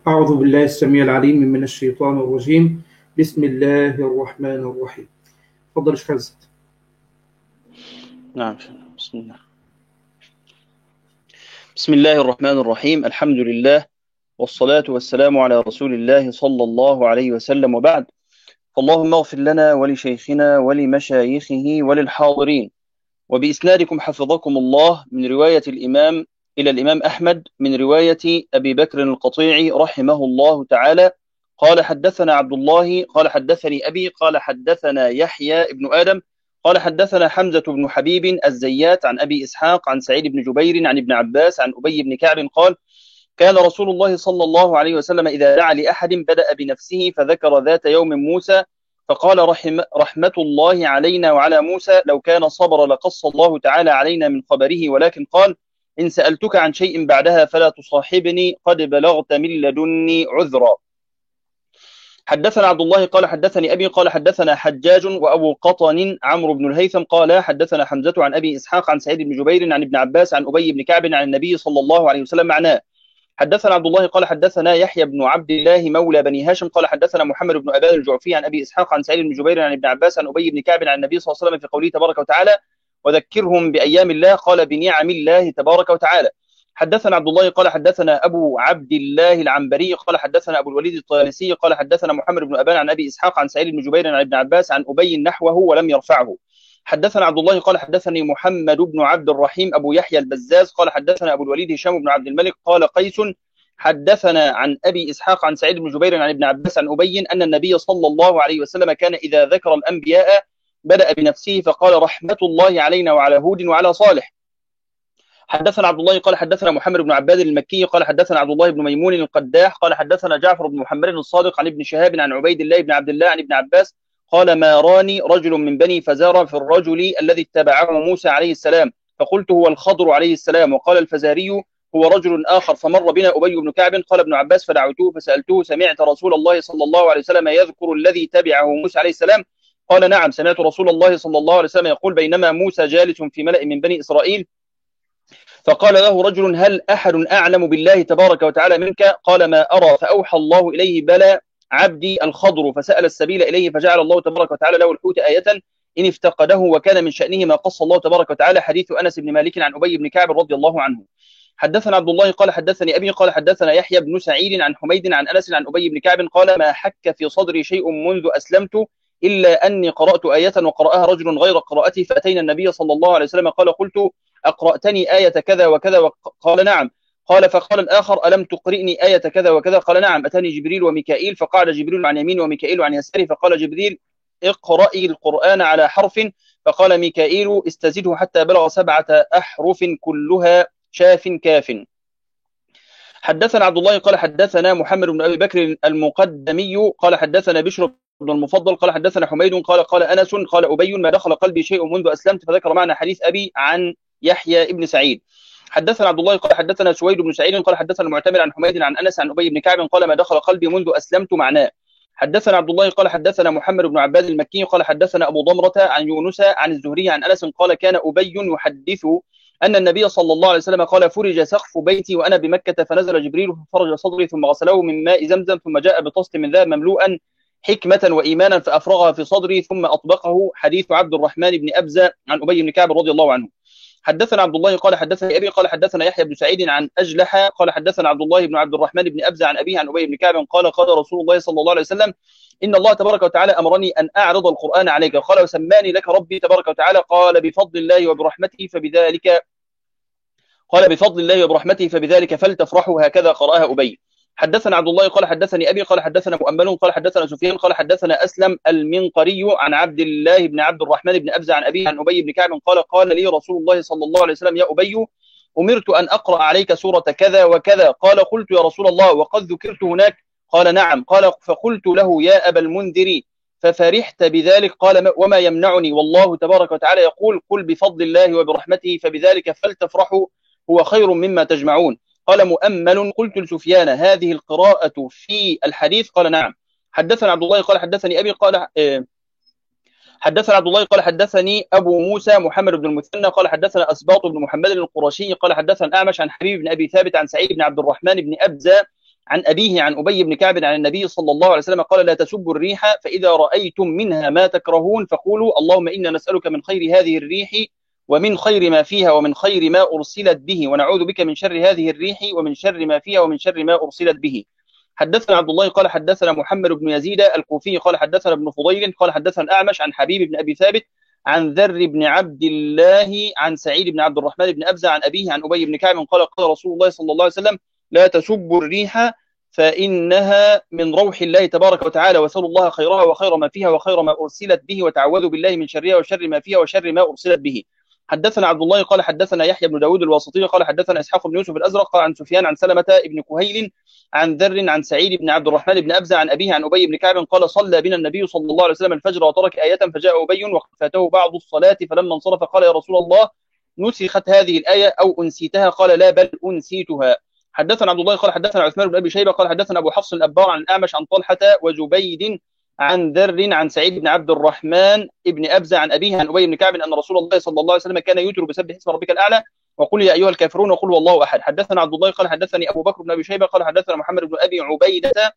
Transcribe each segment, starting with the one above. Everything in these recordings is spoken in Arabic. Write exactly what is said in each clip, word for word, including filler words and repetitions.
أعوذ بالله السميع العليم من الشيطان الرجيم. بسم الله الرحمن الرحيم. تفضل شيخ عزت. نعم. بسم الله بسم الله الرحمن الرحيم. الحمد لله والصلاة والسلام على رسول الله صلى الله عليه وسلم، وبعد. فاللهم اغفر لنا ولشيخنا ولمشايخه وللحاضرين. وبإسنادكم حفظكم الله من رواية الإمام إلى الإمام أحمد من رواية أبي بكر القطيعي رحمه الله تعالى قال: حدثنا عبد الله قال حدثني أبي قال حدثنا يحيى ابن آدم قال حدثنا حمزة بن حبيب الزيات عن أبي إسحاق عن سعيد بن جبير عن ابن عباس عن أبي بن كعب قال: كان رسول الله صلى الله عليه وسلم إذا دعا لأحد بدأ بنفسه فذكر ذات يوم موسى فقال: رحم رحمة الله علينا وعلى موسى، لو كان صبر لقص الله تعالى علينا من خبره، ولكن قال: إن سألتك عن شيء بعدها فلا تصاحبني، قد بلغت من لدني عذرا. حدثنا عبد الله قال حدثني أبي قال حدثنا حجاج وأبو قطن عمرو بن الهيثم قال حدثنا حمزة عن أبي إسحاق عن سعيد بن جبير عن ابن عباس عن أبي بن كعب عن النبي صلى الله عليه وسلم معناه. حدثنا عبد الله قال حدثنا يحيى بن عبد الله مولى بني هاشم قال حدثنا محمد بن أبان الجعفي عن أبي إسحاق عن سعيد بن جبير عن ابن عباس عن أبي بن كعب عن النبي صلى الله عليه وسلم في قوله تبارك وتعالى: وذكرهم بأيام الله، قال: بنعم الله تبارك وتعالى. حدثنا عبد الله قال حدثنا أبو عبد الله العنبري قال حدثنا أبو الوليد الطيالسي قال حدثنا محمد بن أبان عن أبي إسحاق عن سعيد بن جبير عن ابن عباس عن أبي نحوه ولم يرفعه. حدثنا عبد الله قال حدثني محمد بن عبد الرحيم أبو يحيى البزاز قال حدثنا أبو الوليد هشام بن عبد الملك قال قيس حدثنا عن أبي إسحاق عن سعيد بن جبير عن ابن عباس عن أبي أن النبي صلى الله عليه وسلم كان إذا ذكر الأنبياء بدأ بنفسه فقال: رحمة الله علينا وعلى هود وعلى صالح. حدثنا عبد الله قال حدثنا محمد بن عباد المكي قال حدثنا عبد الله بن ميمون القداح قال حدثنا جعفر بن محمد الصادق عن ابن شهاب عن عبيد الله بن عبد الله عن ابن عباس قال: ما راني رجل من بني فزار في الرجل الذي اتبعه موسى عليه السلام، فقلت: هو الخضر عليه السلام. وقال الفزاري: هو رجل آخر. فمر بنا أبي بن كعب. قال ابن عباس: فدعوته فسألته: سمعت رسول الله صلى الله عليه وسلم يذكر الذي تبعه موسى عليه السلام؟ قال: نعم، سمعت رسول الله صلى الله عليه وسلم يقول: بينما موسى جالس في ملأ من بني إسرائيل فقال له رجل: هل أحد أعلم بالله تبارك وتعالى منك؟ قال: ما أرى. فأوحى الله إليه: بلى عبدي الخضر. فسأل السبيل إليه فجعل الله تبارك وتعالى له الحوت آية إن افتقده، وكان من شأنه ما قص الله تبارك وتعالى. حديث أنس بن مالك عن أبي بن كعب رضي الله عنه. حدثنا عبد الله قال حدثني أبي قال حدثنا يحيى بن سعيد عن حميد عن أنس عن أبي بن كعب قال: ما حك في صدري شيء منذ أسلمت إلا أني قرأت آية وقرأها رجل غير قراءتي، فأتينا النبي صلى الله عليه وسلم قال: قلت: أقرأتني آية كذا وكذا؟ قال: نعم. قال: فقال الآخر: ألم تقرئني آية كذا وكذا؟ قال: نعم. أتاني جبريل وميكائيل، فقعد جبريل عن يمين وميكائيل عن يساري، فقال جبريل: اقرأي القرآن على حرف. فقال ميكائيل: استزده حتى بلغ سبعة أحرف كلها شاف كاف. حدثنا عبد الله قال حدثنا محمد بن أبي بكر المقدمي قال حدثنا بشر بن المفضل قال حدثنا حميد قال قال أنس قال أبي: ما دخل قلبي شيء منذ أسلمت، فذكر معنا حديث أبي عن يحيى ابن سعيد. حدثنا عبد الله قال حدثنا سويد بن سعيد قال حدثنا المعتمر عن حميد عن أنس عن أبي بن كعب قال: ما دخل قلبي منذ أسلمت معناه. حدثنا عبد الله قال حدثنا محمد بن عباد المكي قال حدثنا أبو ضمرة عن يونس عن الزهري عن أنس قال: كان أبي يحدث أن النبي صلى الله عليه وسلم قال: فرج سقف بيتي وأنا بمكة، فنزل جبريل ففرج صدري ثم غسله من ماء زمزم، ثم جاء بطست من ذهب مملوءا حكمة وإيمانا فأفرغها في صدري ثم أطبقه. حديث عبد الرحمن بن أبزة عن أبي بن كعب رضي الله عنه. حدثنا عبد الله قال حدثني أبي قال حدثنا يحيى بن سعيد عن أجلح قال حدثنا عبد الله بن عبد الرحمن بن أبزة عن أبيه عن أبي بن كعب قال: قال رسول الله صلى الله عليه وسلم: إن الله تبارك وتعالى أمرني أن أعرض القرآن عليك. قال: وسماني لك ربي تبارك وتعالى؟ قال: بفضل الله وبرحمته فبذلك قال بفضل الله وبرحمته فبذلك فلتفرحوا. هكذا قرأها أبي. حدثنا عبد الله قال حدثني أبي قال حدثنا مؤمل قال حدثنا سفيان قال حدثنا أسلم المنقري عن عبد الله بن عبد الرحمن بن أبزة عن أبيه عن أبي بن كعب قال: قال لي رسول الله صلى الله عليه وسلم: يا أبي، أمرت أن أقرأ عليك سورة كذا وكذا. قال: قلت: يا رسول الله وقد ذكرت هناك؟ قال: نعم. قال: فقلت له: يا أبا المنذر، ففرحت بذلك؟ قال: وما يمنعني، والله تبارك وتعالى يقول: قل بفضل الله وبرحمته فبذلك فلتفرحوا، هو خير مما تجمعون. قال مؤمل: قلت لسفيان: هذه القراءة في الحديث؟ قال: نعم. حدثنا عبد الله قال حدثني أبي قال حدثنا عبد الله قال حدثني أبو موسى محمد بن المثنى قال حدثنا أسباط بن محمد القرشي قال حدثنا الأعمش عن حبيب بن أبي ثابت عن سعيد بن عبد الرحمن بن أبزة عن أبيه عن أبي بن كعب عن النبي صلى الله عليه وسلم قال لا تسبوا الريح فإذا رأيتم منها ما تكرهون فقولوا اللهم إنا نسألك من خير هذه الريح ومن خير ما فيها ومن خير ما أرسلت به ونعوذ بك من شر هذه الريح ومن شر ما فيها ومن شر ما أرسلت به. حدثنا عبد الله قال حدثنا محمد بن يزيد الكوفي قال حدثنا ابن فضيل قال حدثنا الأعمش عن حبيب بن أبي ثابت عن ذر بن عبد الله عن سعيد بن عبد الرحمن بن أبزة عن أبيه عن أبي بن كعب قال قال رسول الله صلى الله عليه وسلم لا تسبوا الريح فإنها من روح الله تبارك وتعالى وسألوا الله خيرها وخير ما فيها وخير ما أرسلت به وتعوذوا بالله من شرها وشر ما فيها وشر ما أرسلت به. حدثنا عبد الله قال حدثنا يحيى بن داود الواسطي قال حدثنا إسحاق بن يوسف الأزرق قال عن سفيان عن سلمة بن كهيل عن ذر عن سعيد بن عبد الرحمن بن أبزة عن أبيه عن أبي بن كعب قال صلى بنا النبي صلى الله عليه وسلم الفجر وترك آية فجاء أبي وقد فاته بعض الصلاة فلما انصرف قال يا رسول الله نسخت هذه الآية أو أنسيتها قال لا بل أنسيتها. حدثنا عبد الله قال حدثنا عثمان بن أبي شيبة قال حدثنا أبو حفص الأبار عن الأعمش عن طلحة وزبيد عن ذر عن سعيد بن عبد الرحمن بن أبزة عن أبيه عن أبي بن كعب أن رسول الله صلى الله عليه وسلم كان يوتر بسبح اسم ربك الأعلى وقل يا أيها الكافرون وقل والله أحد. حدثنا عبد الله قال حدثني أبو بكر بن أبي شيبة قال حدثنا محمد بن أبي عبيدة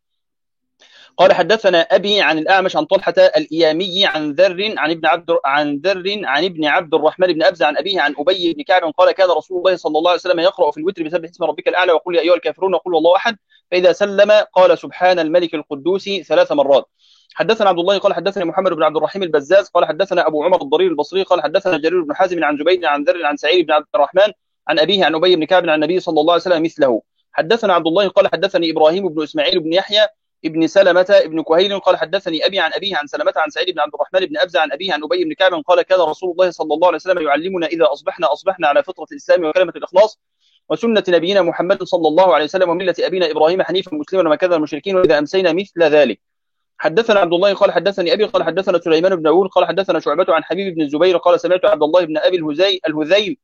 قال حدثنا أبي عن الأعمش عن طلحة الإيامي عن ذر عن ابن عبد عن ذر عن ابن عبد الرحمن بن أبزة عن أبيه عن أبي بن كعب قال كان رسول الله صلى الله عليه وسلم يقرأ في الوتر بسبح اسم ربك الأعلى وقل يا أيها الكافرون وقل والله أحد فإذا سلم قال سبحان الملك القدوس ثلاث مرات. حدثنا عبد الله قال حدثنا محمد بن عبد الرحيم البزاز قال حدثنا أبو عمر الضرير البصري قال حدثنا جرير بن حازم عن زبيد عن ذر عن سعيد بن عبد الرحمن عن أبيه عن أبي بن كعب عن النبي صلى الله عليه وسلم مثله. حدثنا عبد الله قال حدثني إبراهيم بن إسماعيل بن يحيى ابن سلمة ابن كهيل قال حدثني أبي عن أبيه عن سلمة عن سعيد بن عبد الرحمن بن أبزة عن أبيه عن أبي بن كعب قال كان رسول الله صلى الله عليه وسلم يعلمنا إذا أصبحنا أصبحنا على فطرة الإسلام وكلمة الإخلاص وسنة نبينا محمد صلى الله عليه وسلم وملة أبينا إبراهيم حنيفا مسلما وما كان المشركين وإذا أمسينا مثل ذلك. حدثنا عبد الله قال حدثني أبي قال حدثنا سليمان بن داوود قال حدثنا شعبة عن حبيب بن الزبير قال سمعت عبد الله بن أبي الهذيل الهذيل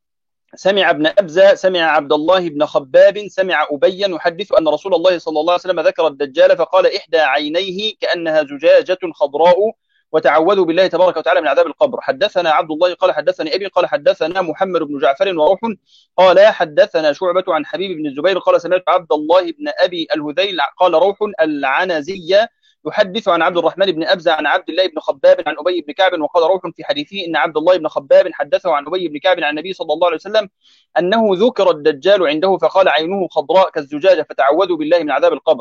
سمع ابن أبزة سمع عبد الله بن خباب سمع أبيا يحدث أن رسول الله صلى الله عليه وسلم ذكر الدجال فقال إحدى عينيه كأنها زجاجة خضراء وتعوذوا بالله تبارك وتعالى من عذاب القبر. حدثنا عبد الله قال حدثني أبي قال حدثنا محمد بن جعفر وروح قال حدثنا شعبة عن حبيب بن الزبير قال سمعت عبد الله بن أبي الهذيل قال روح العنزية يحدث عن عبد الرحمن بن أبزة عن عبد الله بن خباب عن أبي بن كعب وقال روح في حديثه إن عبد الله بن خباب حدثه عن أبي بن كعب عن النبي صلى الله عليه وسلم أنه ذكر الدجال عنده فقال عينه خضراء كالزجاجة فتعوذوا بالله من عذاب القبر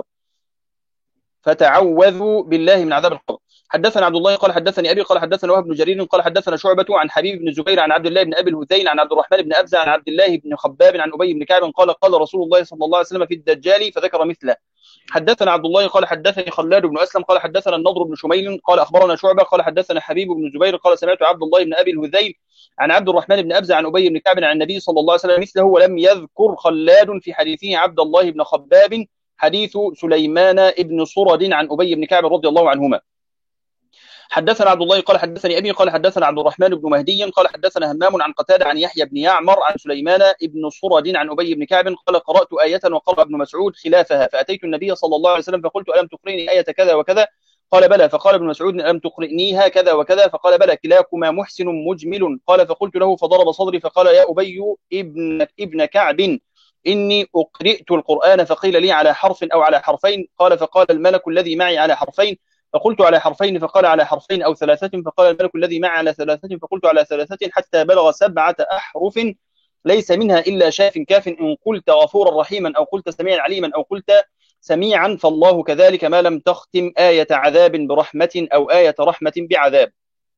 فتعوذوا بالله من عذاب القبر. حدثنا عبد الله قال حدثني أبي قال حدثنا وهب بن جرير قال حدثنا شعبة عن حبيب بن الزبير عن عبد الله بن أبي الهذيل عن عبد الرحمن بن أبزة عن عبد الله بن خباب عن أبي بن كعب قال قال رسول الله صلى الله عليه وسلم في الدجال فذكر مثله. حدثنا عبد الله قال حدثني خلاد بن أسلم قال حدثنا النضر بن شميل قال أخبرنا شعبة قال حدثنا حبيب بن الزبير قال سمعت عبد الله بن أبي الهذيل عن عبد الرحمن بن أبزة عن أبي بن كعب عن النبي صلى الله عليه وسلم مثله ولم يذكر خلاد في حديثه عبد الله بن خباب حديث سليمان بن صرد عن أبي بن كعب رضي الله عنهما. حدثنا عبد الله قال حدثني أبي قال حدثنا عبد الرحمن بن مهدي قال حدثنا همام عن قتادة عن يحيى بن يعمر عن سليمان بن صرد عن أبي بن كعب قال قرأت آية وقرأ ابن مسعود خلافها فأتيت النبي صلى الله عليه وسلم فقلت ألم تقرئني آية كذا وكذا قال بلى فقال ابن مسعود ألم تقرئنيها كذا وكذا فقال بلى كلاكما محسن مجمل قال فقلت له فضرب صدري فقال يا أبي ابن ابن كعب إني أقرئت القرآن فقيل لي على حرف أو على حرفين قال فقال الملك الذي معي على حرفين فقلت على حرفين فقال على حرفين أو ثلاثة فقال الملك الذي معي على ثلاثة فقلت على ثلاثة حتى بلغ سبعة أحرف ليس منها إلا شاف كاف إن قلت غفورا رحيما أو قلت سميعا عليما أو قلت سميعا فالله كذلك ما لم تختم آية عذاب برحمة أو آية رحمة بعذاب.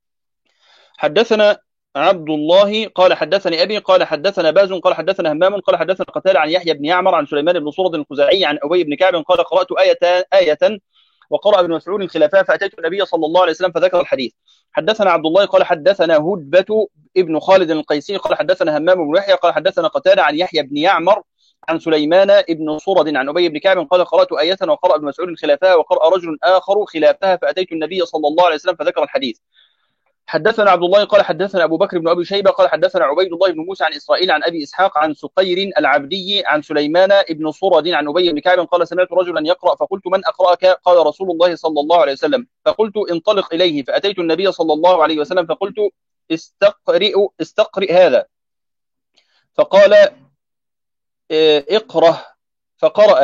حدثنا عبد الله قال حدثني أبي قال حدثنا باز قال حدثنا همام قال حدثنا قتادة عن يحيى بن يعمر عن سليمان بن صرد الخزاعي عن أبي بن كعب قال قرأت آية آية وقرأ ابن مسعود الخلافة فأتيت النبي صلى الله عليه وسلم فذكر الحديث. حدثنا عبد الله قال حدثنا هدبة ابن خالد القيسي قال حدثنا همام بن يحيى قال حدثنا قتادة عن يحيى بن يعمر عن سليمان بن صرد عن أبي بن كعب قال قرأت آية وقرأ ابن مسعود الخلافة وقرأ رجل آخر خلافها فأتيت النبي صلى الله عليه وسلم فذكر الحديث. حدثنا عبد الله قال حدثنا أبو بكر بن أبي شيبة قال حدثنا عبيد الله بن موسى عن إسرائيل عن أبي إسحاق عن سقير العبدي عن سليمان بن صرد عن أبي بن كعب قال سمعت رجلا يقرأ فقلت من أقرأك قال رسول الله صلى الله عليه وسلم فقلت انطلق إليه فأتيت النبي صلى الله عليه وسلم فقلت استقرئ استقرئ هذا فقال اقرأ فقرأ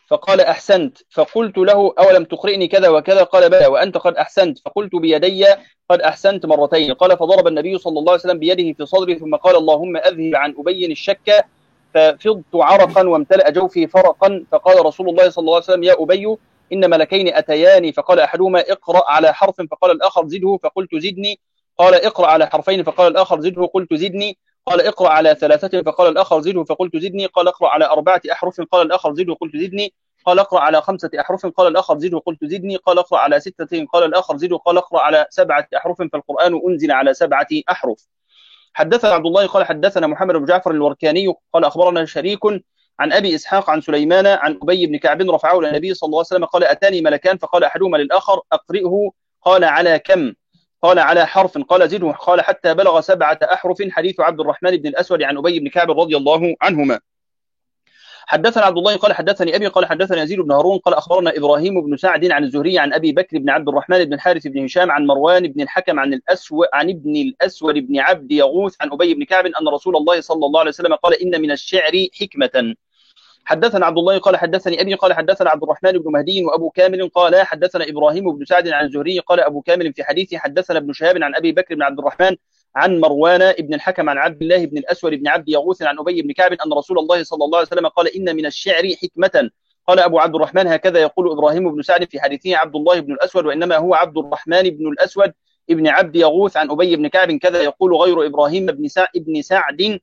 فقال أحسنت. فقلت له أولم تقرئني كذا وكذا؟ قال بلى وأنت قد أحسنت. فقلت بيدي قد أحسنت مرتين. قال فضرب النبي صلى الله عليه وسلم بيده في صدري ثم قال اللهم أذهب عن أبي الشك. ففضت عرقا وامتلأ جوفي فرقا. فقال رسول الله صلى الله عليه وسلم يا أبي إن ملكين أتياني فقال أحدهما اقرأ على حرف فقال الآخر زده فقلت زدني. قال اقرأ على حرفين فقال الآخر زده قلت زدني. قال اقرأ على ثلاثة فقال الآخر زده فقلت زدني. قال اقرأ على أربعة أحرف قال الآخر زده قلت زدني. قال اقرأ على خمسة أحرف قال الآخر زده قلت زدني. قال اقرأ على ستة قال الآخر زده. قال اقرأ على سبعة أحرف فالقرآن أنزل على سبعة أحرف. حدثنا عبد الله قال حدثنا محمد بن جعفر الوركاني قال أخبرنا شريك عن أبي إسحاق عن سليمان عن أبي بن كعب رفعه إلى النبي صلى الله عليه وسلم قال أتاني ملكان فقال أحدهما للآخر أقرئه. قال على كم؟ قال على حرف. قال زده. قال حتى بلغ سبعة أحرف. حديث عبد الرحمن بن الأسود عن أبي بن كعب رضي الله عنهما. حدثنا عبد الله قال حدثني أبي قال حدثنا يزيد بن هارون قال أخبرنا إبراهيم بن سعد عن الزهري عن أبي بكر بن عبد الرحمن بن الحارث بن هشام عن مروان بن الحكم عن الأسود عن ابن الأسود بن عبد يغوث عن أبي بن كعب أن رسول الله صلى الله عليه وسلم قال إن من الشعر حكمة. حدثنا عبد الله قال حدثني أبي قال حدثنا عبد الرحمن بن مهدي وأبو كامل قال حدثنا إبراهيم بن سعد عن الزهري قال أبو كامل في حديثه حدثنا ابن شهاب عن أبي بكر بن عبد الرحمن عن مروان بن الحكم عن عبد الله بن الأسود بن عبد يغوث عن أبي بن كعب أن رسول الله صلى الله عليه وسلم قال إن من الشعر حكمة. قال أبو عبد الرحمن هكذا يقول إبراهيم بن سعد في حديثه عبد الله بن الأسود وإنما هو عبد الرحمن بن الأسود ابن عبد يغوث عن أبي بن كعب كذا يقول غير إبراهيم بن سعد ابن سعد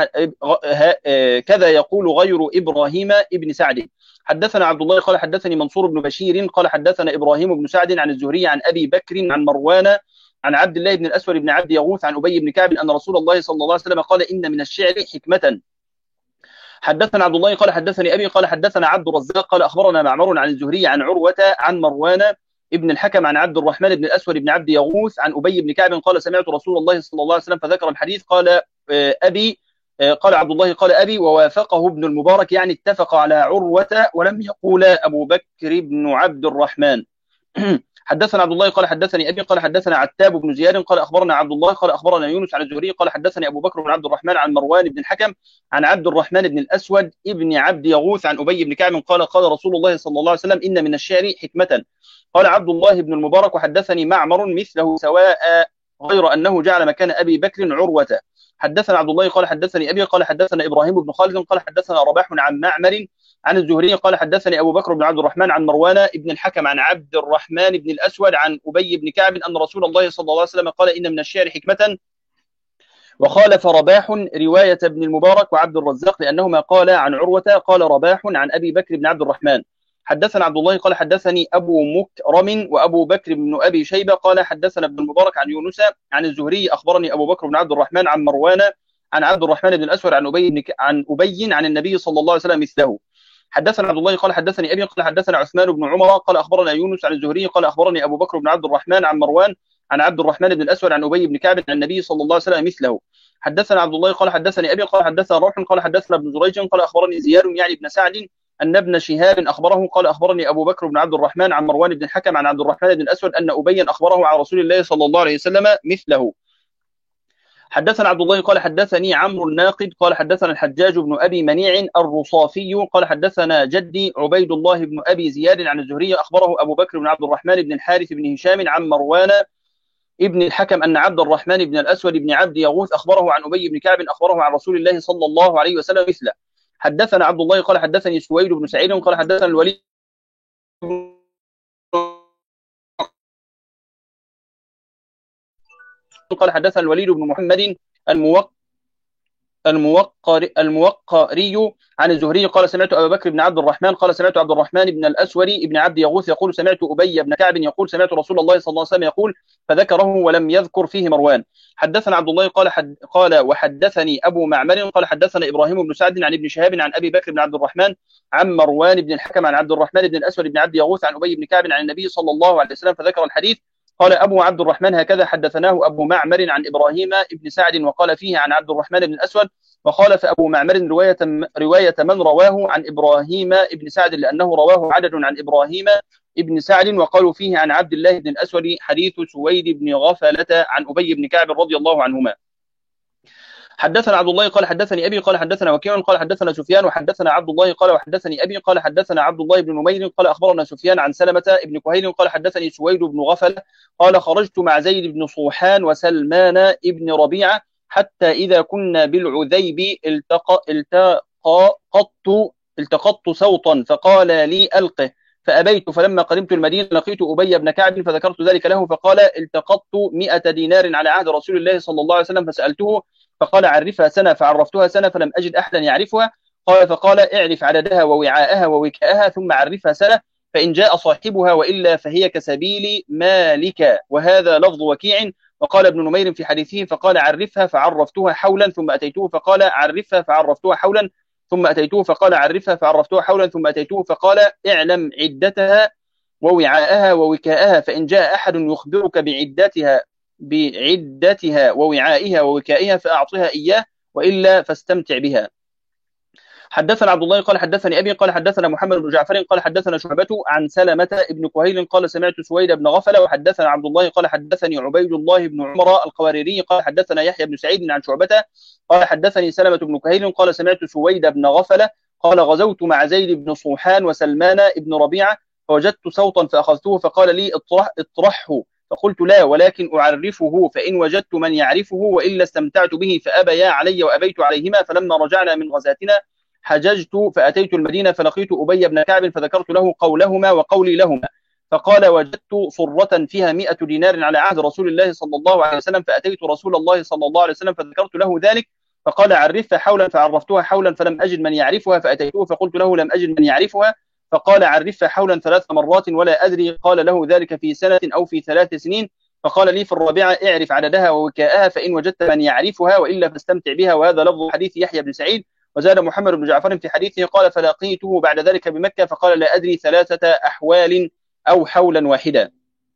كذا يقول غير إبراهيم ابن سعد. حدثنا عبد الله قال حدثني منصور بن بشير قال حدثنا إبراهيم بن سعد عن الزهري عن أبي بكر عن مروان عن عبد الله بن الأسود بن عبد يغوث عن أبي بن كعب أن رسول الله صلى الله عليه وسلم قال إن من الشعر حكمة. حدثنا عبد الله قال حدثني أبي قال حدثنا عبد الرزاق قال أخبرنا معمر عن الزهري عن عروة عن مروان ابن الحكم عن عبد الرحمن بن الأسود بن عبد يغوث عن أبي بن كعب قال سمعت رسول الله صلى الله عليه وسلم فذكر الحديث. قال أبي قال عبد الله قال أبي ووافقه ابن المبارك يعني اتفق على عروة ولم يقول أبو بكر بن عبد الرحمن. حدثنا عبد الله قال حدثني أبي قال حدثنا عتاب بن زياد قال أخبرنا عبد الله قال أخبرنا يونس عن الزهري قال حدثني أبو بكر بن عبد الرحمن عن مروان بن الحكم عن عبد الرحمن بن الأسود ابن عبد يغوث عن أبي بن كعب قال قال رسول الله صلى الله عليه وسلم إن من الشعر حكمة. قال عبد الله بن المبارك وحدثني معمر مثله سواء غير أنه جعل مكان أبي بكر عروة. حدثنا عبد الله قال حدثني أبي قال حدثنا إبراهيم بن خالد قال حدثنا رباح عن معمر عن الزهري قال حدثني أبو بكر بن عبد الرحمن عن مروان ابن الحكم عن عبد الرحمن بن الأسود عن أبي بن كعب أن رسول الله صلى الله عليه وسلم قال إن من الشعر حكمة. وخالف رباح رواية ابن المبارك وعبد الرزاق لأنهما قال عن عروة قال رباح عن أبي بكر بن عبد الرحمن. حدثنا عبد الله قال حدثني أبو مكرم وأبو بكر بن أبي شيبة قال حدثنا ابن المبارك عن يونس عن الزهري أخبرني أبو بكر بن عبد الرحمن عن مروان عن عبد الرحمن بن الأسود عن أبي بن عن أبي عن النبي صلى الله عليه وسلم مثله. حدثنا عبد الله قال حدثني أبي قال حدثنا عثمان بن عمر قال أخبرنا يونس عن الزهري قال أخبرني أبو بكر بن عبد الرحمن عن مروان عن عبد الرحمن بن الأسود عن أبي بن كعب عن النبي صلى الله عليه وسلم مثله. حدثنا عبد الله قال حدثني أبي قال حدثنا روح قال حدثنا ابن جريج قال أخبرني زياد يعني ابن سعد أن ابن شهاب أخبره قال أخبرني أبو بكر بن عبد الرحمن عن مروان بن الحكم عن عبد الرحمن بن الأسود أن أبيا أخبره عن رسول الله صلى الله عليه وسلم مثله. حدثنا عبد الله قال حدثني عمرو الناقد قال حدثنا الحجاج بن أبي منيع الرصافي قال حدثنا جدي عبيد الله بن أبي زياد عن الزهري أخبره أبو بكر بن عبد الرحمن بن الحارث بن هشام عن مروان ابن الحكم أن عبد الرحمن بن الأسود بن عبد يغوث أخبره عن أبي بن كعب أخبره عن رسول الله صلى الله عليه وسلم مثله. حدثنا عبد الله قال حدثني سويد بن سعيد قال حدثنا الوليد قال حدثنا الوليد بن محمد الموق الموقر الموقري عن الزهري قال سمعت أبا بكر بن عبد الرحمن قال سمعت عبد الرحمن بن الأسود بن عبد يغوث يقول سمعت أبي بن كعب يقول سمعت رسول الله صلى الله عليه وسلم يقول فذكره ولم يذكر فيه مروان. حدثنا عبد الله قال حد قال وحدثني أبو معمر قال حدثنا إبراهيم بن سعد عن ابن شهاب عن أبي بكر بن عبد الرحمن عن مروان بن الحكم عن عبد الرحمن بن الأسود بن عبد يغوث عن أبي بن كعب عن النبي صلى الله عليه وسلم فذكر الحديث. قال أبو عبد الرحمن هكذا حدثناه أبو معمر عن إبراهيم بن سعد وقال فيه عن عبد الرحمن بن الأسود وخالف أبو معمر رواية رواية من رواه عن إبراهيم بن سعد لأنه رواه عدد عن إبراهيم بن سعد وقالوا فيه عن عبد الله بن الأسود حديث سويد بن غفلة عن أبي بن كعب رضي الله عنهما. حدثنا عبد الله قال حدثني أبي قال حدثنا وكيع قال حدثنا سفيان وحدثنا عبد الله قال وحدثني أبي قال حدثنا عبد الله بن نمير قال أخبرنا سفيان عن سلمة بن كهيل قال حدثني سويد بن غفلة قال خرجت مع زيد بن صوحان وسلمان بن ربيعة حتى إذا كنا بالعذيب التقى التقطت التقطت سوطا فقال لي ألقه فأبيت، فلما قدمت المدينة لقيت أبي بن كعب فذكرت ذلك له فقال التقطت مئة دينار على عهد رسول الله صلى الله عليه وسلم فسألته فقال عرفها سنة فعرفتها سنة فلم أجد أحدا يعرفها. قال فقال اعرف عددها ووعاءها ووكاءها ثم عرفها سنة فإن جاء صاحبها وإلا فهي كسبيل مالك. وهذا لفظ وكيع. وقال ابن نمير في حديثه فقال عرفها فعرفتها حولا ثم أتيته فقال عرفها فعرفتها حولا ثم أتيته فقال عرفها فعرفتها حولا ثم أتيته فقال اعلم عدتها ووعاءها ووكاءها فإن جاء أحد يخبرك بعدتها بعدتها ووعائها ووكائها فأعطها إياه وإلا فاستمتع بها. حدثنا عبد الله قال حدثني أبي قال حدثنا محمد بن جعفر قال حدثنا شعبة عن سلمة بن كهيل قال سمعت سويد بن غفلة وحدثنا عبد الله قال حدثني عبيد الله بن عمر القواريري قال حدثنا يحيى بن سعيد عن شعبة قال حدثني سلمة بن كهيل قال سمعت سويد بن غفلة قال غزوت مع زيد بن صوحان وسلمان بن ربيعة فوجدت صوتا فأخذته فقال لي اطرح اطرحه فقلت لا ولكن أعرفه فإن وجدت من يعرفه وإلا استمتعت به فأبيا علي وأبيت عليهما. فلما رجعنا من غزاتنا حججت فأتيت المدينة فلقيت أبي بن كعب فذكرت له قولهما وقولي لهما فقال وجدت صرة فيها مئة دينار على عهد رسول الله صلى الله عليه وسلم فأتيت رسول الله صلى الله عليه وسلم فذكرت له ذلك فقال عرفها حولا فعرفتها حولا فلم أجد من يعرفها فأتيته فقلت له لم أجد من يعرفها فقال عرفها حولا ثلاث مرات ولا أدري قال له ذلك في سنة أو في ثلاث سنين فقال لي في الرابعة اعرف عددها ووكاءها فإن وجدت من يعرفها وإلا فاستمتع بها. وهذا لفظ حديث يحيى بن سعيد. وزاد محمد بن جعفر في حديثه قال فلقيته بعد ذلك بمكة فقال لا أدري ثلاثة أحوال أو حولا واحدا.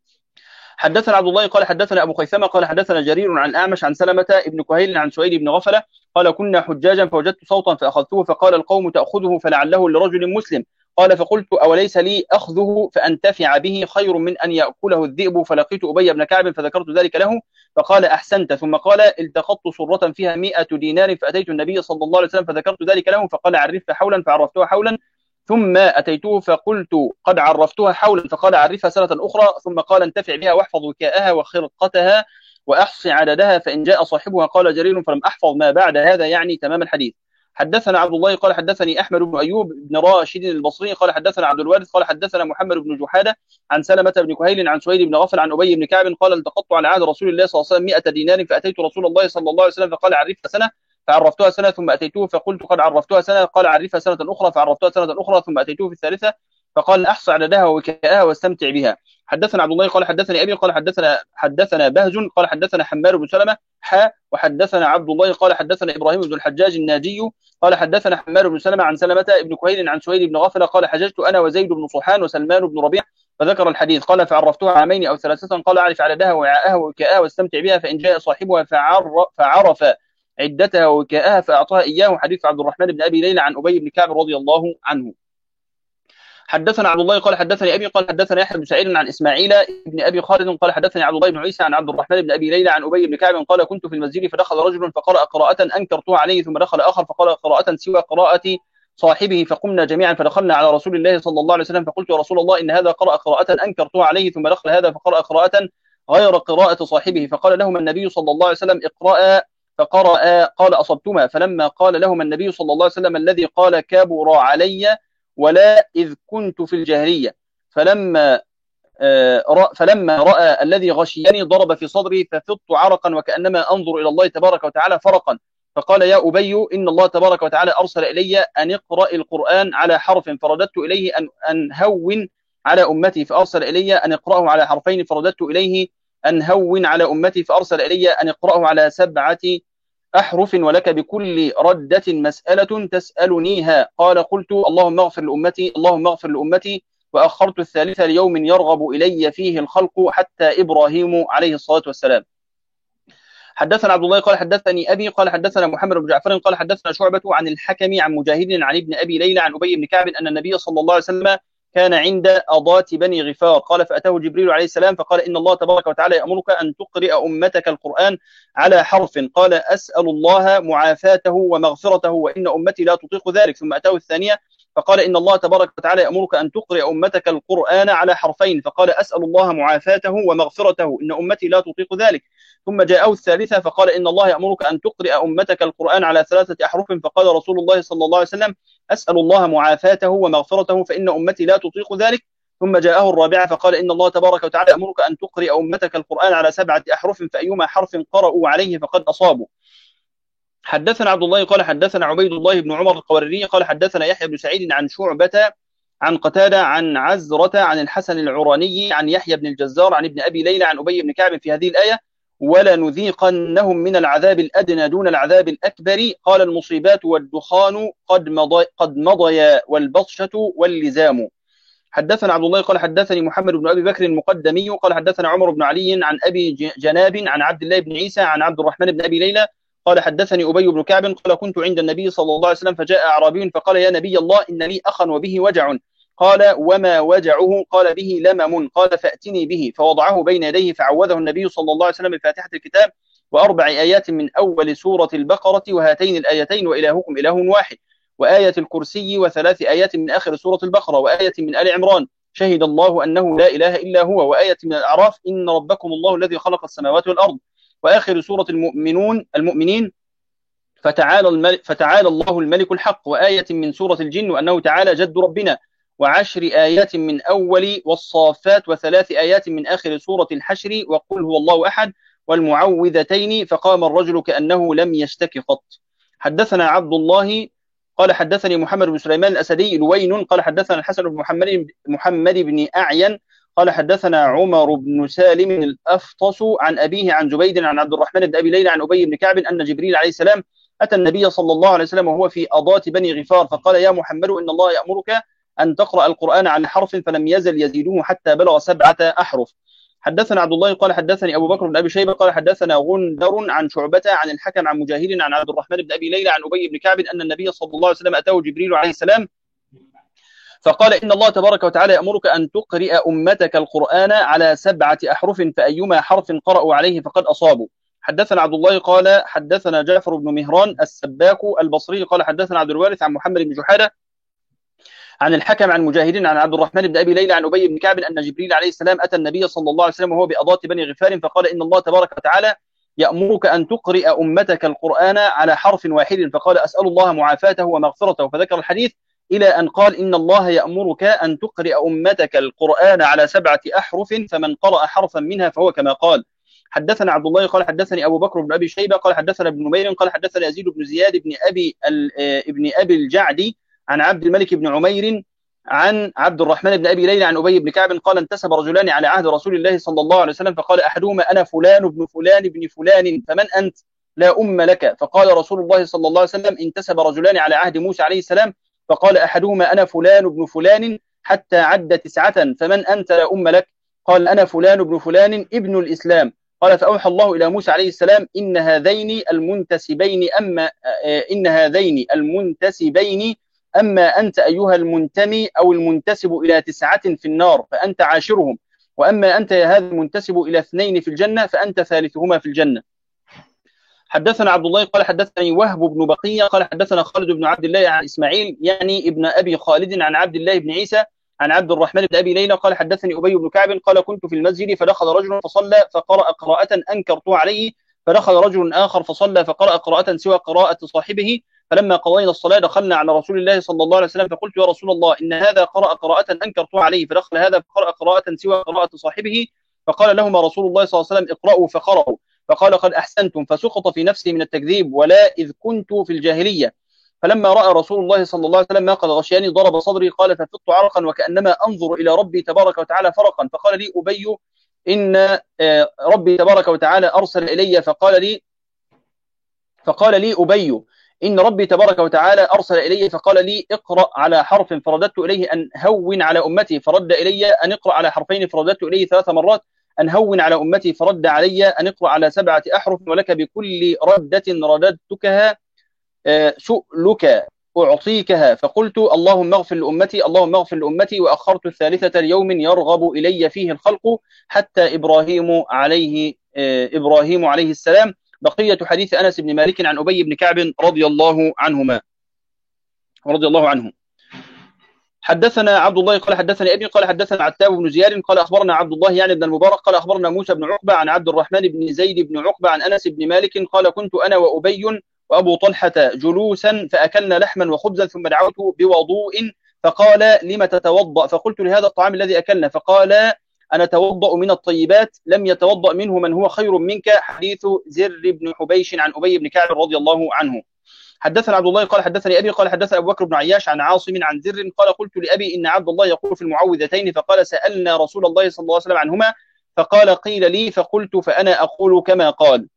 حدثنا عبد الله قال حدثنا أبو خيثمة قال حدثنا جرير عن أعمش عن سلمة بن كهيل عن سويد بن غفلة قال كنا حجاجا فوجدت صوتا فأخذته فقال القوم تأخذه فلعله لرجل مسلم قال فقلت أوليس لي أخذه فأنتفع به خير من أن يأكله الذئب فلقيت أبي بن كعب فذكرت ذلك له فقال أحسنت ثم قال التقطت صرة فيها مئة دينار فأتيت النبي صلى الله عليه وسلم فذكرت ذلك له فقال عرفها حولا فعرفتها حولا ثم أتيته فقلت قد عرفتها حولا فقال عرفها سنة أخرى ثم قال انتفع بها واحفظ وكاءها وخرقتها وأحصي عددها فإن جاء صاحبها. قال جرير فلم أحفظ ما بعد هذا يعني تمام الحديث. حدثنا عبد الله قال حدثني أحمد بن أيوب بن راشد البصري قال حدثنا عبد الوارث قال حدثنا محمد بن جحادة عن سلمة بن كهيل عن سويد بن غفل عن أبي بن كعب قال التقطت على عهد رسول الله صلى الله عليه وسلم مئة دينار فأتيت رسول الله صلى الله عليه وسلم فقال عرفها سنة فعرفتها سنة ثم أتيته فقلت قد عرفتها سنة قال عرفها سنة أخرى فعرفتها سنة أخرى ثم أتيته في الثالثة فقال أحصى عددها ووكاءها واستمتع بها. حدثنا عبد الله قال حدثني أبي قال حدثنا حدثنا بهز قال حدثنا حمار بن سلمة حا وحدثنا عبد الله قال حدثنا إبراهيم بن الحجاج الناجي قال حدثنا حمار بن سلمة عن سلمة بن كهيل عن سويد بن غفلة قال حججت أنا وزيد بن صوحان وسلمان بن ربيع فذكر الحديث قال فعرفتها عامين أو ثلاثة قال أعرف عددها ووعاءها ووكاءها واستمتع بها فإن جاء صاحبها فعرف عدتها ووكاءها فأعطاها إياه. حديث عبد الرحمن بن أبي ليلى عن أبي بن كعب رضي الله عنه. حدثنا عبد الله قال حدثني أبي قال حدثنا يحيى بن سعيد عن إسماعيل بن أبي خالد قال حدثني عبد الله بن عيسى عن عبد الرحمن بن أبي ليلى عن أبي بن كعب قال كنت في المسجد فدخل رجل فقرأ قراءة أنكرتها عليه ثم دخل آخر فقرأ قراءة سوى قراءة صاحبه فقمنا جميعا فدخلنا على رسول الله صلى الله عليه وسلم فقلت يا رسول الله إن هذا قرأ قراءة أنكرتها عليه ثم دخل هذا فقرأ قراءة غير قراءة صاحبه فقال لهم النبي صلى الله عليه وسلم اقرأ فقرأ قال أصبتما. فلما قال لهم النبي صلى الله عليه وسلم الذي قال كبر علي ولا إذ كنت في الجاهلية فلما فلما رأى الذي غشيني ضرب في صدري ففضت عرقا وكأنما أنظر إلى الله تبارك وتعالى فرقا فقال يا أبي إن الله تبارك وتعالى أرسل إلي أن اقرأ القرآن على حرف فرددت إليه أن أن هون على أمتي فأرسل إلي أن اقرأه على حرفين فرددت إليه أن هون على أمتي فأرسل إلي أن اقرأه على سبعة أحرف ولك بكل ردة مسألة تسألنيها. قال قلت اللهم اغفر لأمتي اللهم اغفر لأمتي وأخرت الثالثة ليوم يرغب إلي فيه الخلق حتى إبراهيم عليه الصلاة والسلام. حدثنا عبد الله قال حدثني أبي قال حدثنا محمد بن جعفر قال حدثنا شعبة عن الحكم عن مجاهد عن ابن أبي ليلى عن أبي بن كعب أن النبي صلى الله عليه وسلم كان عند أضات بني غفار. قال فأتاه جبريل عليه السلام فقال إن الله تبارك وتعالى يأمرك أن تقرئ أمتك القرآن على حرف. قال أسأل الله معافاته ومغفرته وإن أمتي لا تطيق ذلك. ثم أتاه الثانية فقال إن الله تبارك وتعالى يأمرك أن تقرئ أمتك القرآن على حرفين. فقال أسأل الله معافاته ومغفرته إن أمتي لا تطيق ذلك. ثم جاءه الثالثة فقال إن الله يأمرك أن تقرئ أمتك القرآن على ثلاثة أحرف. فقال رسول الله صلى الله عليه وسلم أسأل الله معافاته ومغفرته فإن أمتي لا تطيق ذلك. ثم جاءه الرابعة فقال إن الله تبارك وتعالى يأمرك أن تقرئ أمتك القرآن على سبعة أحرف فأيما حرف قرأوا عليه فقد أصابوا. حدثنا عبد الله قال حدثنا عبيد الله بن عمر القواريري قال حدثنا يحيى بن سعيد عن شعبة عن قتادة عن عزرة عن الحسن العراني عن يحيى بن الجزار عن ابن أبي ليلى عن أبي بن كعب في هذه الآية ولنذيقنهم من العذاب الأدنى دون العذاب الأكبر. قال المصيبات والدخان قد مضي قد مضيا والبطشة واللزام. حدثنا عبد الله قال حدثني محمد بن أبي بكر المقدمي قال حدثنا عمر بن علي عن أبي جناب عن عبد الله بن عيسى عن عبد الرحمن بن أبي ليلى قال حدثني أبي بن كعب قال كنت عند النبي صلى الله عليه وسلم فجاء أعرابي فقال يا نبي الله إن لي أخا وبه وجع. قال وما وجعه؟ قال به لمم. قال فأتني به. فوضعه بين يديه فعوذه النبي صلى الله عليه وسلم بفاتحة الكتاب وأربع آيات من أول سورة البقرة وهاتين الآيتين وإلهكم إله واحد وآية الكرسي وثلاث آيات من آخر سورة البقرة وآية من آل عمران شهد الله أنه لا إله إلا هو وآية من الأعراف إن ربكم الله الذي خلق السماوات والأرض وآخر سورة المؤمنون المؤمنين فتعالى, الملك فتعالى الله الملك الحق وآية من سورة الجن وأنه تعالى جد ربنا وعشر آيات من أول والصافات وثلاث آيات من آخر سورة الحشر وقل هو الله أحد والمعوذتين. فقام الرجل كأنه لم يشتك قط. حدثنا عبد الله قال حدثني محمد بن سليمان الأسدي لوين قال حدثنا الحسن بن محمد محمد بن أعين قال حدثنا عمر بن سالم الأفطس عن أبيه عن زبيد عن عبد الرحمن بن أبي ليلى عن أبي بن كعب أن جبريل عليه السلام أتى النبي صلى الله عليه وسلم وهو في أضات بني غفار فقال يا محمد إن الله يأمرك أن تقرأ القرآن على حرف فلم يزل يزيدوه حتى بلغ سبعة أحرف. حدثنا عبد الله قال حدثني أبو بكر بن أبي شيبة قال حدثنا غندر عن شعبة عن الحكم عن مجاهد عن عبد الرحمن بن أبي ليلى عن أبي بن كعب أن النبي صلى الله عليه وسلم أتاه جبريل عليه السلام فقال إن الله تبارك وتعالى يأمرك أن تقرئ أمتك القرآن على سبعة أحرف فأيما حرف قرأوا عليه فقد أصابوا. حدثنا عبد الله قال حدثنا جعفر بن مهران السباك البصري قال حدثنا عبد الوارث عن محمد بن جحادة عن الحكم عن مجاهد عن عبد الرحمن بن أبي ليلى عن أبي بن كعب أن جبريل عليه السلام أتى النبي صلى الله عليه وسلم وهو بأضات بني غفار فقال إن الله تبارك وتعالى يأمرك أن تقرئ أمتك القرآن على حرف واحد. فقال أسأل الله معافاته ومغفرته فذكر الحديث إلى أن قال إن الله يأمرك أن تقرئ أمتك القرآن على سبعة أحرف فمن قرأ حرفا منها فهو كما قال. حدثنا عبد الله قال حدثني أبو بكر بن أبي شيبة قال حدثنا ابن نمير قال حدثنا يزيد بن زياد بن أبي ابن أبي الجعدي عن عبد الملك بن عمير عن عبد الرحمن بن أبي ليلى عن أبي بن كعب قال انتسب رجلان على عهد رسول الله صلى الله عليه وسلم فقال أحدهما أنا فلان بن فلان بن فلان فمن أنت لا أم لك. فقال رسول الله صلى الله عليه وسلم انتسب رجلان على عهد موسى عليه السلام فقال أحدهما أنا فلان بن فلان حتى عد تسعة فمن أنت لا أم لك. قال أنا فلان بن فلان ابن الإسلام. قال فأوحى الله إلى موسى عليه السلام إن هذين المنتسبين أما إن هذين المنتسبين أما أنت أيها المنتمي أو المنتسب إلى تسعة في النار فأنت عاشرهم وأما أنت يا هذا المنتسب إلى اثنين في الجنة فأنت ثالثهما في الجنة. حدثنا عبد الله قال حدثني وهب بن بقية قال حدثنا خالد بن عبد الله عن إسماعيل يعني ابن أبي خالد عن عبد الله بن عيسى عن عبد الرحمن بن أبي ليلى قال حدثني أبي بن كعب قال كنت في المسجد فدخل رجل فصلى فقرأ قراءة أنكرت عليه فدخل رجل آخر فصلى فقرأ قراءة سوى قراءة صاحبه فلما قضينا الصلاة دخلنا على رسول الله صلى الله عليه وسلم فقلت يا رسول الله إن هذا قرأ قراءة أنكرت عليه فدخل هذا فقرأ قراءة سوى قراءة صاحبه فقال لهما رسول الله صلى الله عليه وسلم اقرأوا فقرأوا فقال قد أحسنتم فسقط في نفسي من التكذيب ولا إذ كنت في الجاهلية. فلما رأى رسول الله صلى الله عليه وسلم ما قد غشياني ضرب صدري قال ففضت عرقا وكأنما أنظر إلى ربي تبارك وتعالى فرقا فقال لي أبي إن ربي تبارك وتعالى أرسل إلي فقال لي فقال لي أبي إن ربي تبارك وتعالى أرسل إلي فقال لي اقرأ على حرف فرددت إليه أن هون على أمتي فرد إلي أن اقرأ على حرفين فرددت إليه ثلاث مرات أن هون على أمتي فرد علي أن اقرأ على سبعة أحرف ولك بكل ردة رددتكها سؤلك أعطيكها، فقلت اللهم اغفر لأمتي اللهم اغفر لأمتي، وأخرت الثالثة ليوم يرغب إلي فيه الخلق حتى إبراهيم عليه إبراهيم عليه السلام. بقية حديث أنس بن مالك عن أبي بن كعب رضي الله عنهما رضي الله عنه. حدثنا عبد الله قال حدثني أبي قال حدثنا عتاب بن زياد قال أخبرنا عبد الله يعني بن المبارك قال أخبرنا موسى بن عقبة عن عبد الرحمن بن زيد بن عقبة عن أنس بن مالك قال كنت أنا وأبي وأبو طلحة جلوسا فأكلنا لحما وخبزا ثم دعوت بوضوء فقال لم تتوضأ؟ فقلت لهذا الطعام الذي أكلنا، فقال أنا أتوضأ من الطيبات لم يتوضأ منه من هو خير منك. حديث زر بن حبيش عن أبي بن كعب رضي الله عنه. حدثنا عبد الله قال حدثني أبي قال حدثنا أبو بكر بن عياش عن عاصم عن زر قال قلت لأبي إن عبد الله يقول في المعوذتين، فقال سألنا رسول الله صلى الله عليه وسلم عنهما، فقال قيل لي فقلت فأنا أقول كما قال.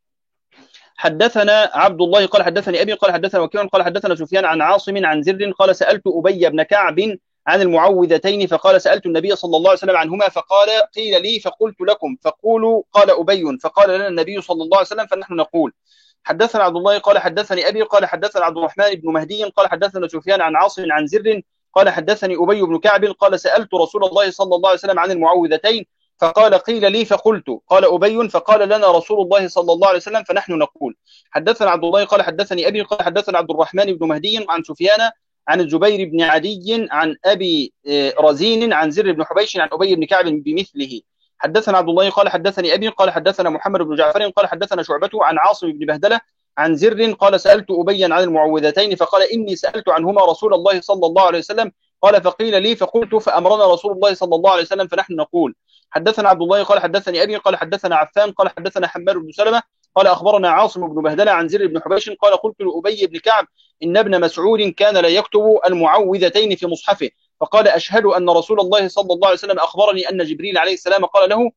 حدثنا عبد الله قال حدثني أبي قال حدثنا وكيع قال حدثنا سفيان عن عاصم عن زر قال سألت أبي بن كعب عن المعوذتين، فقال سألت النبي صلى الله عليه وسلم عنهما، فقال قيل لي فقلت لكم فقولوا، قال أبي فقال لنا النبي صلى الله عليه وسلم فنحن نقول. حدثنا عبد الله قال حدثني أبي قال حدثنا عبد الرحمن بن مهدي قال حدثنا سفيان عن عاصم عن زر قال حدثني أبي بن كعب قال سألت رسول الله صلى الله عليه وسلم عن المعوذتين، فقال قيل لي فقلت، قال أبي فقال لنا رسول الله صلى الله عليه وسلم فنحن نقول. حدثنا عبد الله قال حدثني أبي قال حدثنا عبد الرحمن بن مهدي عن سفيان عن الزبير بن عدي عن أبي رزين عن زر بن حبيش عن أبي بن كعب بمثله. حدثنا عبد الله قال حدثني أبي قال حدثنا محمد بن جعفر قال حدثنا شعبة عن عاصم بن بهدلة عن زر قال سألت أبيا عن المعوذتين، فقال إني سألت عنهما رسول الله صلى الله عليه وسلم، قال فقيل لي فقلت فأمرنا رسول الله صلى الله عليه وسلم فنحن نقول. حدثنا عبد الله قال حدثني أبي قال حدثنا عفان قال حدثنا حماد بن سلمة قال أخبرنا عاصم بن بهدلة عن زر بن حبيش قال قلت لأبي بن كعب إن ابن مسعود كان لا يكتب المعوذتين في مصحفه، فقال أشهد أن رسول الله صلى الله عليه وسلم أخبرني أن جبريل عليه السلام قال له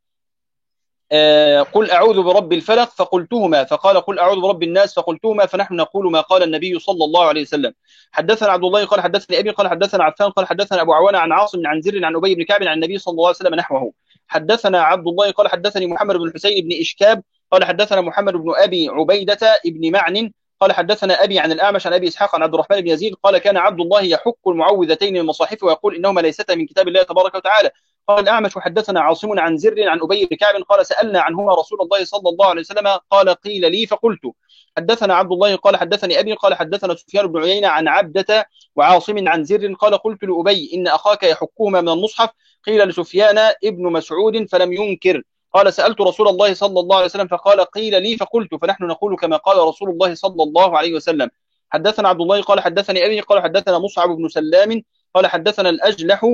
آه قل أعوذ برب الفلق فقلتهما، فقال قل أعوذ برب الناس فقلتهما، فنحن نقول ما قال النبي صلى الله عليه وسلم. حدثنا عبد الله قال حدثني أبي قال حدثنا عفان قال حدثنا أبو عوانة عن عاصم عن زر عن أبي بن كعب عن النبي صلى الله عليه وسلم نحوه. حدثنا عبد الله قال حدثني محمد بن الحسين بن إشكاب قال حدثنا محمد بن أبي عبيدة ابن معن قال حدثنا أبي عن الأعمش عن أبي إسحاق عن عبد الرحمن بن يزيد قال كان عبد الله يحك المعوذتين من المصاحف ويقول إنهما ليستا من كتاب الله تبارك وتعالى. قال الأعمش وحدثنا عاصم عن زر عن أبي بن كعب قال سألنا عنهما رسول الله صلى الله عليه وسلم، قال قيل لي فقلت. حدثنا عبد الله قال حدثني أبي قال حدثنا سفيان بن عيينة عن عبدة وعاصم عن زر قال قلت لأبي إن أخاك يحكهما من المصحف، قيل لسفيان ابن مسعود فلم ينكر، قال سألت رسول الله صلى الله عليه وسلم فقال قيل لي فقلت، فنحن نقول كما قال رسول الله صلى الله عليه وسلم. حدثنا عبد الله قال حدثني أبي قال حدثنا مصعب بن سلام قال حدثنا الأجلح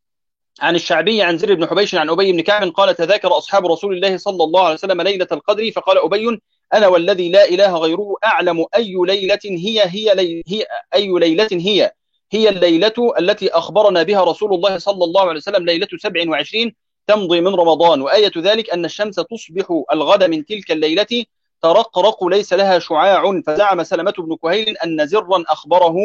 عن الشعبي عن زر بن حبيش عن أبي بن كعب قال تذاكر أصحاب رسول الله صلى الله عليه وسلم ليلة القدر، فقال أبي أنا والذي لا إله غيره أعلم أي ليلة هي هي, لي هي أي ليلة هي هي الليلة التي أخبرنا بها رسول الله صلى الله عليه وسلم ليلة سبع وعشرين تمضي من رمضان، وآية ذلك أن الشمس تصبح الغد من تلك الليلة ترقرق ليس لها شعاع. فزعم سلمة بن كهيل أن زرا أخبره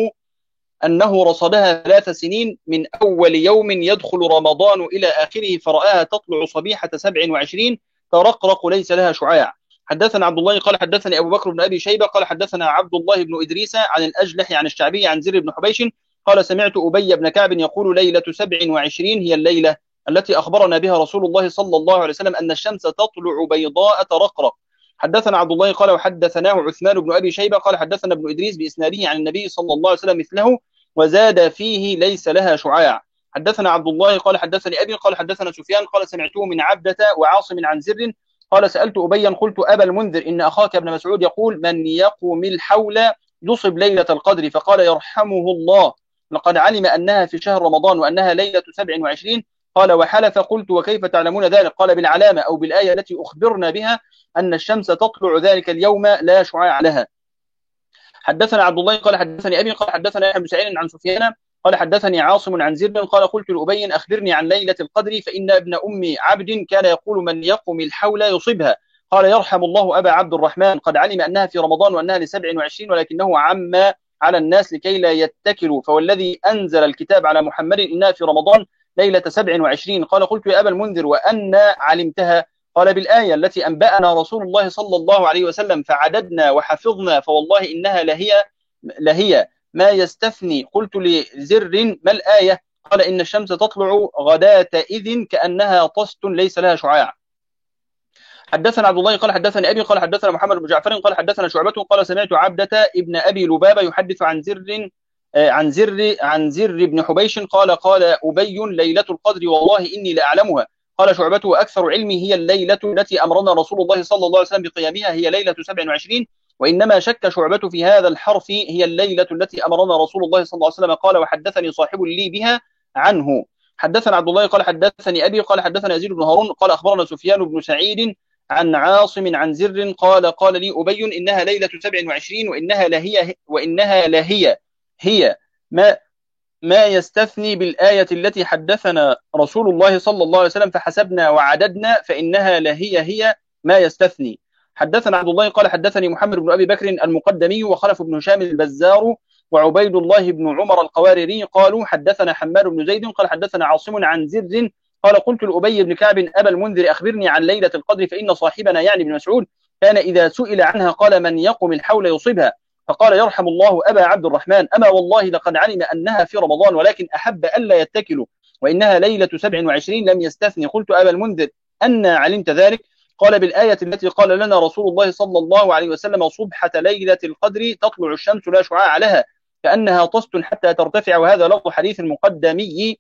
أنه رصدها ثلاث سنين من أول يوم يدخل رمضان إلى آخره فرآها تطلع صبيحة سبع وعشرين ترقرق ليس لها شعاع. حدثنا عبد الله قال حدثني أبو بكر بن أبي شيبة قال حدثنا عبد الله بن إدريس عن الأجلح عن الشعبي عن زر بن حبيش قال سمعت أبي بن كعب يقول ليلة سبع وعشرين هي الليلة التي أخبرنا بها رسول الله صلى الله عليه وسلم أن الشمس تطلع بيضاء ترقرق. حدثنا عبد الله قال وحدثناه عثمان بن أبي شيبة قال حدثنا ابن إدريس بإسناده عن النبي صلى الله عليه وسلم مثله وزاد فيه ليس لها شعاع. حدثنا عبد الله قال حدثني أبي قال حدثنا سفيان قال سمعته من عبدة وعاصم عن زر قال سألت أبيا قلت أبا المنذر إن أخاك ابن مسعود يقول من يقوم الحول يصب ليلة القدر، فقال يرحمه الله لقد علم أنها في شهر رمضان وأنها ليلة سبع وعشرين. قال وحلف قلت وكيف تعلمون ذلك؟ قال بالعلامة أو بالآية التي أخبرنا بها أن الشمس تطلع ذلك اليوم لا شعاع لها. حدثنا عبد الله قال حدثني أبي قال حدثنا يحيى بن سعيد عن سفيان قال حدثني عاصم عن زر قال قلت لأبي أخبرني عن ليلة القدر فإن ابن أم عبد كان يقول من يقوم الحول يصبها. قال يرحم الله أبا عبد الرحمن قد علم أنها في رمضان وأنها لسبع وعشرين ولكنه عم على الناس لكي لا يتكلوا، فوالذي أنزل الكتاب على محمد إنها في رمضان ليلة سبع وعشرين. قال قلت يا أبا المنذر وأن علمتها؟ قال بالآية التي أنبأنا رسول الله صلى الله عليه وسلم فعددنا وحفظنا فوالله إنها لهي لهي ما يستثني. قلت لزر ما الآية؟ قال إن الشمس تطلع غداة إذ كأنها طست ليس لها شعاع. حدثنا عبد الله قال حدثني أبي قال حدثنا محمد بن جعفر قال حدثنا شعبة قال سمعت عبدة ابن أبي لبابة يحدث عن زر عن زر عن زر بن حبيش قال قال أبي ليلة القدر والله إني لأعلمها. قال شعبة وأكثر علمي هي الليلة التي أمرنا رسول الله صلى الله عليه وسلم بقيامها هي ليلة سبع وعشرين، وإنما شك شعبة في هذا الحرف هي الليلة التي أمرنا رسول الله صلى الله عليه وسلم. قال وحدثني صاحب لي بها عنه. حدثنا عبد الله قال حدثني أبي قال حدثنا يزيد بن هارون قال أخبرنا سفيان بن سعيد عن عاصم عن زر قال قال لي أبي إنها ليلة سبع وعشرين وإنها لهي وإنها لهي هي ما ما يستثني بالآية التي حدثنا رسول الله صلى الله عليه وسلم فحسبنا وعددنا فإنها لهي هي ما يستثني. حدثنا عبد الله قال حدثني محمد بن أبي بكر المقدمي وخلف بن هشام البزار وعبيد الله بن عمر القواريري قالوا حدثنا حماد بن زيد قال حدثنا عاصم عن زر قال قلت لأبي بن كعب أبا المنذر أخبرني عن ليلة القدر فإن صاحبنا يعني بن مسعود كان إذا سئل عنها قال من يقم الحول يصيبها، فقال يرحم الله أبا عبد الرحمن أما والله لقد علم أنها في رمضان ولكن أحب ألا يتكلوا وإنها ليلة سبع وعشرين لم يستثني. قلت أبا المنذر أن علمت ذلك؟ قال بالآية التي قال لنا رسول الله صلى الله عليه وسلم صبحة ليلة القدر تطلع الشمس لا شعاع لها كأنها طست حتى ترتفع، وهذا لفظ حديث المقدمي.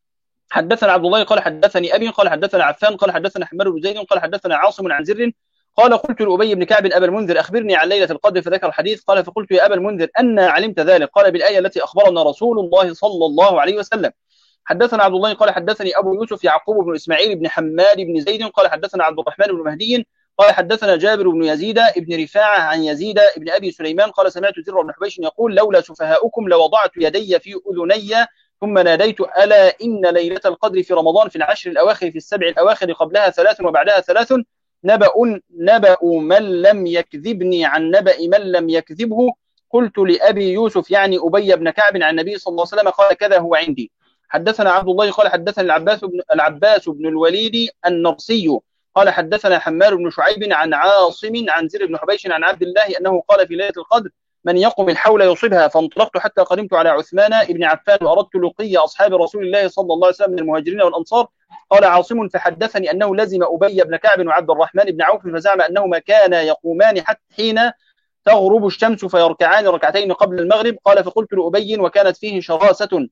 حدثنا عبد الله قال حدثني أبي قال حدثنا عفان قال حدثنا حماد بن زيد قال حدثنا عاصم عن زر قال قلت لأبي بن كعب أبا المنذر أخبرني عن ليلة القدر فذكر الحديث. قال فقلت يا أبا المنذر أن علمت ذلك؟ قال بالآية التي أخبرنا رسول الله صلى الله عليه وسلم. حدثنا عبد الله قال حدثني أبو يوسف يعقوب بن إسماعيل بن حماد بن زيد قال حدثنا عبد الرحمن بن مهدي قال حدثنا جابر بن يزيد بن رفاعة عن يزيد بن أبي سليمان قال سمعت زر بن حبيش يقول لولا سفهاؤكم لوضعت يدي في أذني ثم ناديت ألا إن ليلة القدر في رمضان في العشر الأواخر في السبع الأواخر قبلها ثلاث وبعدها ثلاث نبأ نبأ من لم يكذبني عن نبأ من لم يكذبه. قلت لأبي يوسف يعني أبي بن كعب عن النبي صلى الله عليه وسلم قال كذا هو عندي. حدثنا عبد الله قال حدثنا العباس بن العباس بن الوليد النرسي قال حدثنا حمار بن شعيب عن عاصم عن زر بن حبيش عن عبد الله أنه قال في ليلة القدر من يقم الحول يصيبها، فانطلقت حتى قدمت على عثمان بن عفان وأردت لقي أصحاب رسول الله صلى الله عليه وسلم من المهاجرين والأنصار. قال عاصم فحدثني أنه لزم أبي بن كعب وعبد الرحمن بن عوف فزعم أنهما كانا يقومان حتى حين تغرب الشمس فيركعان ركعتين قبل المغرب. قال فقلت لأبي وكانت فيه شراسة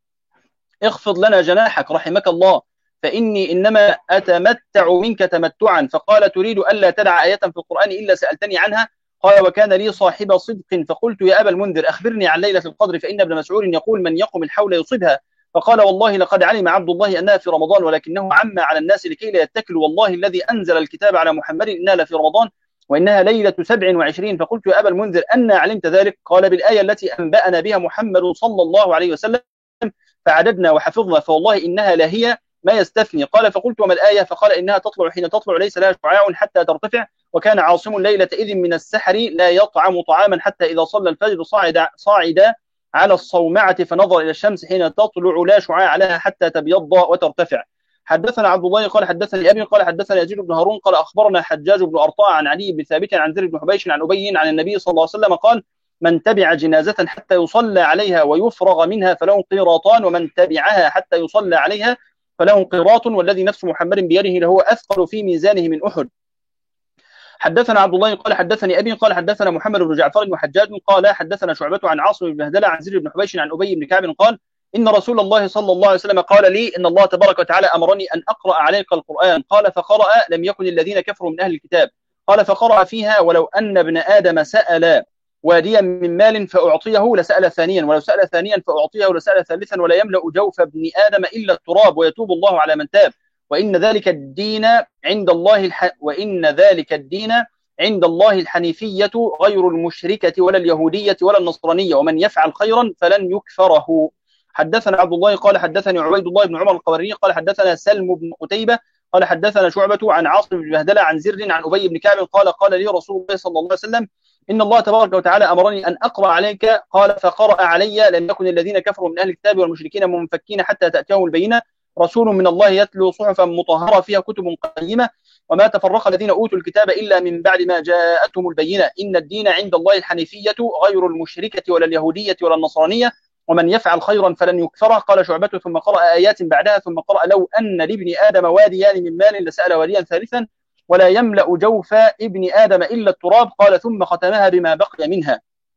اخفض لنا جناحك رحمك الله فإني إنما أتمتع منك تمتعا. فقال تريد ألا تدع آية في القرآن إلا سألتني عنها؟ قال وكان لي صاحب صدق. فقلت يا أبا المنذر أخبرني عن ليلة القدر فإن ابن مسعود يقول من يقم الحول يصيبها. فقال والله لقد علم عبد الله أنها في رمضان ولكنه عم على الناس لكي لا يتكلوا والله الذي أنزل الكتاب على محمد إنها لفي رمضان وإنها ليلة سبع وعشرين. فقلت يا أبا المنذر أن علمت ذلك؟ قال بالآية التي أنبأنا بها محمد صلى الله عليه وسلم فعددنا وحفظنا فوالله إنها لهي ما يستثني. قال فقلت وما الآية؟ فقال إنها تطلع حين تطلع ليس لها شعاع حتى ترتفع وكان عاصم ليلة إذ من السحر لا يطعم طعاما حتى إذا صلى الفجر صاعد صاعد على الصومعة فنظر إلى الشمس حين تطلع لا شعاع لها حتى تبيض وترتفع. حدثنا عبد الله قال حدثني أبي قال حدثنا يزيد بن هارون قال أخبرنا حجاج بن أرطاء عن علي بن ثابت عن زر بن حبيش عن أبي عن النبي صلى الله عليه وسلم قال من تبع جنازة حتى يصلى عليها ويفرغ منها فله قيراطان ومن تبعها حتى يصلى عليها فله قيراط والذي نفس محمد بيده لهو أثقل في ميزانه من أحد. حدثنا عبد الله قال حدثني أبي قال حدثنا محمد بن جعفر وحجاج قال حدثنا شعبة عن عاصم بن بهدلة عن زر بن حبيش عن أبي بن كعب قال إن رسول الله صلى الله عليه وسلم قال لي إن الله تبارك وتعالى أمرني أن أقرأ عليك القرآن. قال فقرأ لم يكن الذين كفروا من أهل الكتاب. قال فقرأ فيها ولو أن ابن آدم سأل واديا من مال فأعطيه لسأل ثانيا ولو سأل ثانيا فأعطيه لسأل ثالثا ولا يملأ جوف ابن آدم إلا التراب ويتوب الله على من تاب وإن ذلك الدين عند الله الح... وإن ذلك الدين عند الله الحنيفية غير المشركة ولا اليهودية ولا النصرانية ومن يفعل خيرا فلن يكفره. حدثنا عبد الله قال حدثني عبيد الله بن عمر القواري قال حدثنا سلم بن قتيبة قال حدثنا شعبة عن عاصم بن بهدلة عن زر عن أبي بن كعب قال قال لي رسول الله صلى الله عليه وسلم إن الله تبارك وتعالى أمرني أن أقرأ عليك. قال فقرأ علي لم يكن الذين كفروا من أهل الكتاب والمشركين منفكين حتى تأتيهم البينة رسول من الله يتلو صحفا مطهرة فيها كتب قيمة وما تفرق الذين أوتوا الكتاب إلا من بعد ما جاءتهم البينة إن الدين عند الله الحنيفية غير المشركة ولا اليهودية ولا النصرانية ومن يفعل خيرا فلن يكفره. قال شعبة ثم قرأ آيات بعدها ثم قرأ لو أن لابن آدم واديان من مال لسأل واديا ثالثا ولا يملأ جوف ابن آدم إلا التراب. قال ثم ختمها بما بقي منها.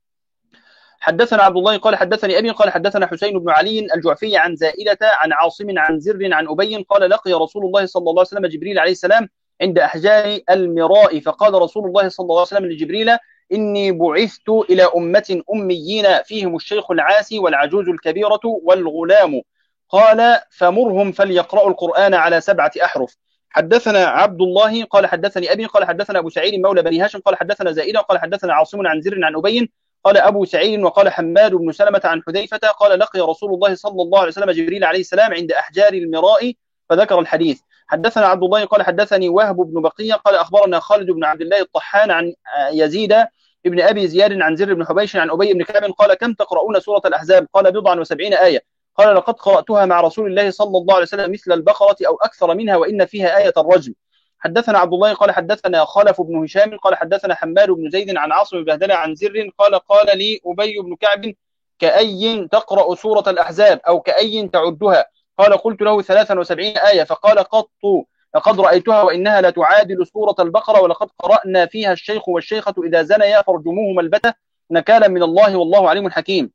حدثنا عبد الله قال حدثني أبي قال حدثنا حسين بن علي الجعفي عن زائدة عن عاصم عن زر عن أبي قال لقي رسول الله صلى الله عليه وسلم جبريل عليه السلام عند أحجار المراء فقال رسول الله صلى الله عليه وسلم لجبريل إني بعثت إلى أمة أميين فيهم الشيخ العاسي والعجوز الكبيرة والغلام. قال فمرهم فليقرأوا القرآن على سبعة أحرف. حدثنا عبد الله قال حدثني أبي قال حدثنا أبو سعيد مولى بني هاشم قال حدثنا زائدة قال حدثنا عاصم عن زر عن أبي قال أبو سعيد وقال حماد بن سلمة عن حذيفة قال لقي رسول الله صلى الله عليه وسلم جبريل عليه السلام عند أحجار المراء فذكر الحديث. حدثنا عبد الله قال حدثني وهب بن بقية قال أخبرنا خالد بن عبد الله الطحان عن يزيد ابن أبي زياد عن زر بن حبيش عن أبي بن كعب قال كم تقرؤون سورة الأحزاب؟ قال بضعا وسبعين آية. قال لقد قرأتها مع رسول الله صلى الله عليه وسلم مثل البقرة أو أكثر منها وإن فيها آية الرجم. حدثنا عبد الله قال حدثنا خلف بن هشام قال حدثنا حماد بن زيد عن عاصم بن بهدلة عن زر قال قال لي أبي بن كعب كأي تقرأ سورة الأحزاب أو كأي تعدها؟ قال قلت له ثلاثا وسبعين آية. فقال قط لقد رأيتها وإنها لا تعادل سورة البقرة ولقد قرأنا فيها الشيخ والشيخة إذا زنيا فارجموهما البتة نكالا من الله والله عليم حكيم.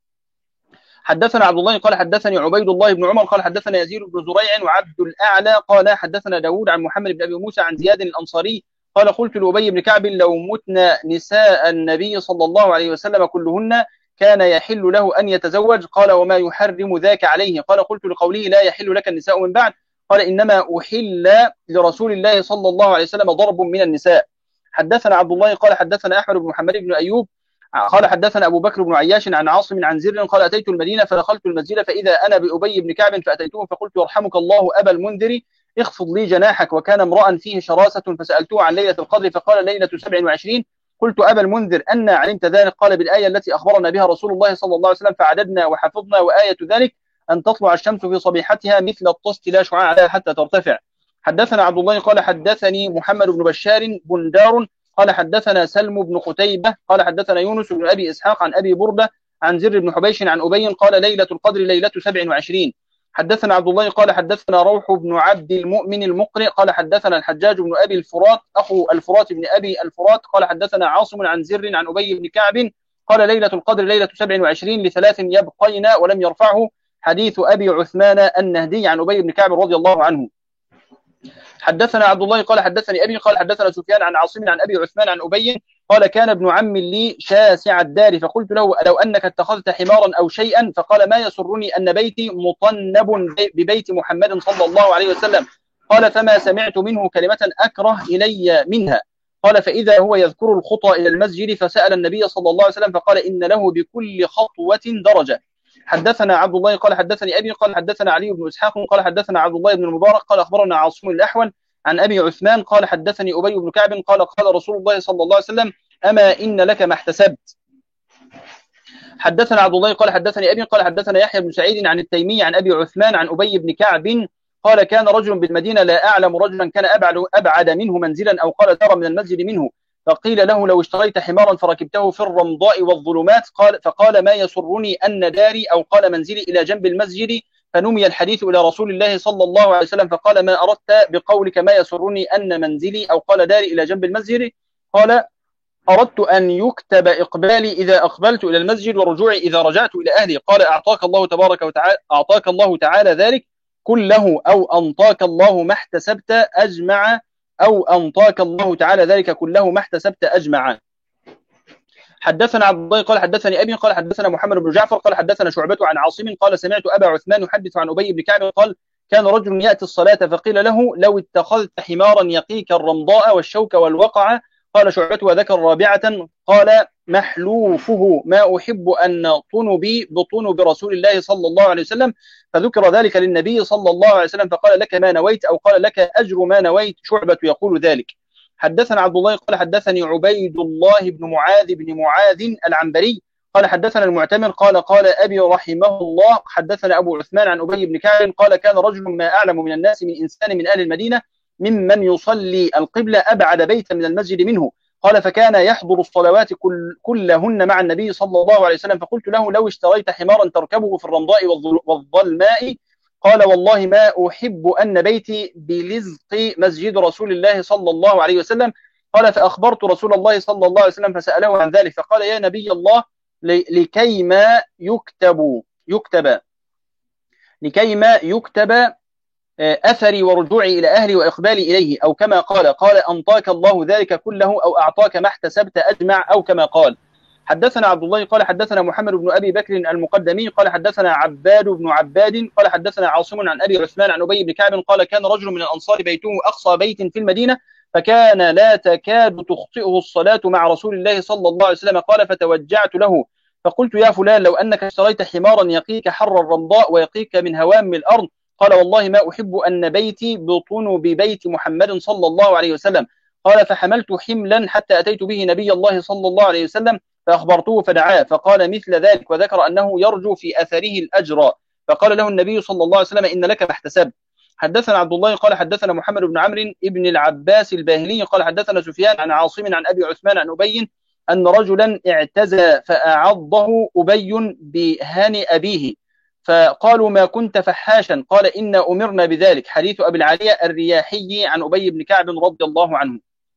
حدثنا عبد الله قال حدثني عبيد الله بن عمر قال حدثنا يزيد بن زريع وعبد الأعلى قال حدثنا داود عن محمد بن أبي موسى عن زياد الأنصاري قال قلت لأبي بن كعب لو متنا نساء النبي صلى الله عليه وسلم كلهن كان يحل له أن يتزوج؟ قال وما يحرم ذاك عليه؟ قال قلت لقوله لا يحل لك النساء من بعد قال إنما أحل لرسول الله صلى الله عليه وسلم ضرب من النساء. حدثنا عبد الله قال حدثنا أحمد بن محمد بن أيوب قال حدثنا أبو بكر بن عياش عن عاصم عن زر قال أتيت المدينة فدخلت المسجد فإذا أنا بأبي بن كعب فأتيته فقلت يرحمك الله أبا المنذر اخفض لي جناحك. وكان امرأ فيه شراسة فسألته عن ليلة القدر فقال ليلة سبع وعشرين. قلت أبا المنذر أن علمت ذلك؟ قال بالآية التي أخبرنا بها رسول الله صلى الله عليه وسلم فعددنا وحفظنا وآية ذلك أن تطلع الشمس في صبيحتها مثل الطست لا شعاع لها حتى ترتفع. حدثنا عبد الله قال حدثني محمد بن بشار بندار قال حدثنا سلم بن قتيبة قال حدثنا يونس بن أبي إسحاق عن أبي بردة عن زر بن حبيش عن أبي قال ليلة القدر ليلة سبع وعشرين. حدثنا عبد الله قال حدثنا روح بن عبد المؤمن المقرئ قال حدثنا الحجاج بن أبي الفرات أخو الفرات بن أبي الفرات قال حدثنا عاصم عن زر عن أبي بن كعب قال ليلة القدر ليلة سبع وعشرين لثلاث يبقين ولم يرفعه حديث أبي عثمان النهدي عن أبي بن كعب رضي الله عنه. حدثنا عبد الله قال حدثني أبي قال حدثنا سفيان عن عاصم عن أبي عثمان عن أبي قال كان ابن عم لي شاسع الدار فقلت له لو أنك اتخذت حمارا أو شيئا فقال ما يسرني أن بيتي مطنب ببيت محمد صلى الله عليه وسلم. قال فما سمعت منه كلمة أكره إلي منها. قال فإذا هو يذكر الخطى إلى المسجد فسأل النبي صلى الله عليه وسلم فقال إن له بكل خطوة درجة. حدثنا عبد الله قال حدثني أبي قال حدثنا علي بن إسحاق قال حدثنا عبد الله بن المبارك قال أخبرنا عاصم الأحول عن أبي عثمان قال حدثني أبي بن كعب قال قال رسول الله صلى الله عليه وسلم أما إن لك ما احتسبت. حدثنا عبد الله قال حدثني أبي قال حدثنا يحيى بن سعيد عن التيمي عن أبي عثمان عن أبي بن كعب قال كان رجل بالمدينة لا أعلم رجلا كان أبعد, أبعد منه منزلا أو قال ترى من المسجد منه فقيل له لو اشتريت حمارا فركبته في الرمضاء والظلمات قال فقال ما يسرني أن داري أو قال منزلي إلى جنب المسجد فنمي الحديث إلى رسول الله صلى الله عليه وسلم فقال ما أردت بقولك ما يسرني أن منزلي أو قال داري إلى جنب المسجد؟ قال أردت أن يكتب إقبالي إذا أقبلت إلى المسجد ورجوعي إذا رجعت إلى أهلي. قال أعطاك الله تبارك وتعالى أعطاك الله تعالى ذلك كله أو أنطاك الله ما احتسبت أجمع أو أنطاك الله تعالى ذلك كله ما احتسبت أجمع. حدثنا عبد الله قال حدثني أبي قال حدثنا محمد بن جعفر قال حدثنا شعبة عن عاصم قال سمعت أبا عثمان يحدث عن أبي بن كعب قال كان رجل يأتي الصلاة فقيل له لو اتخذت حمارا يقيك الرمضاء والشوك والوقع. قال شعبة وذكر رابعة قال محلوفه ما أحب أن طنبي بطنب رسول الله صلى الله عليه وسلم فذكر ذلك للنبي صلى الله عليه وسلم فقال لك ما نويت أو قال لك أجر ما نويت. شعبة يقول ذلك. حدثنا عبد الله قال حدثني عبيد الله بن معاذ بن معاذ العنبري قال حدثنا المعتمر قال قال أبي رحمه الله حدثنا أبو عثمان عن أبي بن كعب قال كان رجل ما أعلم من الناس من إنسان من أهل المدينة ممن يصلي القبلة أبعد بيتا من المسجد منه قال فكان يحضر الصلوات كل كلهن مع النبي صلى الله عليه وسلم، فقلت له لو اشتريت حمارا تركبه في الرمضاء والظلماء، قال والله ما أحب أن بيتي بلزق مسجد رسول الله صلى الله عليه وسلم. قال فأخبرت رسول الله صلى الله عليه وسلم فسأله عن ذلك، فقال يا نبي الله لكيما يكتب يكتب لكيما يكتب أثري ورجوعي إلى أهلي وإقبالي إليه، أو كما قال قال أنطاك الله ذلك كله أو أعطاك ما احتسبت أجمع، أو كما قال. حدثنا عبد الله قال حدثنا محمد بن أبي بكر المقدمي قال حدثنا عباد بن عباد قال حدثنا عاصم عن أبي عثمان عن أبي بن كعب قال كان رجل من الأنصار بيته أقصى بيت في المدينة، فكان لا تكاد تخطئه الصلاة مع رسول الله صلى الله عليه وسلم. قال فتوجعت له فقلت يا فلان لو أنك اشتريت حمارا يقيك حر الرمضاء ويقيك من هوام الأرض، قال والله ما أحب أن بيتي بطن ببيت محمد صلى الله عليه وسلم. قال فحملت حملا حتى أتيت به نبي الله صلى الله عليه وسلم فأخبرته فدعاه فقال مثل ذلك، وذكر أنه يرجو في أثره الأجر، فقال له النبي صلى الله عليه وسلم إن لك ما احتسبت. حدثنا عبد الله قال حدثنا محمد بن عمرو ابن العباس الباهلي قال حدثنا سفيان عن عاصم عن أبي عثمان عن أبي أن رجلا اعتزى فأعضه أبي بهان أبيه، فقالوا ما كنت فحاشا، قال إنا أمرنا بذلك. حديث أبي العالية الرياحي عن أبي بن كعب رضي الله عنه.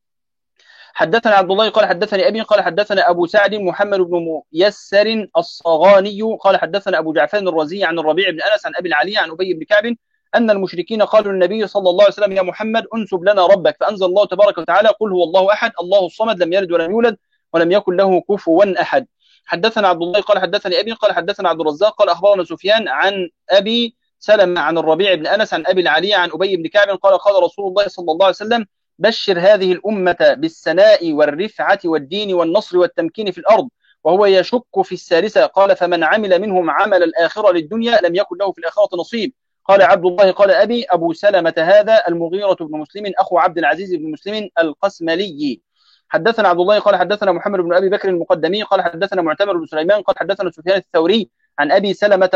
حدثنا عبد الله قال حدثني أبي قال حدثنا أبو سعد محمد بن ميسر الصغاني قال حدثنا أبو جعفر الرزي عن الربيع بن أنس عن أبي العالية عن أبي بن كعب أن المشركين قالوا للنبي صلى الله عليه وسلم يا محمد أنسب لنا ربك، فأنزل الله تبارك وتعالى قل هو الله أحد الله الصمد لم يلد ولم يولد ولم يكن له كفوا أحد. حدثنا عبد الله قال حدثني أبي قال حدثنا عبد الرزاق قال أخبرنا سفيان عن أبي سلمة عن الربيع بن أنس عن أبي العالية عن أبي بن كعب قال قال رسول الله صلى الله عليه وسلم بشر هذه الأمة بالسناء والرفعة والدين والنصر والتمكين في الأرض، وهو يشك في الثالثة. قال فمن عمل منهم عمل الآخرة للدنيا لم يكن له في الآخرة نصيب. قال عبد الله قال أبي أبو سلمة هذا المغيرة بن مسلم أخو عبد العزيز بن مسلم القسملي. حدثنا عبد الله قال حدثنا محمد بن أبي بكر المقدمي قال حدثنا معتمر بن سليمان قال حدثنا سفيان الثوري عن أبي سلمة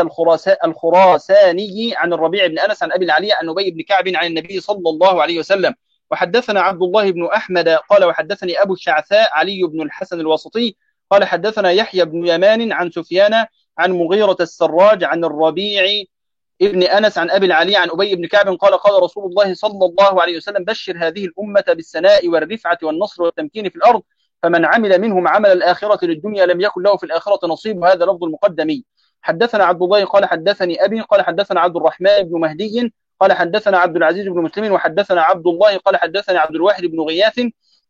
الخراساني عن الربيع بن أنس عن أبي العالية عن أبي بن كعب عن النبي صلى الله عليه وسلم. وحدثنا عبد الله بن أحمد قال وحدثني أبو الشعثاء علي بن الحسن الواسطي قال حدثنا يحيى بن يمان عن سفيان عن مغيرة السراج عن الربيع ابن أنس عن أبي العالية عن أبي بن كعب قال قال رسول الله صلى الله عليه وسلم بشر هذه الأمة بالسناء والرفعة والنصر والتمكين في الأرض، فمن عمل منهم عمل الآخرة للدنيا لم يكن له في الآخرة نصيب. هذا لفظ المقدمي. حدثنا عبد الله قال حدثني أبي قال حدثنا عبد الرحمن بن مهدي قال حدثنا عبد العزيز بن مسلم وحدثنا عبد الله قال حدثنا عبد الواحد بن غياث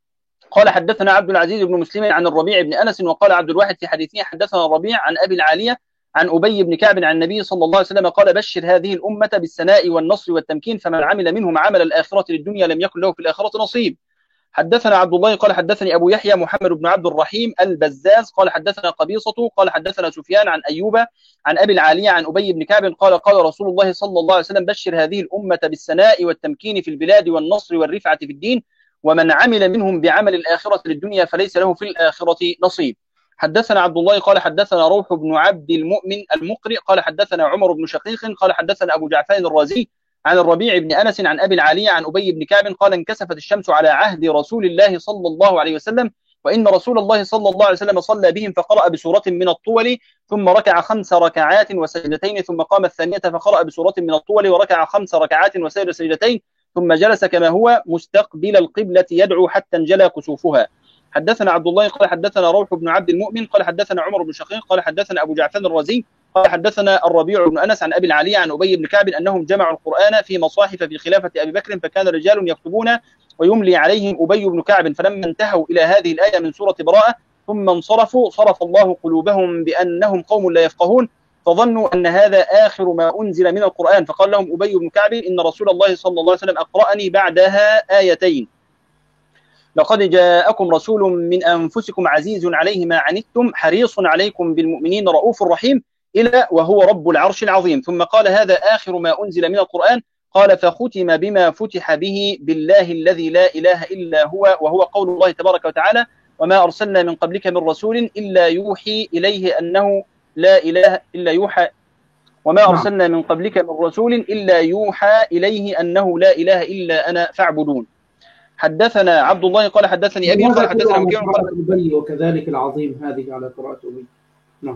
قال حدثنا عبد العزيز بن مسلم عن الربيع بن أنس وقال عبد الواحد في حديثه حدثنا الربيع عن أبي العالية عن أبي بن كعب عن النبي صلى الله عليه وسلم قال بشر هذه الأمة بالسناء والنصر والتمكين، فمن عمل منهم عمل الآخرة للدنيا لم يكن له في الآخرة نصيب. حدثنا عبد الله قال حدثني أبو يحيى محمد بن عبد الرحيم البزاز قال حدثنا قبيصة قال حدثنا سفيان عن أيوب عن أبي العالية عن أبي بن كعب قال قال رسول الله صلى الله عليه وسلم بشر هذه الأمة بالسناء والتمكين في البلاد والنصر والرفعة في الدين، ومن عمل منهم بعمل الآخرة للدنيا فليس له في الآخرة نصيب. حدثنا عبد الله قال حدثنا روح بن عبد المؤمن المقرئ قال حدثنا عمر بن شقيق قال حدثنا أبو جعفر الرازي عن الربيع بن أنس عن أبي العالية عن أبي بن كعب قال انكسفت الشمس على عهد رسول الله صلى الله عليه وسلم، وإن رسول الله صلى الله عليه وسلم صلى بهم فقرأ بسورة من الطول ثم ركع خمس ركعات وسجدتين ثم قام الثانية فقرأ بسورة من الطول وركع خمس ركعات وسجد سجدتين ثم جلس كما هو مستقبل القبلة يدعو حتى انجلى كسوفها. حدثنا عبد الله قال حدثنا روح بن عبد المؤمن قال حدثنا عمر بن شقيق قال حدثنا أبو جعفر الرازي قال حدثنا الربيع بن أنس عن أبي العالية عن أبي بن كعب أنهم جمعوا القرآن في مصاحف في خلافة أبي بكر، فكان رجال يكتبون ويملي عليهم أبي بن كعب، فلما انتهوا إلى هذه الآية من سورة براءة ثم انصرفوا صرف الله قلوبهم بأنهم قوم لا يفقهون، فظنوا أن هذا آخر ما أنزل من القرآن، فقال لهم أبي بن كعب إن رسول الله صلى الله عليه وسلم أقرأني بعدها آيتين: لقد جاءكم رسول من أنفسكم عزيز عليه ما عنتم حريص عليكم بالمؤمنين رؤوف رحيم، إلى وهو رب العرش العظيم. ثم قال هذا آخر ما أنزل من القرآن. قال فختم بما فتح به بالله الذي لا إله إلا هو، وهو قول الله تبارك وتعالى وما أرسلنا من قبلك من رسول إلا يوحي إليه أنه لا إله إلا يوحى وما أرسلنا من قبلك من رسول إلا يوحى إليه أنه لا إله إلا أنا فاعبدون. حدثنا عبد الله قال حدثني أبي قال حدثنا على وكيع قراءة أبي وكذلك العظيم، هذه على قراءة أبي. نعم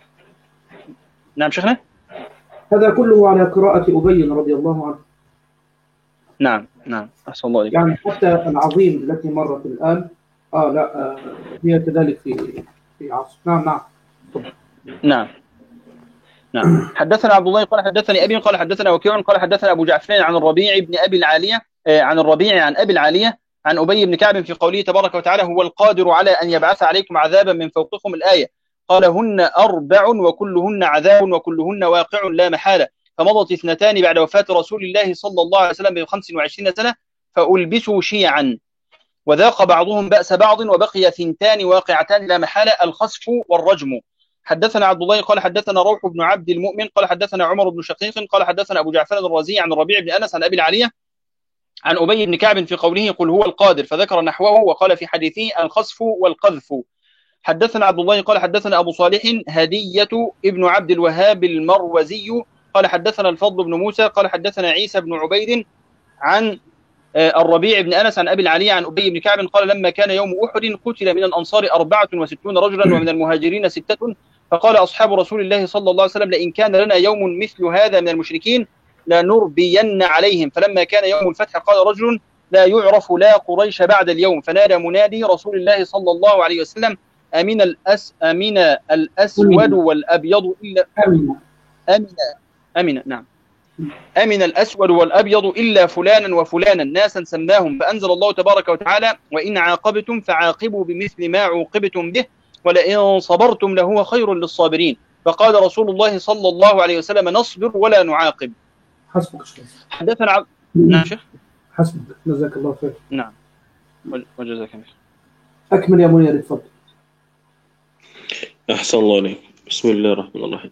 نعم شيخنا. هذا كله على قراءة أبي رضي الله عنه. نعم نعم أحسن الله إليك. يعني حتى العظيم التي مرت الآن آه لا آه هي كذلك في في عصر. نعم نعم نعم نعم. حدثنا عبد الله قال حدثني أبي قال حدثنا وكيع قال حدثنا أبو جعفر عن الربيع بن أبي العالية آه عن الربيع عن أبي العالية عن أبي بن كعب في قوله تبارك وتعالى هو القادر على أن يبعث عليكم عذابا من فوقكم الآية. قال هن أربع وكلهن عذاب وكلهن واقع لا محالة. فمضت اثنتان بعد وفاة رسول الله صلى الله عليه وسلم بخمس وعشرين سنة فألبسوا شيعا وذاق بعضهم بأس بعض وبقي ثنتان واقعتان لا محالة الخسف والرجم. حدثنا عبد الله قال حدثنا روح بن عبد المؤمن قال حدثنا عمر بن شقيق قال حدثنا أبو جعفر الرازي عن الربيع بن أنس عن أبي العالية عن أبي بن كعب في قوله قل هو القادر فذكر نحوه وقال في حديثه الخسف والقذف. حدثنا عبد الله قال حدثنا أبو صالح هدية ابن عبد الوهاب المروزي قال حدثنا الفضل بن موسى قال حدثنا عيسى بن عبيد عن الربيع بن أنس عن أبي العالية عن أبي بن كعب قال لما كان يوم أحد قتل من الأنصار أربعة وستون رجلا ومن المهاجرين ستة فقال أصحاب رسول الله صلى الله عليه وسلم لئن كان لنا يوم مثل هذا من المشركين لنربين عليهم. فلما كان يوم الفتح قال رجل لا يعرف لا قريش بعد اليوم فنادى منادي رسول الله صلى الله عليه وسلم أمن الأس أمن الأسود والأبيض إلا أمن أمن أمن نعم أمن الأسود والأبيض إلا فلانا وفلانا ناسا سماهم فأنزل الله تبارك وتعالى وإن عاقبتم فعاقبوا بمثل ما عوقبتم به ولئن صبرتم لهو خير للصابرين. فقال رسول الله صلى الله عليه وسلم نصبر ولا نعاقب. حسبك شيخ. حدثنا عبد نعم شيخ. حسبك جزاك الله خير. نعم وجزاك الله. أكمل يا منير اتفضل. أحسن الله عليك. بسم الله الرحمن الرحيم.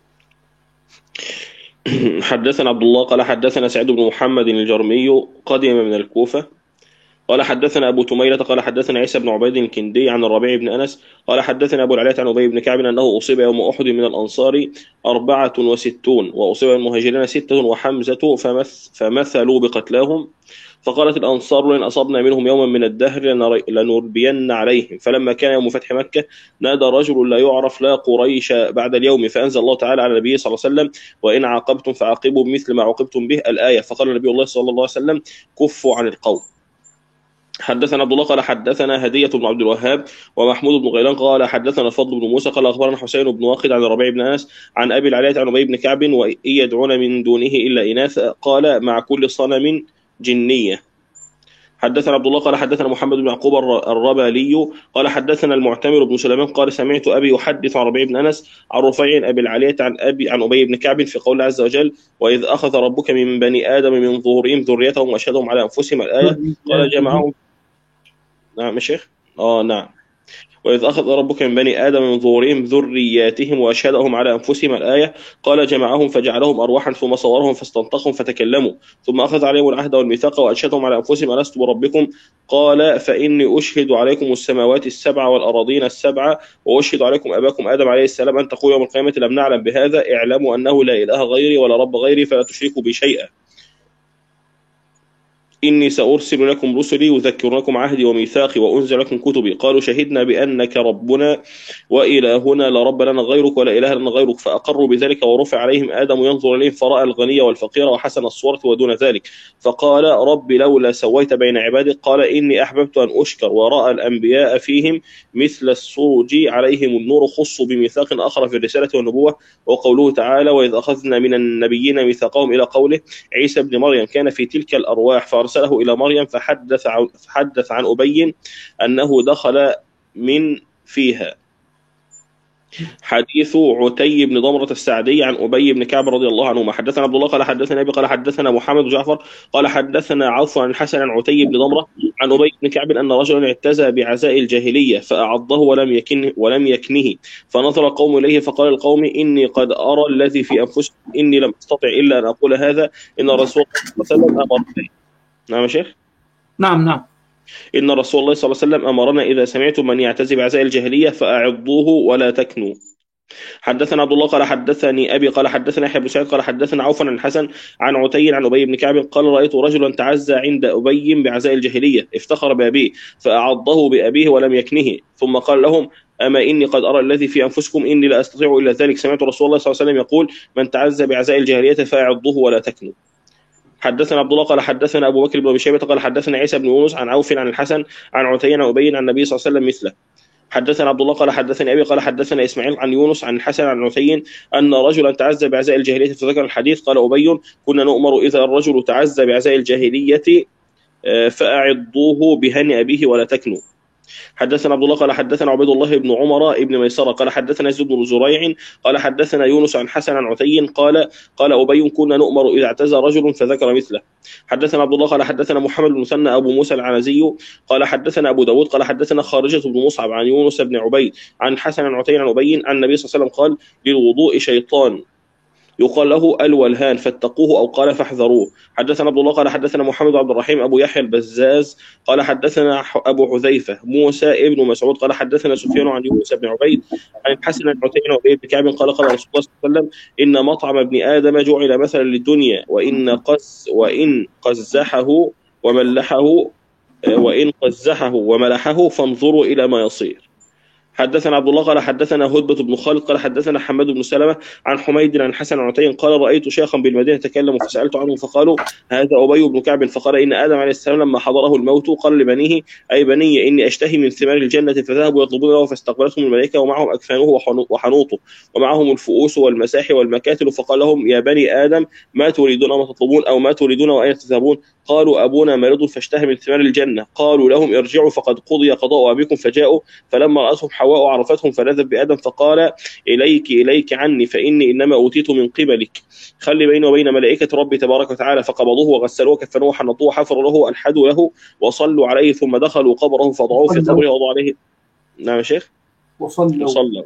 حدثنا عبد الله قال حدثنا سعيد بن محمد الجرمي قدم من الكوفة قال حدثنا أبو تميلة قال حدثنا عيسى بن عبيد الكندي عن الربيع بن أنس قال حدثنا أبو العلاء عن أبي بن كعب أنه أصيب يوم أحد من الأنصار أربعة وستون وأصيب المهاجرين ستة وحمزة فمث فمثلوا بقتلاهم فقالت الأنصار لئن أصبنا منهم يوما من الدهر لنربين عليهم. فلما كان يوم فتح مكة نادى رجل لا يعرف لا قريش بعد اليوم فأنزل الله تعالى على النبي صلى الله عليه وسلم وإن عاقبتم فعاقبوا بمثل ما عوقبتم به الآية. فقال النبي الله صلى الله عليه وسلم كفوا عن القوم. حدثنا عبد الله قال حدثنا هدية بن عبد الوهاب ومحمود بن غيلان قال حدثنا الفضل بن موسى قال أخبرنا حسين بن واقد عن الربيع بن أنس عن أبي العلاء عن أبي بن كعب وإن يدعون من دونه إلا إناثا قال مع كل صنم جنية. حدثنا عبد الله قال حدثنا محمد بن يعقوب الربالي قال حدثنا المعتمر بن سليمان قال سمعت أبي يحدث عن ربيع بن أنس عن رفيع أبي العالية عن أبي عن أبي بن كعب في قول عز وجل وإذ أخذ ربك من بني آدم من ظهورهم ذريتهم وأشهدهم على أنفسهم الآية قال جمعهم. نعم يا شيخ آه نعم وإذ أخذ ربك من بني آدم من ظهورهم ذرياتهم وأشهدهم على أنفسهم الآية قال جمعهم فجعلهم أرواحا ثم صورهم فاستنطقهم فتكلموا ثم أخذ عليهم العهد والميثاق وأشهدهم على أنفسهم ألست بربكم قال فإني أشهد عليكم السماوات السبع والأراضين السبع وأشهد عليكم أباكم آدم عليه السلام أن تقولوا يوم القيامة لم نعلم بهذا اعلموا أنه لا إله غيري ولا رب غيري فلا تشركوا بي شيئا إني سأرسل لكم رسلي يذكرونكم عهدي وميثاقي وأنزل لكم كتبي قالوا شهدنا بأنك ربنا وإلهنا لا رب لنا غيرك ولا إله لنا غيرك فأقروا بذلك ورفع عليهم آدم ينظر إليهم فرأى الغني والفقير وحسن الصورة ودون ذلك فقال رب لولا سويت بين عبادك قال إني أحببت أن أشكر ورأى الأنبياء فيهم مثل السروج عليهم النور خصوا بميثاق آخر في الرسالة والنبوة وقوله تعالى وإذ أخذنا من النبيين ميثاقهم إلى قوله عيسى بن مريم كان في تلك الأرواح فأرسله إلى مريم فحدث عن, فحدث عن أبي أنه دخل من فيها. حديث عتي بن ضمرة السعدي عن أبي بن كعب رضي الله عنه. حدثنا عبد الله قال حدثنا أبي قال حدثنا محمد بن جعفر قال حدثنا عوف عن الحسن عن عتي بن ضمرة عن أبي بن كعب أن رجلا اعتزى بعزاء الجاهلية فأعضه ولم يكنه ولم يكنه فنظر القوم إليه فقال القوم إني قد أرى الذي في أنفسكم إني لم أستطع إلا أن أقول هذا إن رسول الله صلى الله عليه وسلم أمرني. نعم يا شيخ. نعم نعم إن رسول الله صلى الله عليه وسلم أمرنا إذا سمعتم من يعتزي بعزاء الجاهلية فأعضوه ولا تكنوا. حدثنا عبد الله قال حدثني ابي قال حدثنا يحيى بن سعيد قال حدثنا عوف عن الحسن عن عتي عن ابي بن كعب قال رايت رجلا تعزى عند ابي بعزاء الجاهليه افتخر بابيه فاعضه بابيه ولم يكنه ثم قال لهم اما اني قد ارى الذي في انفسكم اني لا استطيع الا ذلك سمعت رسول الله صلى الله عليه وسلم يقول من تعزى بعزاء الجاهليه فاعضه ولا تكنوا. حدثنا عبد الله قال حدثنا ابو بكر بن ابي شيبه قال حدثنا عيسى بن يونس عن عوف عن الحسن عن عتي عن ابي عن النبي صلى الله عليه وسلم مثله. حدثنا عبد الله قال حدثني ابي قال حدثنا اسماعيل عن يونس عن الحسن عن عتي ان رجلا تعزى بعزاء الجاهليه فذكر الحديث. قال ابي كنا نؤمر اذا الرجل تعزى بعزاء الجاهليه فاعضوه بهن ابيه ولا تكنوا. حدثنا عبد الله قال حدثنا عبيد الله بن عمر بن ميسره قال حدثنا يزيد بن زريع قال حدثنا يونس عن حسن عن عتي قال قال ابي كنا نؤمر اذا اعتزى رجل فذكر مثله. حدثنا عبد الله قال حدثنا محمد بن مثنى ابو موسى العنزي قال حدثنا ابو داود قال حدثنا خارجه بن مصعب عن يونس بن عبيد عن حسن عن عتي عن ابي عن النبي صلى الله عليه وسلم قال للوضوء شيطان يقال له الولهان فاتقوه او قال فاحذروه. حدثنا عبد الله قال حدثنا محمد عبد الرحيم ابو يحيى البزاز قال حدثنا ابو حذيفه موسى ابن مسعود قال حدثنا سفيان عن يونس بن عبيد عن الحسن بن عتيبة وابي بن كعب قال قال رسول الله صلى الله عليه وسلم ان مطعم ابن ادم جعل مثلا للدنيا وان قز وان قزحه وملحه وان قزحه وملحه فانظروا الى ما يصير. حدثنا عبد الله قال حدثنا هدبة بن خالد قال حدثنا حماد بن سلمة عن حميد عن حسن عن عتي قال رأيت شيخا بالمدينة تكلم فسألت عنه فقالوا هذا أبي بن كعب فقال إن آدم عليه السلام لما حضره الموت قال لبنيه أي بني إني أشتهي من ثمار الجنة فذهبوا يطلبون له فاستقبلتهم الملائكة ومعهم أكفانه وحنوطه ومعهم الفؤوس والمساحي والمكاتل فقال لهم يا بني آدم ما تريدون وما تطلبون أو ما تريدون وأين تذهبون؟ قالوا أبونا مريض فاشتهى من ثمار الجنة. قالوا لهم ارجعوا فقد قضي قضاء أبيكم فجاءوا فلما رأتهم حواء عرفتهم فنذب بآدم فقال إليك إليك عني فإني إنما أوتيت من قبلك خلي بيني وبين ملائكة ربي تبارك وتعالى فقبضوه وغسلوه وكفنوه وحنطوه وحفروا له ألحدوا له وصلوا عليه ثم دخلوا قبره فضعوه في قبره ووضعوا عليه. نعم يا شيخ وصلوا وصلوا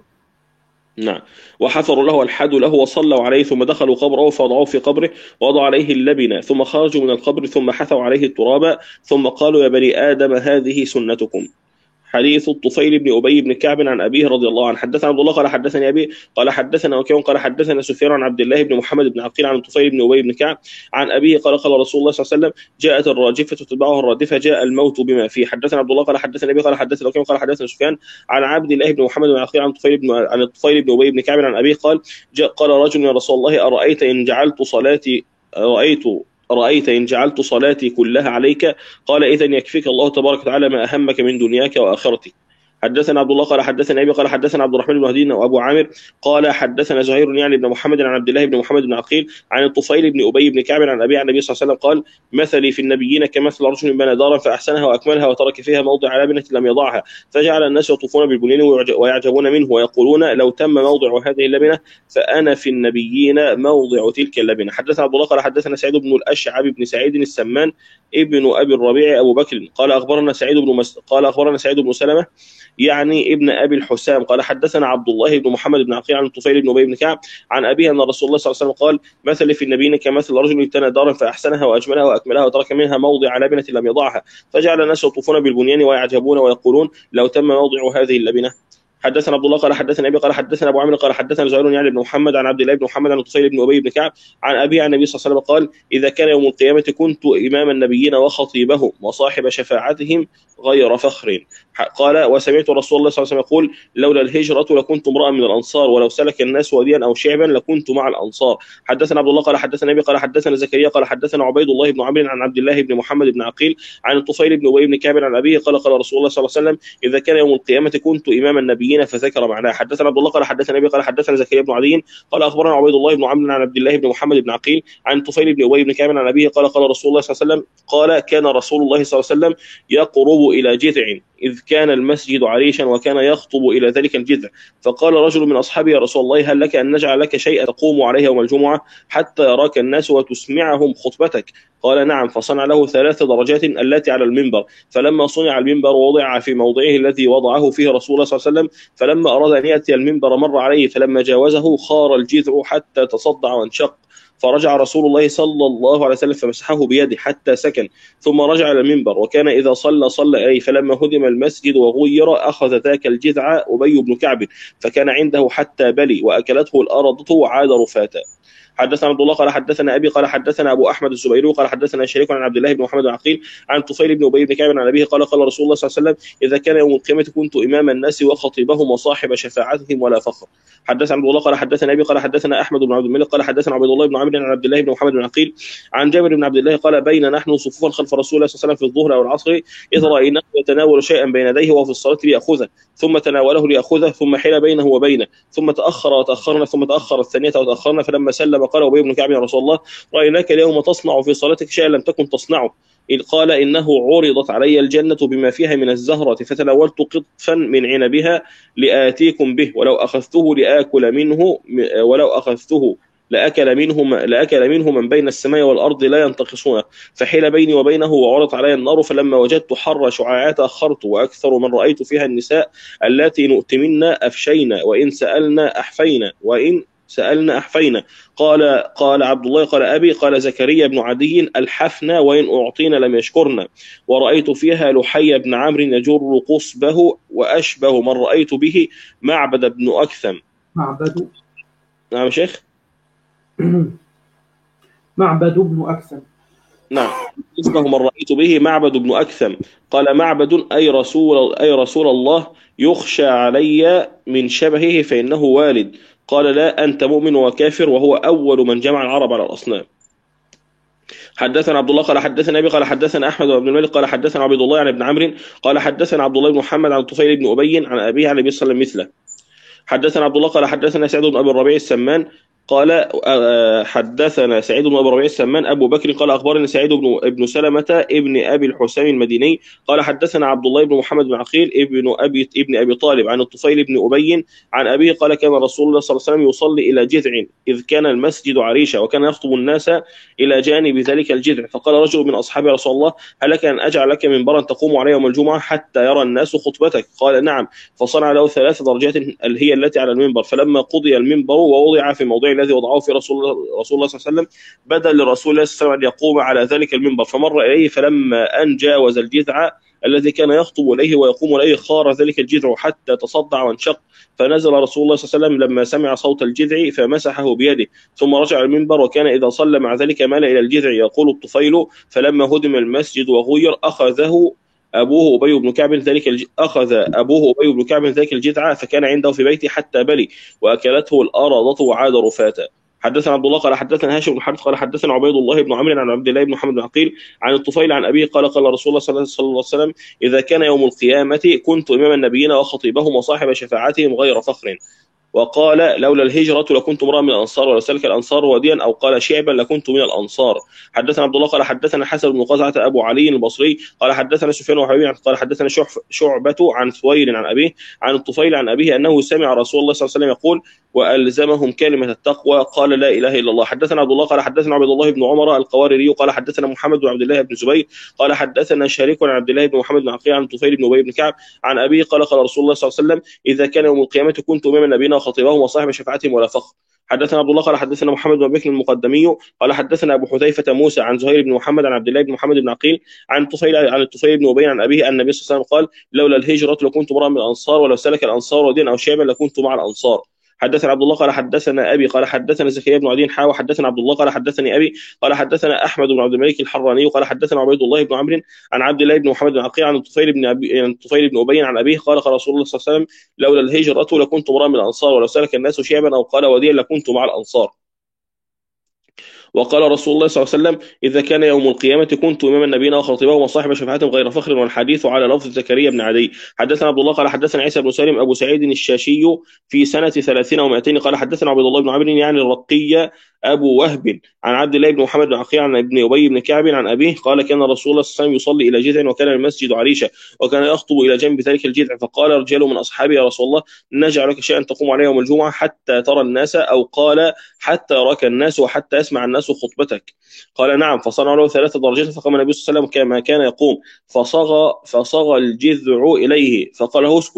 نعم وحفروا له الحدوا له وصلوا عليه ثم دخلوا قبره فوضعوه في قبره ووضعوا عليه اللبنة ثم خرجوا من القبر ثم حثوا عليه التراب ثم قالوا يا بني آدم هذه سنتكم. حديث الطفيل بن أبي بن كعب عن أبيه رضي الله عنه. حدثنا عبد الله قال حدثني أبي قال حدثنا وكيع قال حدثنا سفيان عن عبد الله بن محمد بن عقيل عن الطفيل بن أبي بن كعب عن أبيه قال قال رسول الله صلى الله عليه وسلم جاءت الراجفة تتبعها الرادفة جاء الموت بما فيه. حدثنا عبد الله قال حدثنا أبي قال حدثنا وكيع قال حدثنا سفيان عن عبد الله بن محمد بن عقيل عن الطفيل بن عن الطفيل بن أبي بن كعب عن أبيه قال جاء قال رجل يا رسول الله أرأيت إن جعلت صلاتي رأيت رأيت إن جعلت صلاتي كلها عليك قال إذن يكفيك الله تبارك وتعالى ما أهمك من دنياك وآخرتك. حدثنا عبد الله قال حدثنا ابي قال حدثنا عبد الرحمن بن هدي وابو عامر قال حدثنا زهير يعني بن محمد عن عبد الله بن محمد بن عقيل عن الطفيل بن ابي بن كعب عن ابي عن النبي صلى الله عليه وسلم قال مثلي في النبيين كمثل رجل بنى دارا فاحسنها واكملها وترك فيها موضع لبنه لم يضعها فجعل الناس يطوفون بالبنيان ويعجبون منه ويقولون لو تم موضع هذه اللبنه فانا في النبيين موضع تلك اللبنه. حدثنا عبد الله قال حدثنا سعيد بن الاشعب بن سعيد السمان ابن ابي الربيع ابو بكر قال اخبرنا سعيد بن مس... قال اخبرنا سعيد بن سلمة يعني ابن ابي الحسام قال حدثنا عبد الله بن محمد بن عقيل عن الطفيل بن ابي بن كعب عن ابيه ان رسول الله صلى الله عليه وسلم قال مثل في النبيين كمثل رجل ابتنى دارا فاحسنها واجملها واكملها وترك منها موضع لبنه لم يضعها فجعل الناس يطوفون بالبنيان ويعجبون ويقولون لو تم موضع هذه اللبنه. حدثنا عبد الله قال حدثنا ابي قال حدثنا ابو عامر قال حدثنا زهير يعني بن محمد عن عبد الله بن محمد عن الطفيل بن ابي بن كعب عن ابي عن النبي صلى الله عليه وسلم قال اذا كان يوم القيامه كنت امام النبيين وخطيبهم وصاحب شفاعتهم غير فخر. قال وسمعت رسول الله صلى الله عليه وسلم يقول لولا الهجره لكنت امرا من الانصار ولو سلك الناس واديا او شعبا لكنت مع الانصار. حدثنا عبد الله قال حدثنا ابي قال حدثنا زكريا قال حدثنا عبيد الله بن عمرو عن عبد الله بن محمد بن عقيل عن الطفيل بن ابي بن كعب عن ابيه قال قال رسول الله صلى الله عليه وسلم اذا كان يوم القيامه كنت امام النبيين فذكر معناه. حدثنا عبد الله قال حدثنا ابي قال حدثنا زكريا بن عدي قال اخبرنا عبيد الله بن عمرو عن عبد الله بن محمد بن عقيل عن الطفيل بن ابي بن كعب عن ابيه قال قال رسول الله صلى الله عليه وسلم قال كان رسول الله صلى الله عليه وسلم يقرب الى جذع إذ كان المسجد عريشا وكان يخطب إلى ذلك الجذع فقال رجل من أصحابه يا رسول الله هل لك أن نجعل لك شيئا تقوم عليه يوم الجمعة حتى يراك الناس وتسمعهم خطبتك؟ قال نعم فصنع له ثلاث درجات التي على المنبر فلما صنع المنبر وضع في موضعه الذي وضعه فيه رسول الله صلى الله عليه وسلم فلما أراد أن يأتي المنبر مر عليه فلما جاوزه خار الجذع حتى تصدع وانشق فرجع رسول الله صلى الله عليه وسلم فمسحه بيده حتى سكن، ثم رجع إلى المنبر، وكان إذا صلى صلى إليه، فلما هدم المسجد وغير أخذ ذاك الجذع أبي بن كعب فكان عنده حتى بلي وأكلته الأرض وعاد رفاتا. حدثنا عبد الله قال حدثنا ابي قال حدثنا ابو احمد الزبيري قال حدثنا شريك عن عبد الله بن محمد بن عقيل عن طفيل بن ابي بن كعب عن ابيه قال قال رسول الله صلى الله عليه وسلم اذا كان يوم القيامه كنت امام الناس وخطيبهم وصاحب شفاعتهم ولا فخر. حدثنا عبد الله قال حدثنا ابي قال حدثنا احمد بن عبد الملك قال حدثنا عبد الله بن عمرو عن عبد الله بن محمد بن عقيل عن جابر بن عبد الله قال بين نحن صفوفا خلف رسول الله صلى الله عليه وسلم في الظهر او العصر اذ رايناه يتناول شيئا بين يديه وهو في الصلاه ليأخذه، ثم تناوله ليأخذه، ثم حيل بينه وبينه، ثم تأخر وتأخرنا، ثم تأخر الثانية وتأخرنا، فلما سلم قال أبي بن كعب يا رسول الله رأيناك اليوم تصنع في صلاتك شيئا لم تكن تصنعه، إذ قال إنه عرضت علي الجنة بما فيها من الزهرة فتناولت قطفا من عنبها لآتيكم به، ولو أخذته لآكل منه ولو أخذته لأكل منه لأكل منه من بين السماء والأرض لا ينتقصونه، فحيل بيني وبينه وعرضت علي النار، فلما وجدت حر شعاعات أخرت، وأكثر من رأيت فيها النساء اللاتي نؤتمنا أفشينا، وإن سألنا أحفينا وإن سألنا أحفينا. قال قال عبد الله قال أبي قال زكريا بن عدي الحفنا وإن أعطينا لم يشكرنا، ورأيت فيها لحي بن عمرو يجر قصبه، وأشبه من رأيت به معبد بن أكثم. معبد نعم شيخ. معبد بن أكثم. نعم اسمه من رأيت به معبد بن أكثم. قال معبد أي رسول أي رسول الله يخشى علي من شبهه فإنه والد. قال لا أنت مؤمن وكافر، وهو أول من جمع العرب على الأصنام. حدثنا عبد الله قال حدثنا ابي قال حدثنا احمد بن الملك قال حدثنا عبد الله عن ابن عمرو قال حدثنا عبد الله بن محمد عن طفيل بن ابي عن ابيه عن النبي صلى الله عليه وسلم مثله. حدثنا عبد الله قال حدثنا سعيد بن ابي الربيع السمان قال حدثنا سعيد بن ابي الربيع السمان ابو بكر قال اخبرني سعيد بن ابن سلمة ابن ابي الحسين المديني قال حدثنا عبد الله بن محمد بن عقيل ابن ابي ابن ابي طالب عن الطفيل بن ابي عن ابيه قال كان رسول الله صلى الله عليه وسلم يصلي الى جذع اذ كان المسجد عريشا، وكان يخطب الناس الى جانب ذلك الجذع، فقال رجل من اصحاب رسول الله هل لك ان اجعل لك منبرا تقوم عليه يوم الجمعه حتى يرى الناس خطبتك؟ قال نعم، فصنع له ثلاث درجات هي التي على المنبر، فلما قضي المنبر ووضع في موضع الذي وضعه في رسول الله رسول الله صلى الله عليه وسلم بدا لرسول الله صلى الله عليه وسلم ان يقوم على ذلك المنبر، فمر اليه فلما ان جاوز الجذع الذي كان يخطب اليه ويقوم اليه خار ذلك الجذع حتى تصدع وانشق، فنزل رسول الله صلى الله عليه وسلم لما سمع صوت الجذع فمسحه بيده، ثم رجع المنبر، وكان اذا صلى مع ذلك مال الى الجذع. يقول الطفيل فلما هدم المسجد وغير اخذه أبوه أبي بن كعب ذلك الج... أخذ أبوه أبي بن كعب ذلك الجذع فكان عنده في بيته حتى بلي وأكلته الأرض وعاد رفاتا. حدثنا عبد الله قال حدثنا هاشم بن حارث قال حدثنا عبيد الله بن عمرو عن عبد الله بن محمد بن عقيل عن الطفيل عن أبيه قال قال رسول الله صلى الله عليه وسلم إذا كان يوم القيامة كنت إمام النبيين وخطيبهم وصاحب شفاعتهم غير فخر. وقال لولا الهجرة لكنت امرأ من الأنصار ولو سلك الأنصار واديا، أو قال شعبا لكنت من الأنصار. حدثنا عبد الله قال حدثنا حسن بن قزعة أبو علي البصري قال حدثنا سفيان وحبيب قال حدثنا شعبة عن ثوير عن أبيه عن الطفيل عن أبيه أنه سمع رسول الله صلى الله عليه وسلم يقول وألزمهم كلمة التقوى قال لا إله إلا الله. حدثنا عبد الله قال حدثنا عبد الله بن عمر القواريري قال حدثنا محمد بن عبد الله بن زبير قال حدثنا شريك عن عبد الله بن محمد بن عقيل عن الطفيل بن أبي بن كعب عن أبيه قال قال رسول الله صلى الله عليه وسلم إذا كان يوم القيامة كنت إمام النبيين وخطيبهم وصاحب شفاعتهم ولا فخر. حدثنا عبد الله قال حدثنا محمد بن بكر المقدمي قال حدثنا ابو حذيفه موسى عن زهير بن محمد عن عبد الله بن محمد بن عقيل عن الطفيل عن الطفيل بن ابي عن ابيه ان النبي صلى الله عليه وسلم قال لولا الهجره لكنت امرا من الانصار ولو سلك الانصار ودين او شعبا لكنت مع الانصار. حدثنا عبد الله قال حدثنا ابي قال حدثنا زكريا بن عدي حا وحدثنا عبد الله قال حدثني ابي قال حدثنا احمد بن عبد الملك الحراني قال حدثنا عبيد الله بن عمرو عن عبد الله بن محمد بن عقيل عن الطفيل بن ابي عن الطفيل بن ابي عن ابيه قال قال رسول الله صلى الله عليه وسلم لولا الهجره لكنت امرا من الانصار ولو سلك الناس شعبا او قال وديا لكنت مع الانصار. وقال رسول الله صلى الله عليه وسلم إذا كان يوم القيامة كنت إمام النبيين وخطيبهم وصاحب شفاعتهم غير فخر، والحديث على لفظ زكريا بن عدي. حدثنا عبد الله قال حدثنا عيسى بن سالم أبو سعيد الشاشي في سنة ثلاثين ومائتين قال حدثنا عبد الله بن عمرو يعني الرقية أبو وهب عن عبد الله بن محمد بن عقيل عن ابن أبي بن كعب عن أبيه قال كان رسول الله صلى الله عليه وسلم يصلي إلى جذع وكان المسجد عريشة وكان يخطب إلى جنب ذلك الجذع، فقال رجال من أصحابه يا رسول الله نجعل لك شيئا تقوم عليه يوم الجمعة حتى ترى الناس، أو قال حتى يراك الناس وحتى يسمع الناس خطبتك؟ قال نعم، فصنع له ثلاث درجات فقام النبي صلى الله عليه وسلم كما كان يقوم فصغى فصغى الجذع إليه فقال له اسكن،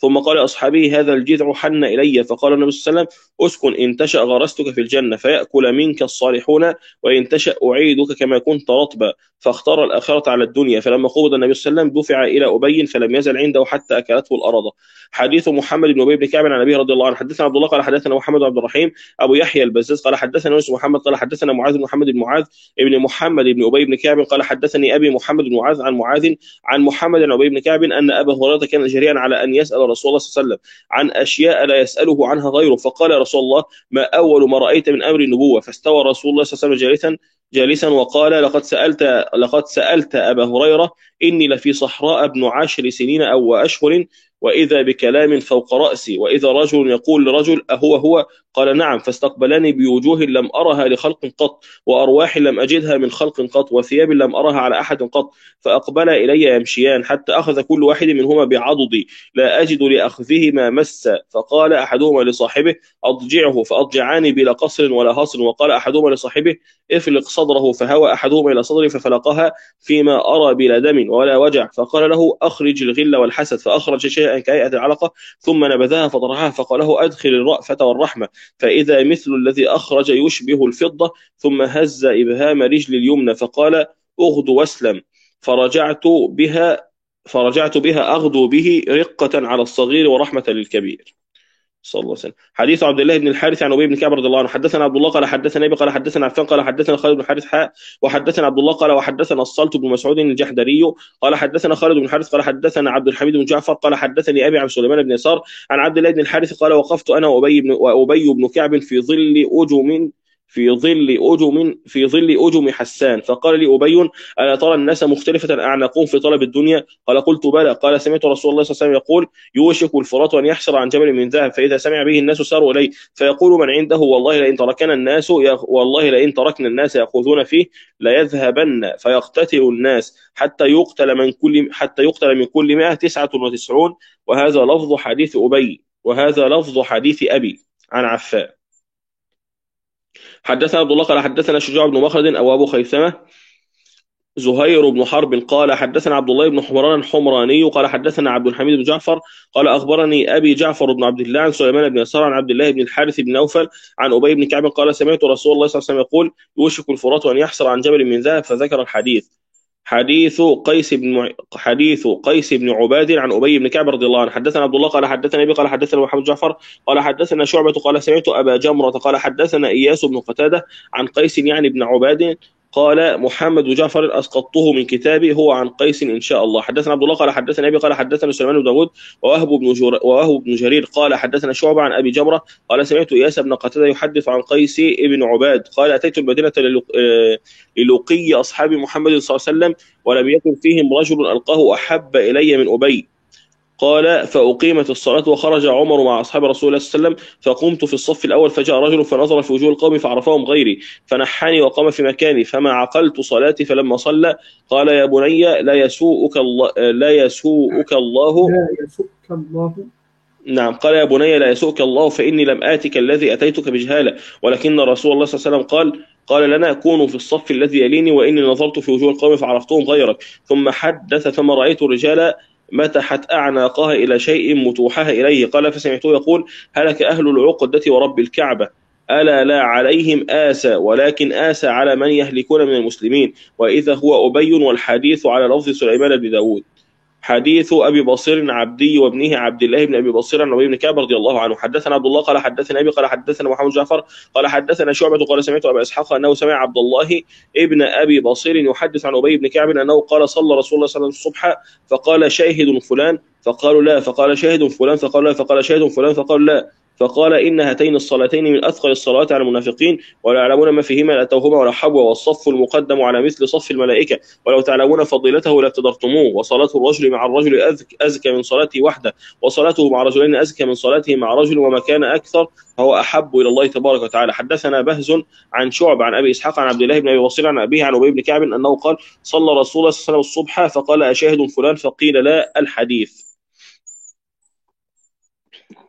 ثم قال لأصحابه هذا الجذع حن إلي، فقال النبي صلى الله عليه وسلم اسكن إن تشأ غرستك في الجنة فيأكل منك الصالحون، وإن تشأ أعيدك كما كنت رطبا، فاختار الآخرة على الدنيا. فلما قبض النبي صلى الله عليه وسلم دفع إلى أبي فلم يزل عنده حتى أكلته الأرض. حديث محمد بن أبي بن كعب عن أبيه رضي الله عنه. حدثنا عبد الله قال حدثنا محمد بن عبد الرحيم أبو يحيى البزاز قال حدثنا يونس محمد قال حدثنا معاذ بن محمد بن معاذ ابن محمد بن أبي بن كعب قال حدثني أبي محمد بن معاذ عن معاذ عن محمد بن أبي بن كعب أن أبا هريرة كان جريئا على أن يسأل رسول الله صلى الله عليه وسلم عن أشياء لا يسأله عنها غيره، فقال يا رسول الله ما أول ما رأيت من أمر النبوة؟ فاستوى رسول الله صلى الله عليه وسلم جالسا جالسا وقال لقد سألت لقد سألت أبا هريرة إني لفي صحراء ابن عشر سنين أو أشهر وإذا بكلام فوق رأسي، وإذا رجل يقول لرجل أهو هو؟ قال نعم، فاستقبلني بوجوه لم أرها لخلق قط، وأرواح لم أجدها من خلق قط، وثياب لم أرها على أحد قط، فأقبل إلي يمشيان حتى أخذ كل واحد منهما بعضدي لا أجد لأخذهما مسا، فقال أحدهما لصاحبه أضجعه، فأضجعاني بلا قصر ولا هصر، وقال أحدهما لصاحبه افلق صدره، فهوى أحدهما إلى صدري ففلقها فيما أرى بلا دم ولا وجع، فقال له أخرج الغل والحسد، فأخرج شيئا كهيئة العلقة ثم نبذها فطرحها، فقال له أدخل الرأفة والرحمة، فإذا مثل الذي أخرج يشبه الفضة، ثم هز إبهام رجل اليمنى فقال أغدو واسلم، فرجعت بها فرجعت بها أغدو به رقة على الصغير ورحمة للكبير. صلى الله عليه وسلم. حديث عبد الله بن الحارث عن ابي بن كعب رضي الله عنه. حدثنا عبد الله قال حدثنا ابي قال حدثنا عفان قال حدثنا خالد بن حارث حاء وحدثنا عبد الله قال وحدثنا الصلت بن مسعود الجحدري قال حدثنا خالد بن حارث قال حدثنا عبد الحميد بن جعفر قال حدثني ابي عن سليمان بن يسار عن عبد الله بن الحارث قال وقفت انا وابي بن وابي بن كعب في ظل اجم في ظل أجم في ظل أجم حسان، فقال لي أبي ألا ترى الناس مختلفة أعناقهم في طلب الدنيا؟ قال قلت بلى. قال سمعت رسول الله صلى الله عليه وسلم يقول يوشك الفرات أن يحشر عن جبل من ذهب، فإذا سمع به الناس ساروا إليه، فيقول من عنده والله لئن تركنا الناس والله لئن تركنا الناس يأخذون فيه ليذهبن، فيقتتل الناس حتى يقتل من كل حتى يقتل من كل مئة تسعة وتسعون. وهذا لفظ حديث أبي وهذا لفظ حديث أبي عن عفان. حدثنا عبد الله قال حدثنا شجاع بن مخلد أو أبو خيثمة زهير بن حرب قال حدثنا عبد الله بن حمران الحمراني قال حدثنا عبد الحميد بن جعفر قال أخبرني أبي جعفر بن عبد الله عن سليمان بن يسار عن عبد الله بن الحارث بن نوفل عن أبي بن كعب قال سمعت رسول الله صلى الله عليه وسلم يقول يوشك الفرات أن يحصر عن جبل من ذهب، فذكر الحديث. حديث قيس بن حديث قيس بن عباد عن ابي بن كعب رضي الله عنه. حدثنا عبد الله قال حدثنا ابي قال حدثنا محمد جعفر قال حدثنا شعبة قال سمعت ابا جمرة قال حدثنا اياس بن قتادة عن قيس يعني بن عباد قال محمد جعفر اسقطته من كتابي هو عن قيس ان شاء الله. حدثنا عبد الله قال حدثنا ابي قال حدثنا سليمان بن داود ووهب بن جر... ووهب بن جرير قال حدثنا شعبة عن ابي جمرة قال سمعت اياس بن قتادة يحدث عن قيس بن عباد قال اتيت المدينة للقي اصحاب محمد صلى الله عليه وسلم ولم يكن فيهم رجل القاه احب الي من ابي. قال فأقيمت الصلاة وخرج عمر مع أصحاب رسول الله صلى الله عليه وسلم، فقمت في الصف الأول فجاء رجل فنظر في وجوه القوم فعرفهم غيري فنحاني وقام في مكاني، فما عقلت صلاتي فلما صلى قال يا بني لا يسوءك الله لا يسوءك الله لا يسؤك الله نعم قال يا بني لا يسوءك الله فإني لم آتك الذي أتيتك بجهالة، ولكن رسول الله صلى الله عليه وسلم قال قال لنا كونوا في الصف الذي يليني وإني نظرت في وجوه القوم فعرفتهم غيرك. ثم حدث فما رأيت الرجال متحت أعناقها إلى شيء متوحها إليه. قال فسمعته يقول هلك أهل العقدة ورب الكعبة ألا لا عليهم آسى ولكن آسى على من يهلكون من المسلمين، وإذا هو أبي والحديث على لفظ سليمان بن داود. حديث أبي بصير عبدي وابنه عبد الله بن أبي بصير عن أبي بن كعب رضي الله عنه. حدثنا عبد الله قال حدثنا أبي قال حدثنا محمد جعفر قال حدثنا شعبة قال سمعت أبا إسحاق أنه سمع عبد الله ابن أبي بصير يحدث عن أبي بن كعب أنه قال صلى رسول الله صلى الله عليه وسلم الصبح فقال شاهد فلان فقالوا لا، فقال شاهد فلان فقالوا لا، فقال شاهد فلان فقالوا لا، فقال إن هاتين الصلاتين من أثقل الصلوات على المنافقين ولا يعلمون ما فيهما لأتوهما ولا حبوا، والصف المقدم على مثل صف الملائكة ولو تعلمون فضيلته لابتدرتموه، وصلاة الرجل مع الرجل أزكى من صلاته وحده، وصلاته مع رجلين أزكى من صلاته مع رجل، وما كان أكثر فهو أحب إلى الله تبارك وتعالى. حدثنا بهز عن شعب عن أبي إسحاق عن عبد الله بن أبي بصير عن أبيه عن أبي بن كعب أنه قال صلى رسول الله صلى الله عليه وسلم الصبح فقال أشاهد فلان فقيل لا. الحديث.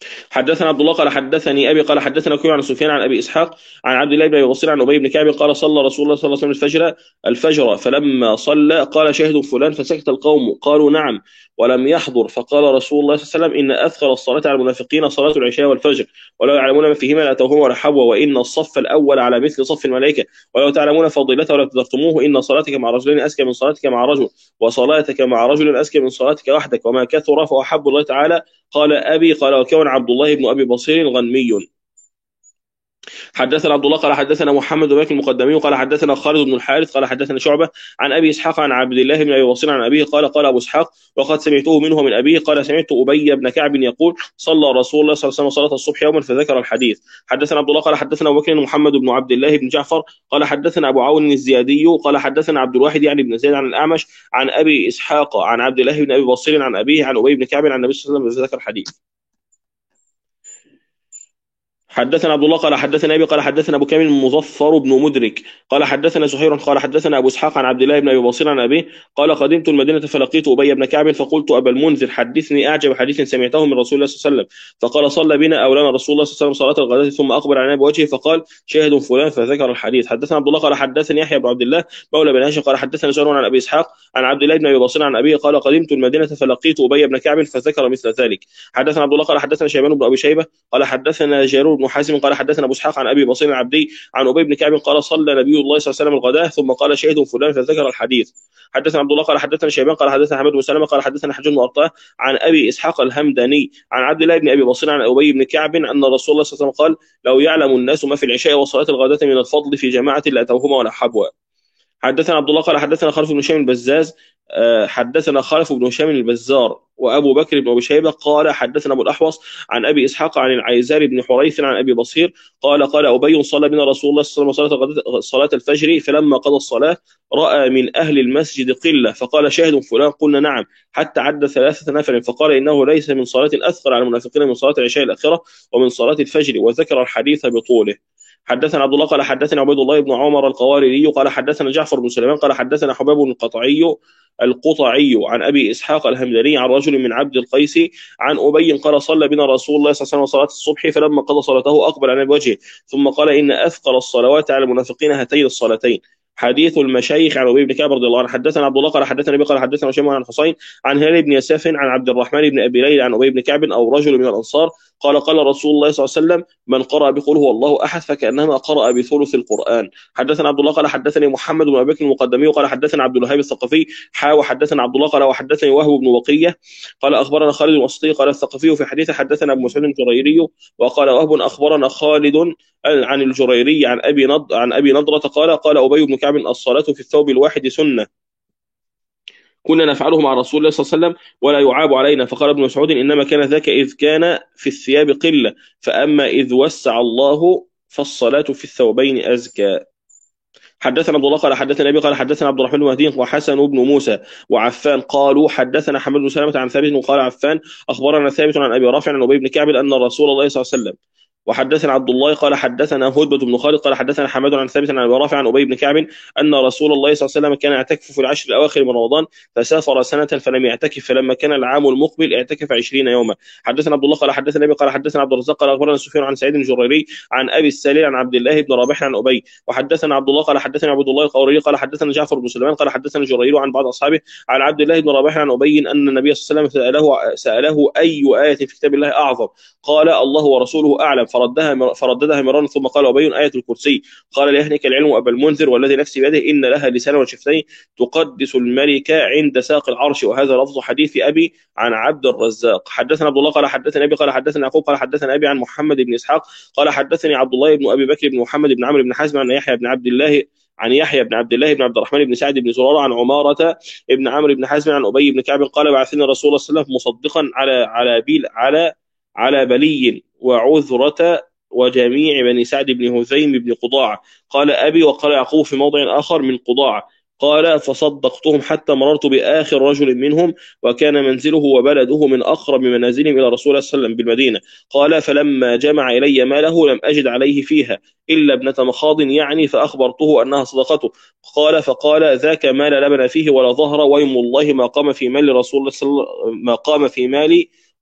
حدثنا عبد الله قال حدثني ابي قال حدثنا وكيع عن سفيان عن ابي اسحاق عن عبد الله بن ابي بصير عن ابي بن كعب قال صلى رسول الله صلى الله عليه وسلم الفجر الفجر فلما صلى قال شاهد فلان فسكت القوم قالوا نعم ولم يحضر فقال رسول الله صلى الله عليه وسلم ان اثقل الصلاه على المنافقين صلاه العشاء والفجر ولو يعلمون ما فيهما لاتوهما ولا حبوا وان الصف الاول على مثل صف الملائكه ولو تعلمون فضيلته ولاتدرتموه ان صلاتك مع رجلين ازكى من صلاتك مع رجل وصلاتك مع رجل ازكى من صلاتك وحدك وما كثر فاحب الله تعالى قال ابي قال وكون عبد الله بن ابي بصير غنمي. حدثنا عبد الله قال حدثنا محمد بن بكر المقدمي قال حدثنا خالد بن الحارث قال حدثنا شعبة عن ابي اسحاق عن عبد الله بن ابي بصير عن ابيه قال قال ابو اسحاق وقد سمعته منه من ابيه قال سمعت ابي بن كعب يقول صلى رسول الله صلى الله عليه وسلم صلاه الصبح يوما فذكر الحديث. حدثنا عبد الله قال حدثنا ابو بكر محمد بن عبد الله بن جعفر قال حدثنا ابو عون الزيادي قال حدثنا عبد الواحد يعني بن زيد عن الاعمش عن ابي اسحاق عن عبد الله بن ابي بصير عن ابيه عن ابي بن كعب عن النبي صلى الله عليه وسلم فذكر الحديث. حدثنا عبد الله قال حدثنا ابي قال حدثنا ابو كامل مظفر بن مدرك قال حدثنا زهير قال حدثنا ابو اسحاق عن عبد الله بن ابي بصير عن ابيه قال قدمت المدينه فلقيت ابي بن كعب فقلت ابا المنذر حدثني اعجب حديث سمعته من رسول الله صلى الله عليه وسلم فقال صلى بنا او لنا رسول الله صلى الله عليه وسلم صلاه الغداة ثم اقبل علينا بوجهه فقال شاهد فلان فذكر الحديث. حدثنا عبد الله قال حدثني يحيى بن عبد الله مولى بن هاشم قال حدثنا زهير عن ابي اسحاق عن عبد الله بن ابي بصير عن ابيه قال قدمت المدينه فلقيت ابي بن كعب فذكر مثل ذلك. حدثنا عبد الله قال حدثنا شيبان بن ابي شيبه قال حدثنا جرير بن حازم قال حدثنا ابو اسحاق عن ابي بصير العبدي عن ابي بن كعب قال صلى نبي الله صلى الله عليه وسلم الغداة ثم قال شهد فلان فذكر الحديث. حدثنا عبد الله قال حدثنا شيبان قال حدثنا حماد بن سلمة قال حدثنا حجاج بن أرطاه عن ابي اسحاق الهمداني عن عبد الله بن ابي بصير عن ابي بن كعب ان رسول الله صلى الله عليه وسلم قال لو يعلم الناس ما في العشاء وصلاه الغداة من الفضل في جماعه لاتوهما ولا حبوا. حدثنا عبد الله قال حدثنا خلف بن هشام البزاز حدثنا خلف بن هشام البزار وابو بكر بن ابي شيبه قال حدثنا ابو الاحوص عن ابي اسحاق عن العيزار بن حريث عن ابي بصير قال قال ابي صلى بنا رسول الله صلى الله عليه وسلم صلاه الفجر فلما قضى الصلاه راى من اهل المسجد قله فقال شاهد فلان قلنا نعم حتى عد ثلاثه نفر فقال انه ليس من صلاه اثقل على المنافقين من صلاه العشاء الاخره ومن صلاه الفجر وذكر الحديث بطوله. حدثنا عبد الله قال حدثنا عبيد الله بن عمر القواريري قال حدثنا جعفر بن سليمان قال حدثنا حباب القطعي القطعي عن ابي اسحاق الهمداني عن رجل من عبد القيس عن ابي قال صلى بنا رسول الله صلى الله عليه وسلم صلاه الصبح فلما قضى صلاته اقبل على وجهه ثم قال ان اثقل الصلوات على المنافقين هاتين الصلاتين. حديث المشايخ عن ابي بن كعب رضي الله عنه. حدثنا عبد الله قال حدثنا ابي قال حدثنا هشام عن حسين عن هلال بن يساف عن عبد الرحمن بن ابي ليلى عن ابي بن كعب او رجل من الانصار قال قال رسول الله صلى الله عليه وسلم من قرأ بقول هو الله احد فكانما قرأ بثلث القرآن. حدثنا عبد الله قال حدثني محمد بن ابي بكر المقدمي قال حدثنا عبد الوهاب الثقفي حا وحدثنا عبد الله قال وحدثني وهب بن بقيه قال اخبرنا خالد الوسطي قال الثقفي في حديث حدثنا ابو مسعود الجريري وقال وهب اخبرنا خالد عن الجريري عن ابي نض عن ابي نضره قال قال ابي بن كعب الصلاه في الثوب الواحد سنه كنا نفعله مع رسول الله صلى الله عليه وسلم ولا يعاب علينا فقال ابن مسعود انما كان ذاك اذ كان في الثياب قله فاما اذ وسع الله فالصلاه في الثوبين ازكى. حدثنا عبد الله قال حدثنا ابي قال حدثنا عبد الرحمن بن مهدي وحسن بن موسى وعفان قالوا حدثنا حمد بن سلمة عن ثابت وقال عفان اخبرنا ثابت عن ابي رافع عن ابي بن كعب ان رسول الله صلى الله عليه وسلم. وحدثنا عبد الله قال حدثنا هدبة بن خالد قال حدثنا حماد عن ثابت عن ابي رافع عن ابي بن كعب ان رسول الله صلى الله عليه وسلم كان يعتكف في العشر الاواخر من رمضان فسافر سنه فلم يعتكف فلما كان العام المقبل اعتكف عشرين يوما. حدثنا عبد الله قال حدثنا ابي قال حدثنا عبد الرزاق قال اخبرنا سفيان عن سعيد الجريري عن ابي السالي عن عبد الله بن رابح عن ابي. وحدثنا عبد الله قال حدثنا عبد الله القوري قال حدثنا جعفر بن سليمان قال حدثنا جرير عن بعض اصحابه عن عبد الله بن رابح عن ابي ان النبي صلى الله عليه وسلم ساله ساله اي ايه في كتاب الله اعظم قال الله ورسوله اعلم فردها فرددها مرارا ثم قال ابي ايه الكرسي قال ليهنك العلم ابا المنذر والذي نفسي بيده ان لها لسانا وشفتين تقدس الملك عند ساق العرش. وهذا لفظ حديث ابي عن عبد الرزاق. حدثنا عبد الله قال حدثنا ابي قال حدثنا يعقوب قال حدثنا ابي عن محمد بن اسحاق قال حدثني عبد الله بن ابي بكر بن محمد بن عمرو بن حزم عن يحيى بن عبد الله عن يحيى بن عبد الله بن عبد الرحمن بن سعد بن زرارة عن عمارة بن عمرو بن حزم عن ابي بن كعب قال بعثني رسول الله صلى الله عليه وسلم مصدقا على على بيل على على بلي وعذرة وجميع بني سعد بن هذيم بن قضاعة قال أبي وقال يعقوب في موضع آخر من قضاعة قال فصدقتهم حتى مررت بآخر رجل منهم وكان منزله وبلده من أقرب منازلهم إلى رسول الله صلى الله عليه وسلم بالمدينة قال فلما جمع إلي ماله لم أجد عليه فيها إلا ابنة مخاض يعني فأخبرته أنها صدقته قال فقال ذاك مال لبن فيه ولا ظهر ويم الله ما قام في مال رسول الله صلى الله ما قام في مالي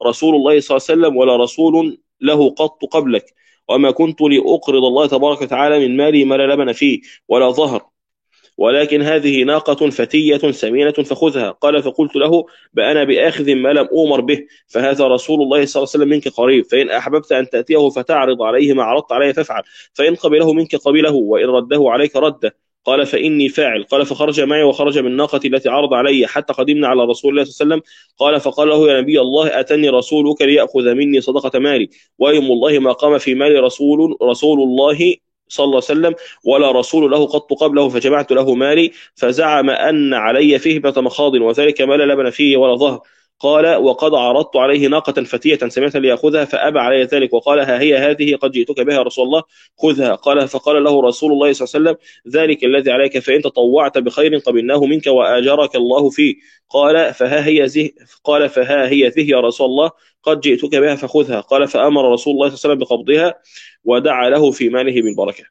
رسول الله صلى الله عليه وسلم ولا رسول له قط قبلك، وما كنت لأقرض الله تبارك وتعالى من مالي ما لا لبن فيه ولا ظهر، ولكن هذه ناقة فتية سمينة فخذها. قال فقلت له بأنا بآخذ ما لم أؤمر به، فهذا رسول الله صلى الله عليه وسلم منك قريب، فإن أحببت أن تأتيه فتعرض عليه ما عرضت عليه فافعل، فإن قبله منك قبله، وإن رده عليك رده. قال فإني فاعل. قال فخرج معي وخرج من ناقتي التي عرض علي حتى قدمنا على رسول الله صلى الله عليه وسلم. قال فقال له يا نبي الله أتني رسولك ليأخذ مني صدقة مالي، وأيم الله ما قام في مال رسول رسول الله صلى الله عليه وسلم ولا رسول له قط قبله، فجمعت له مالي، فزعم أن علي فيه ابنة مخاض، وذلك ما لا لبن فيه ولا ظهر. قال وقد عرضت عليه ناقة فتية سمعت ليأخذها فأبى علي ذلك، وقال ها هي هذه قد جئتك بها يا رسول الله خذها. قال فقال له رسول الله صلى الله عليه وسلم ذلك الذي عليك، فإن تطوعت بخير قبلناه منك وآجرك الله فيه. قال فها هي زه قال فها هي ذه يا رسول الله قد جئتك بها فخذها. قال فأمر رسول الله صلى الله عليه وسلم بقبضها ودعا له في ماله بالبركة.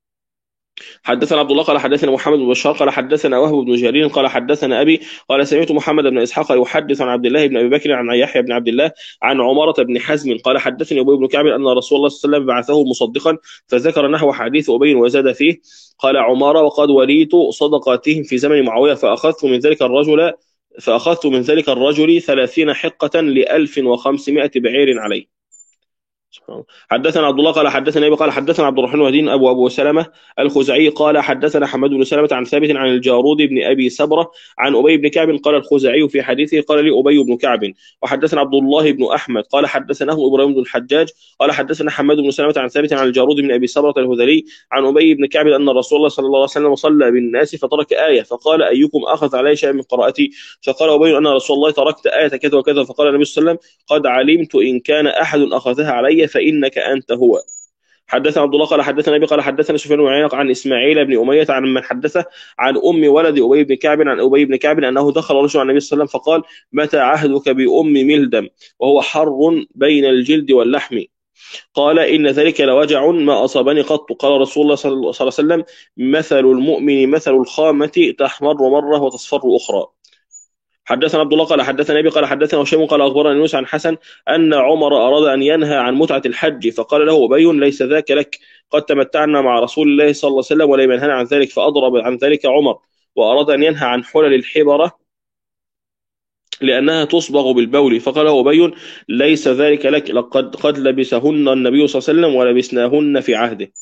حدثنا عبد الله قال حدثنا محمد بن بشار قال حدثنا وهب بن جرير قال حدثنا أبي قال سمعت محمد بن إسحاق يحدث عن عبد الله بن أبي بكر عن يحيى بن عبد الله عن عمارة بن حزم قال حدثني أبي بن كعب أن رسول الله صلى الله عليه وسلم بعثه مصدقا، فذكر نحو حديث أبي وزاد فيه. قال عمارة وقد وليت صدقاتهم في زمن معاوية، فأخذت من ذلك الرجل فأخذت من ذلك الرجل ثلاثين حقة لألف وخمسمائة بعير عليه. حدثنا عبد الله قال حدثنا ابي قال حدثنا عبد الرحمن وهدين ابو ابو سلمة الخزاعي قال حدثنا حماد بن سلمة عن ثابت عن الجارود بن ابي سبرة عن ابي بن كعب قال الخزاعي في حديثه قال لي ابي بن كعب. وحدثنا عبد الله بن احمد قال حدثناه ابراهيم بن الحجاج قال حدثنا حماد بن سلمة عن ثابت عن الجارود بن ابي سبرة الهذلي عن ابي بن كعب ان رسول الله صلى الله عليه وسلم صلى بالناس فترك آية، فقال ايكم اخذ علي شيئا من قراءتي؟ فقال ابي ان رسول الله تركت آية كذا وكذا. فقال النبي صلى الله عليه وسلم قد علمت ان كان احد اخذها علي فانك انت هو. حدثنا عبد الله قال حدثنا ابي قال حدثنا سفيان بن عيينة عن اسماعيل بن اميه عن من حدثه عن ام ولد ابي بن كعب عن ابي بن كعب انه دخل رجل على النبي صلى الله عليه وسلم فقال متى عهدك بام ملدم وهو حر بين الجلد واللحم؟ قال ان ذلك لوجع ما اصابني قط. قال رسول الله صلى الله عليه وسلم مثل المؤمن مثل الخامه تحمر مره وتصفر اخرى. حدثنا عبد الله قال حدثنا ابي قال حدثنا هشام قال اخبرني يونس عن حسن ان عمر اراد ان ينهى عن متعه الحج، فقال له ابي ليس ذاك لك، قد تمتعنا مع رسول الله صلى الله عليه وسلم ولم ينهنا عن ذلك، فاضرب عن ذلك عمر. واراد ان ينهى عن حلل الحبره لانها تصبغ بالبول، فقال له ابي ليس ذلك لك، لقد قد لبسهن النبي صلى الله عليه وسلم ولبسناهن في عهده.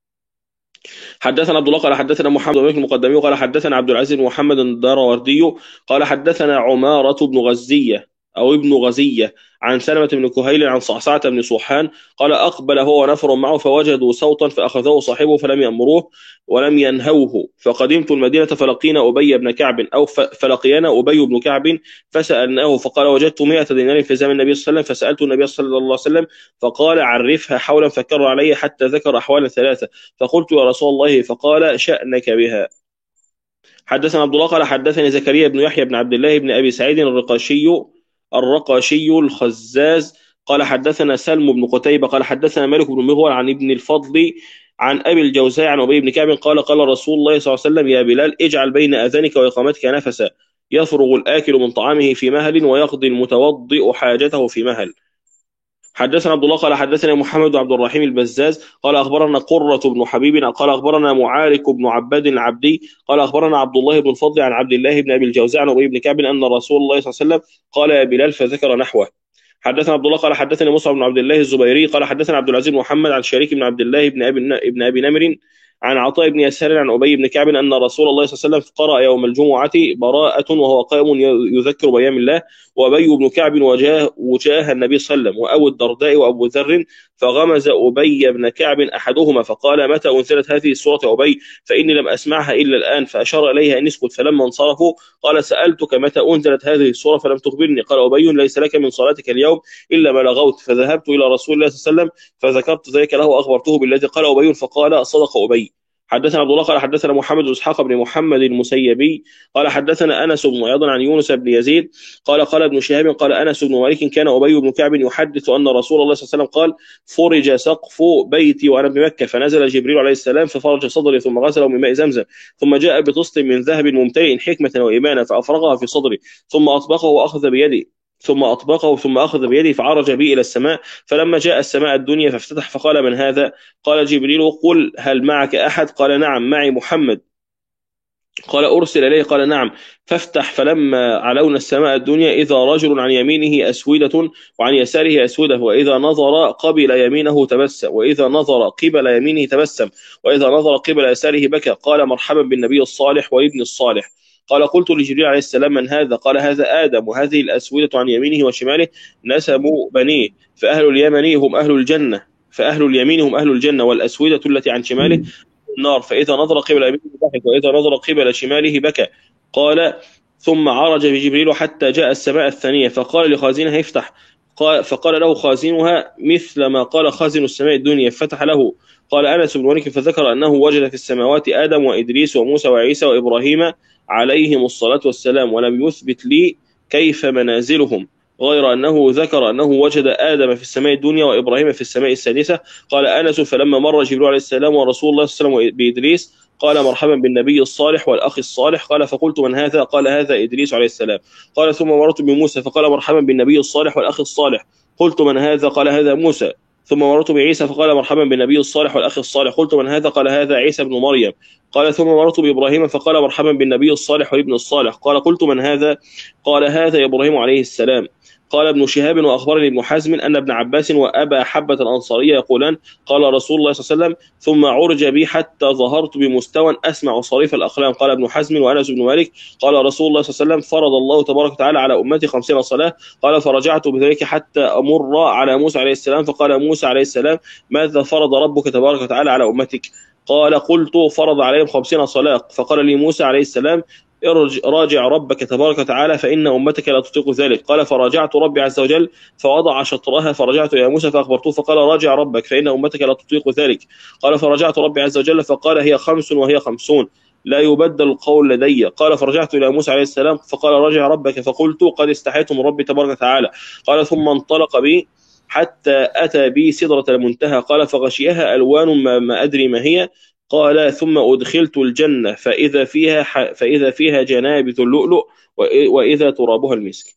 حدثنا عبد الله قال حدثنا محمد بن المقدمي قال حدثنا عبد العزيز بن محمد الدراوردي قال حدثنا عمارة بن غزية أو ابن غزية عن سلمة بن كهيل عن صعصعة بن صوحان قال أقبل هو ونفر معه فوجدوا صوتا فأخذوه صاحبه فلم يأمروه ولم ينهوه، فقدمت المدينة فلقينا أبي بن كعب أو فلقينا أبي بن كعب فسألناه فقال وجدت مئة دينار في زمن النبي صلى الله عليه وسلم، فسألت النبي صلى الله عليه وسلم فقال عرفها حولا، فكر علي حتى ذكر أحوالا ثلاثة، فقلت يا رسول الله، فقال شأنك بها. حدثنا عبد الله قال حدثني زكريا بن يحيى بن عبد الله بن أبي سعيد الرقاشي الرقاشي الخزاز قال حدثنا سلم بن قتيبة قال حدثنا مالك بن مغول عن ابن الفضل عن أبي الجوزاء عن أبي بن كعب قال قال رسول الله صلى الله عليه وسلم يا بلال اجعل بين أذانك وإقامتك نفسا، يفرغ الآكل من طعامه في مهل ويقضي المتوضئ حاجته في مهل. حدثنا عبد الله قال حدثنا محمد بن عبد الرحيم البزاز قال أخبرنا قرة بن حبيب قال أخبرنا معارك بن عباد العبدي قال أخبرنا عبد الله بن الفضل عن عبد الله بن أبي الجوزاء عن أبي بن كعب أن رسول الله صلى الله عليه وسلم قال يا بلال، فذكر نحوه. حدثنا عبد الله قال حدثني مصعب بن عبد الله الزبيري قال حدثنا عبد العزيز بن محمد عن شريك بن عبد الله بن أبي بن أبي نمر عن عطاء بن يسار عن أبي بن كعب أن رسول الله صلى الله عليه وسلم قرأ يوم الجمعة براءة وهو قائم يذكر بأيام الله، وأبي بن كعب وجاه وجاه النبي صلى الله عليه وسلم وأبو الدرداء وأبو ذر، فغمز أبي بن كعب أحدهما فقال متى أنزلت هذه السورة يا أبي؟ فإني لم أسمعها إلا الآن، فأشار إليها أن اسكت، فلما انصرفوا قال سألتك متى أنزلت هذه السورة فلم تخبرني، قال أبي ليس لك من صلاتك اليوم إلا ما لغوت، فذهبت إلى رسول الله صلى الله عليه وسلم فذكرت ذلك له وأخبرته بالذي قال أبي فقال صدق أبي. حدثنا عبد الله قال حدثنا محمد بن اسحاق بن محمد المسيبي قال حدثنا انس بن عياض عن يونس بن يزيد قال قال ابن شهاب قال انس بن مالك كان ابي بن كعب يحدث ان رسول الله صلى الله عليه وسلم قال فرج سقف بيتي وانا بمكه، فنزل جبريل عليه السلام ففرج صدري ثم غسله من ماء زمزم، ثم جاء بطست من ذهب ممتلئ حكمه وايمانا فافرغها في صدري ثم اطبقه واخذ بيدي ثم أطبقه ثم أخذ بيدي فعرج بي إلى السماء، فلما جاء السماء الدنيا فافتتح فقال: من هذا؟ قال جبريل: قل هل معك أحد؟ قال: نعم معي محمد. قال: أرسل إليه؟ قال: نعم. فافتح، فلما علونا السماء الدنيا إذا رجل عن يمينه أسودة وعن يساره أسودة، وإذا نظر قبل يمينه تبسم، وإذا نظر قبل يمينه تبسم، وإذا نظر قبل يساره بكى. قال: مرحبا بالنبي الصالح وابن الصالح. قال: قلت لجبريل عليه السلام: من هذا؟ قال: هذا آدم، وهذه الأسودة عن يمينه وشماله نسب بنيه، فأهل اليمن هم أهل الجنة، فأهل اليمين هم أهل الجنة، والأسودة التي عن شماله النار، فإذا نظر قبل يمينه ضحك، وإذا نظر قبل شماله بكى. قال: ثم عرج بجبريل حتى جاء السماء الثانية، فقال لخازنها: افتح. قال فقال له خازنها مثل ما قال خازن السماء الدنيا، فتح له. قال أنس بن مالك: فذكر أنه وجد في السماوات آدم وإدريس وموسى وعيسى وإبراهيم عليهم الصلاة والسلام، ولم يثبت لي كيف منازلهم، غير أنه ذكر أنه وجد آدم في السماء الدنيا وإبراهيم في السماء السادسة. قال أنس: فلما مر جبريل عليه السلام ورسول الله صلى الله عليه وسلم بإدريس قال: مرحبا بالنبي الصالح والأخ الصالح. قال: فقلت: من هذا؟ قال: هذا إدريس عليه السلام. قال: ثم مررت بموسى فقال: مرحبا بالنبي الصالح والأخ الصالح. قلت: من هذا؟ قال: هذا موسى. ثم مررت بعيسى فقال: مرحبا بالنبي الصالح والأخ الصالح. قلت: من هذا؟ قال: هذا عيسى بن مريم. قال: ثم مررت بإبراهيم فقال: مرحبا بالنبي الصالح والابن الصالح. قال: قلت: من هذا؟ قال: هذا إبراهيم عليه السلام. قال ابن شهاب: وأخبرني ابن حزم أن ابن عباس وأبا حبة الأنصارية يقولان: قال رسول الله صلى الله عليه وسلم: ثم عرج بي حتى ظهرت بمستوى أسمع صريف الأقلام. قال ابن حزم وأنس بن مالك: قال رسول الله صلى الله عليه وسلم: فرض الله تبارك وتعالى على أمتي خمسين صلاة. قال: فرجعت بذلك حتى أمر على موسى عليه السلام، فقال موسى عليه السلام: ماذا فرض ربك تبارك وتعالى على أمتك؟ قال: قلت: فرض عليهم خمسين صلاة. فقال لي موسى عليه السلام: راجع ربك تبارك وتعالى فإن أمتك لا تطيق ذلك. قال: فراجعت ربي عز وجل فوضع شطرها، فرجعت إلى موسى فأخبرته فقال: راجع ربك فإن أمتك لا تطيق ذلك. قال: فرجعت ربي عز وجل فقال: هي خمس وهي خمسون لا يبدل القول لدي. قال: فرجعت إلى موسى عليه السلام فقال: راجع ربك. فقلت: قد استحيت من ربي تبارك وتعالى. قال: ثم انطلق بي حتى أتى بي سدرة المنتهى. قال: فغشيها ألوان ما, ما أدري ما هي. قال: ثم أدخلت الجنة فإذا فيها فإذا فيها جنابذ اللؤلؤ وإذا ترابها المسك.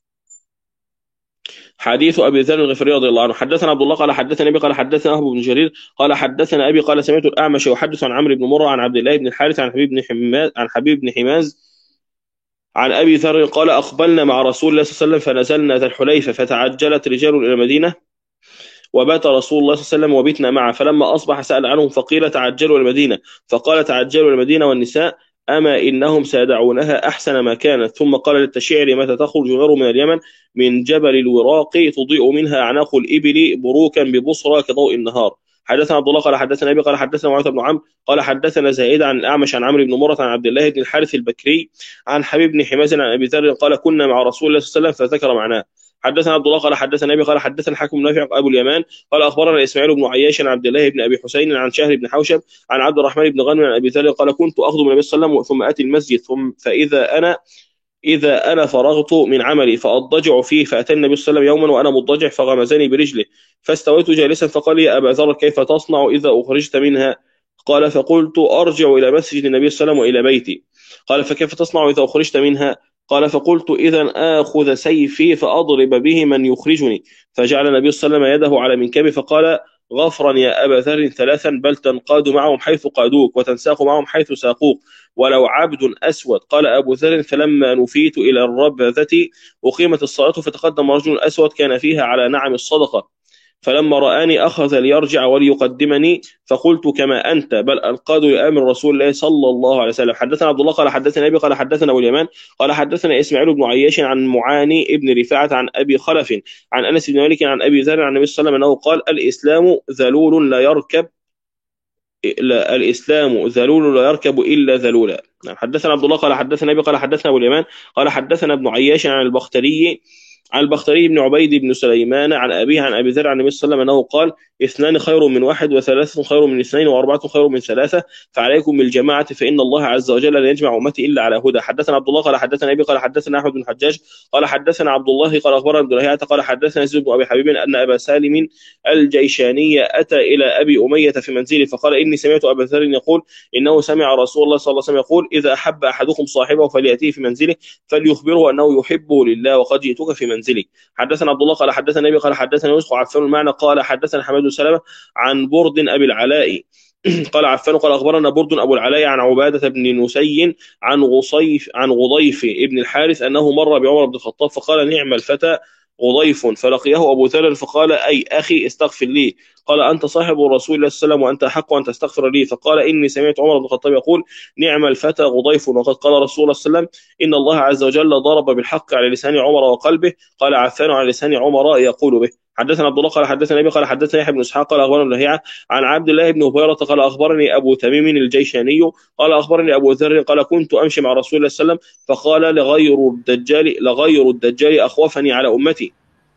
حديث أبي ذر الغفاري رضي الله عنه. حدثنا عبد الله قال حدثنا أبي قال حدثنا أبو بن جرير قال حدثنا أبي قال سمعت الأعمش يحدث عن عمرو بن مرة عن عبد الله بن الحارث عن حبيب بن حماز عن حبيب بن حماز عن أبي ذر قال: أقبلنا مع رسول الله صلى الله عليه وسلم فنزلنا ذا الحليفة، فتعجلت رجال إلى المدينة وبات رسول الله صلى الله عليه وسلم وبتنا معه، فلما أصبح سأل عنهم فقيل: تعجلوا المدينة. فقال: تعجلوا المدينة والنساء أما إنهم سيدعونها أحسن ما كانت. ثم قال للتشعر: متى تخرج نار من اليمن من جبل الوراق تضيء منها أعناق الإبل بروكا ببصرى كضوء النهار. حدثنا عبد الله قال حدثنا أبي قال حدثنا معاذ بن عمرو قال حدثنا زائدة عن الأعمش عن عمرو بن مرة عن عبد الله بن الحارث البكري عن حبيب بن حماز عن أبي ذر قال: كنا مع رسول الله صلى الله عليه وسلم فذكر معناه. حدثنا عبد الله قال حدثنا أبي قال حدثنا الحاكم نافع أبو اليمان قال أخبرنا إسماعيل بن عياش عن عبد الله بن أبي حسين عن شهر بن حوشب عن عبد الرحمن بن غنم عن أبي ذر قال: كنت أخدم النبي صلى الله عليه وسلم ثم آتي المسجد ثم فإذا أنا إذا أنا فرغت من عملي فأضجع فيه، فأتى النبي صلى الله عليه وسلم يوما وأنا مضجع فغمزني برجله فاستويت جالسا فقال: يا أبا ذر كيف تصنع إذا أخرجت منها؟ قال: فقلت: أرجع إلى مسجد النبي صلى الله عليه وسلم وإلى بيتي. قال: فكيف تصنع إذا أخرجت منها؟ قال: فقلت: إذا آخذ سيفي فأضرب به من يخرجني. فجعل النبي صلى الله عليه وسلم يده على منكبه فقال: غفرا يا أبا ذر ثلاثا، بل تنقاد معهم حيث قادوك وتنساق معهم حيث ساقوك ولو عبد أسود. قال أبو ذر: فلما نفيت إلى الربذة أقيمت الصلاة فتقدم رجل أسود كان فيها على نعم الصدقة، فلما رآني أخذ ليرجع وليقدمني فقلت: كما أنت، بل أنقاد لأمر رسول الله صلى الله عليه وسلم. حدثنا عبد الله قال حدثنا أبي قال حدثنا أبو اليمان قال حدثنا إسماعيل بن عياش عن معاني ابن رفاعة عن أبي خلف عن أنس بن مالك عن أبي ذر عن النبي صلى الله عليه وسلم أنه قال: الإسلام ذلول لا يركب الإسلام ذلول لا يركب إلا ذلولا. حدثنا عبد الله قال حدثنا أبي قال حدثنا أبو اليمان قال حدثنا ابن عياش عن البختري عن البختري بن عبيد بن سليمان عن أبيه عن أبي ذر عن النبي صلى الله عليه وسلم أنه قال: اثنان خير من واحد وثلاثة خير من اثنين وأربعة خير من ثلاثة، فعليكم بالجماعة فإن الله عز وجل لا يجمع أمتي إلا على هدى. حدثنا عبد الله قال حدثنا أبي قال حدثنا أحمد بن حجاج قال حدثنا عبد الله قال أخبرنا ابن لهيعة قال حدثنا يزيد بن أبي حبيب أن أبا سالم الجيشاني أتى إلى أبي أمية في منزله فقال: إني سمعت أبا ذر يقول إنه سمع رسول الله صلى الله عليه وسلم يقول: إذا أحب أحدكم صاحبه فليأتيه في منزله فليخبره أنه يحبه لله وقد جئتك في منزله. منزله. حدثنا عبد الله قال حدثنا أبي قال حدثنا يوسف عفان المعنى قال حدثنا حماد بن سلمة عن برد أبي العلاء قال عفان قال أخبرنا برد أبو العلاء عن عبادة بن نسي عن غصيف عن غضيف ابن الحارث أنه مر بعمر بن الخطاب فقال نعم الفتى غضيف، فلقيه أبو ذر فقال أي أخي استغفر لي. قال أنت صاحب رسول الله صلى الله عليه وسلم وأنت أحق أن تستغفر لي. فقال إني سمعت عمر بن الخطاب يقول نعم الفتى غضيف، وقد قال رسول الله صلى الله عليه وسلم إن الله عز وجل ضرب بالحق على لسان عمر وقلبه. قال عفان على لسان عمر يقول به. حدثنا عبد الله قال حدثنا ابي قال حدثنا يحيى بن اسحاق قال اخبرنا لهيعة عن عبد الله بن هبيرة قال اخبرني ابو تميم الجيشاني قال اخبرني ابو ذر قال كنت امشي مع رسول الله صلى الله عليه وسلم فقال لغير الدجال لغير الدجال اخوفني على امتي.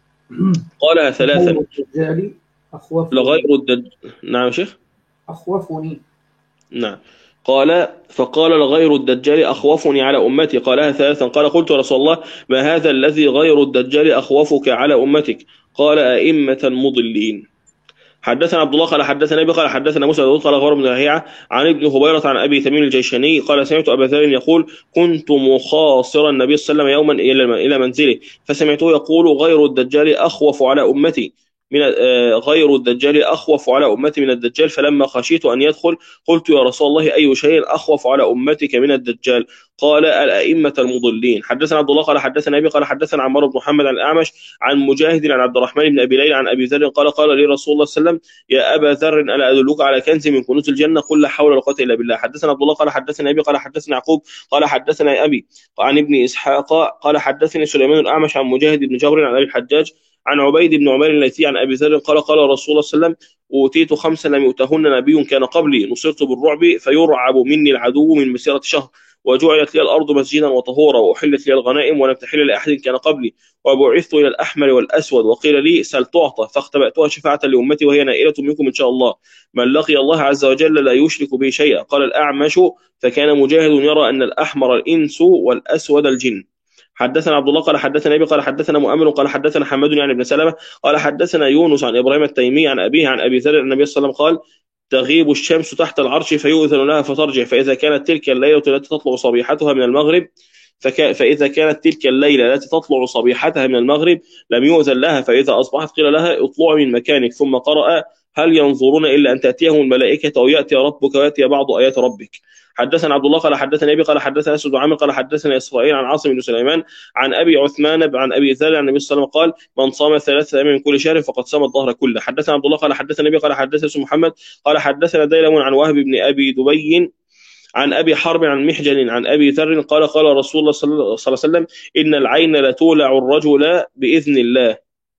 قالها ثلاثا. الدجال أخوفني. لغير الدجال. نعم يا شيخ. أخوفني. نعم. قال فقال لغير الدجال أخوفني على أمتي. قالها ثلاثا. قال قلت يا رسول الله ما هذا الذي غير الدجال أخوفك على أمتك؟ قال أئمة مضلين. حدثنا عبد الله قال حدثنا ابي قال حدثنا موسى داود قال اخبرنا بن لهيعة عن ابن هبيرة عن ابي تميم الجيشاني قال سمعت ابا ذر يقول كنت مخاصرا النبي صلى الله عليه وسلم يوما الى الى منزله فسمعته يقول غير الدجال اخوف على امتي من غير الدجال أخوف على أمتي من الدجال. فلما خشيت أن يدخل قلت يا رسول الله أي شيء أخوف على أمتك من الدجال؟ قال الأئمة المضلين. حدثنا عبد الله قال حدثنا أبي قال حدثنا عمار بن محمد عن الأعمش عن مجاهد عن عبد الرحمن بن أبي ليلى عن أبي ذر قال قال لي رسول الله صلى الله عليه وسلم يا أبا ذر ألا أدلك على كنز من كنوز الجنة؟ قل لا حول ولا قوة إلا بالله. حدثنا عبد الله قال حدثنا أبي قال حدثنا يعقوب قال حدثنا أبي عن ابن إسحاق قال حدثني سليمان الأعمش عن مجاهد بن جبر عن أبي الحجاج عن عبيد بن عمير الليثي عن ابي ذر قال قال رسول الله صلى الله عليه وسلم اوتيت خمسا لم يؤتهن نبي كان قبلي نصرت بالرعب فيرعب مني العدو من مسيره شهر وجعلت لي الارض مسجدا وطهورا واحلت لي الغنائم ولم تحل لاحد كان قبلي وبعثت الى الاحمر والاسود وقيل لي سل تعطى فاختبأتها شفاعه لامتي وهي نائله منكم ان شاء الله من لقي الله عز وجل لا يشرك به شيئا. قال الاعمش فكان مجاهد يرى ان الاحمر الانس والاسود الجن. حدثنا عبد الله قال حدثنا ابي قال حدثنا مؤمل قال حدثنا حماد يعني ابن سلمة قال حدثنا يونس عن ابراهيم التيمي عن ابيه عن ابي ذر النبي صلى الله عليه وسلم قال تغيب الشمس تحت العرش فيؤذن لها فترجع فاذا كانت تلك الليله التي تطلع صبيحتها من المغرب فك... فاذا كانت تلك الليله التي تطلع صبيحتها من المغرب لم يؤذن لها فاذا اصبحت قيل لها اطلعي من مكانك ثم قرأ هل ينظرون الا ان تاتيهم الملائكه او ياتي ربك وياتي بعض ايات ربك. حدثنا عبد الله قال حدثنا ابي قال حدثنا اسود عامر قال حدثنا اسرائيل عن عاصم بن سليمان عن ابي عثمان عن ابي ذر عن النبي صلى الله عليه وسلم قال من صام ثلاثة ايام من كل شهر فقد صام الظهر كله. حدثنا عبد الله قال حدثنا ابي قال حدثنا محمد قال حدثنا ديلم عن وهب بن ابي دبي عن ابي حرب عن محجن عن ابي ذر قال قال رسول الله صلى الله عليه وسلم ان العين لتولع الرجل باذن الله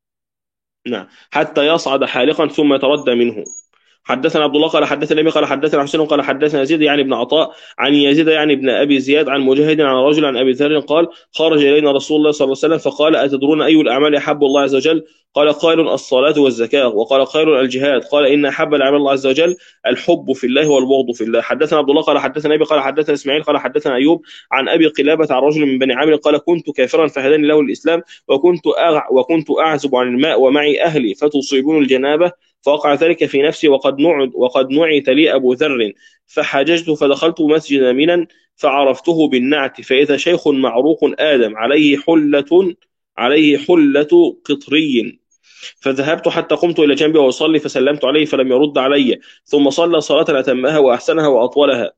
نعم حتى يصعد حالقا ثم يتردى منه. حدثنا عبد الله قال حدثنا ابي قال حدثنا حسين قال حدثنا يزيد يعني ابن عطاء عن يزيد يعني ابن ابي زياد عن مجاهد عن رجل عن ابي ذر قال خرج الينا رسول الله صلى الله عليه وسلم فقال اتدرون اي الاعمال احب الله عز وجل؟ قال قائل الصلاه والزكاه وقال قائل الجهاد قال ان احب الاعمال الله عز وجل الحب في الله والبغض في الله. حدثنا عبد الله قال حدثنا ابي قال حدثنا اسماعيل قال حدثنا ايوب عن ابي قلابه عن رجل من بني عامر قال كنت كافرا فهداني له الاسلام وكنت أع... وكنت اعزب عن الماء ومعي اهلي فتصيبون الجنابه فوقع ذلك في نفسي وقد نعد وقد نعت لي أبو ذر فحججت فدخلت مسجد منا فعرفته بالنعت فإذا شيخ معروق آدم عليه حلة عليه حلة قطري فذهبت حتى قمت إلى جنبه وأصلي فسلمت عليه فلم يرد علي ثم صلى صلاة أتمها وأحسنها وأطولها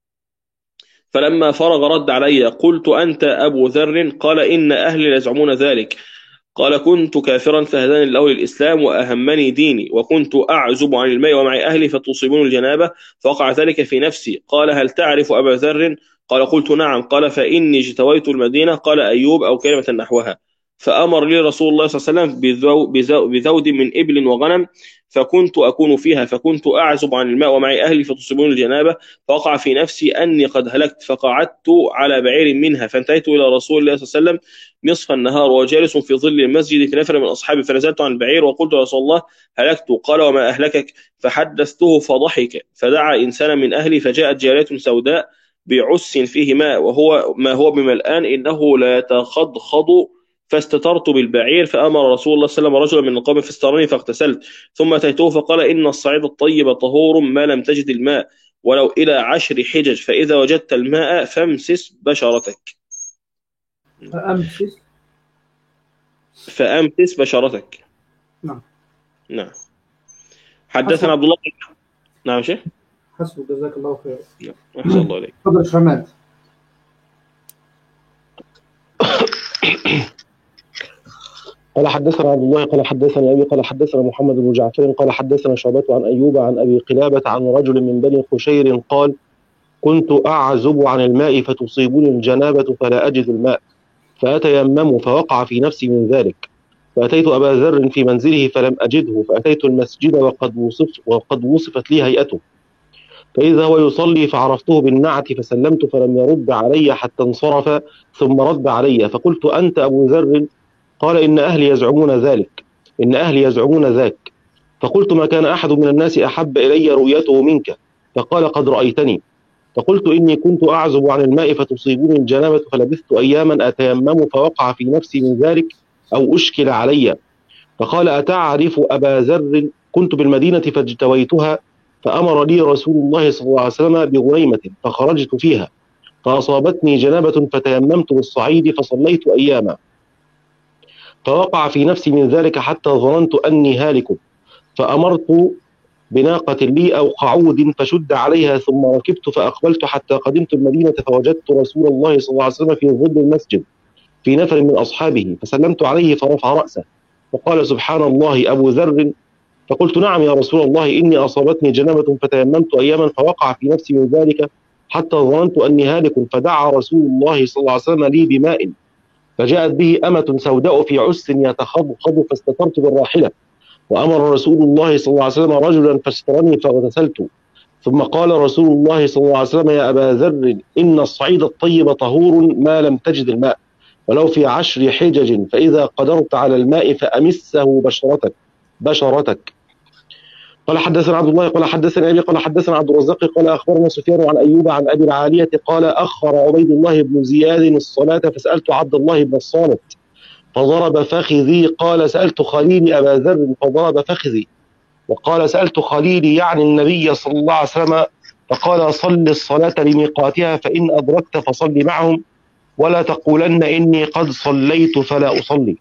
فلما فرغ رد علي قلت أنت أبو ذر؟ قال إن أهلي يزعمون ذلك. قال كنت كافرا فهداني الله للإسلام وأهمني ديني وكنت أعزب عن الماء ومعي أهلي فتصيبون الجنابة فوقع ذلك في نفسي. قال هل تعرف أبا ذر؟ قال قلت نعم. قال فإني اجتويت المدينة قال أيوب أو كلمة نحوها فأمر لي رسول الله صلى الله عليه وسلم بذو بذو بذود من إبل وغنم فكنت أكون فيها فكنت أعزب عن الماء ومعي أهلي فتصيبون الجنابة فوقع في نفسي أني قد هلكت فقعدت على بعير منها فانتهيت إلى رسول الله صلى الله عليه وسلم نصف النهار وجالس في ظل المسجد في نفر من أصحابي فنزلت عن البعير وقلت يا رسول الله هلكت. قال وما أهلكك؟ فحدثته فضحك فدعا إنسانا من أهلي فجاءت جارية سوداء بعس فيه ماء وهو ما هو بملآن إنه لا يتخضخض فاستترت بالبعير فأمر رسول الله صلى الله عليه وسلم رجلا من القوم فاسترني فاغتسلت ثم أتيته فقال إن الصعيد الطيب طهور ما لم تجد الماء ولو إلى عشر حجج فإذا وجدت الماء فامسس بشرتك. فأمسس فأمسس بشرتك. نعم. نعم. حدثنا عبد الله. نعم شيخ. حسبك، جزاك الله خير. نعم. أحسن الله عليك. تفضل يا حماد. قال حدثنا عبد الله قال حدثنا أبي قال حدثنا محمد بن جعفر قال حدثنا شعبة عن أيوب عن أبي قلابة عن رجل من بني خشير قال: كنت أعزب عن الماء فتصيبني الجنابة فلا أجد الماء، فأتيمم فوقع في نفسي من ذلك، فأتيت أبا ذر في منزله فلم أجده، فأتيت المسجد وقد وصف وقد وصفت لي هيئته، فإذا هو يصلي فعرفته بالنعت فسلمت فلم يرد علي حتى انصرف، ثم رد علي فقلت: أنت أبو ذر؟ قال: إن أهلي يزعمون ذلك إن أهلي يزعمون ذاك. فقلت: ما كان أحد من الناس أحب إلي رؤيته منك؟ فقال: قد رأيتني. فقلت: إني كنت أعزب عن الماء فتصيبني الجنابة فلبثت أياما أتيمم فوقع في نفسي من ذلك أو أشكل علي. فقال: أتعرف أبا ذر؟ كنت بالمدينة فاجتويتها، فأمر لي رسول الله صلى الله عليه وسلم بغنيمة فخرجت فيها، فأصابتني جنابة فتيممت بالصعيد فصليت أياما، فوقع في نفسي من ذلك حتى ظننت أني هالك، فأمرت بناقة لي أو قعود فشد عليها، ثم ركبت فأقبلت حتى قدمت المدينة، فوجدت رسول الله صلى الله عليه وسلم في ظل المسجد في نفر من أصحابه، فسلمت عليه فرفع رأسه فقال: سبحان الله أبو ذر؟ فقلت: نعم يا رسول الله، إني أصابتني جنابة فتيممت أياما فوقع في نفسي من ذلك حتى ظننت أني هالك، فدعا رسول الله صلى الله عليه وسلم لي بماء، فجاءت به أمة سوداء في عس يتخضخض فاستترت بالراحلة، وأمر رسول الله صلى الله عليه وسلم رجلا فاسترني فاغتسلت، ثم قال رسول الله صلى الله عليه وسلم: يا أبا ذر، إن الصعيد الطيب طهور ما لم تجد الماء، ولو في عشر حجج، فإذا قدرت على الماء فأمسه بشرتك بشرتك قال حدثنا عبد الله قال حدثنا أبي قال حدثنا عبد الرزاق قال أخبرنا سفيان عن أيوب عن أبي العالية قال: أخر عبيد الله بن زياد الصلاة فسألت عبد الله بن الصامت فضرب فخذي، قال: سألت خليلي أبا ذر فضرب فخذي، وقال: سألت خليلي يعني النبي صلى الله عليه وسلم فقال: صل الصلاة لميقاتها، فإن أدركت فصل معهم، ولا تقولن إني قد صليت فلا أصلي.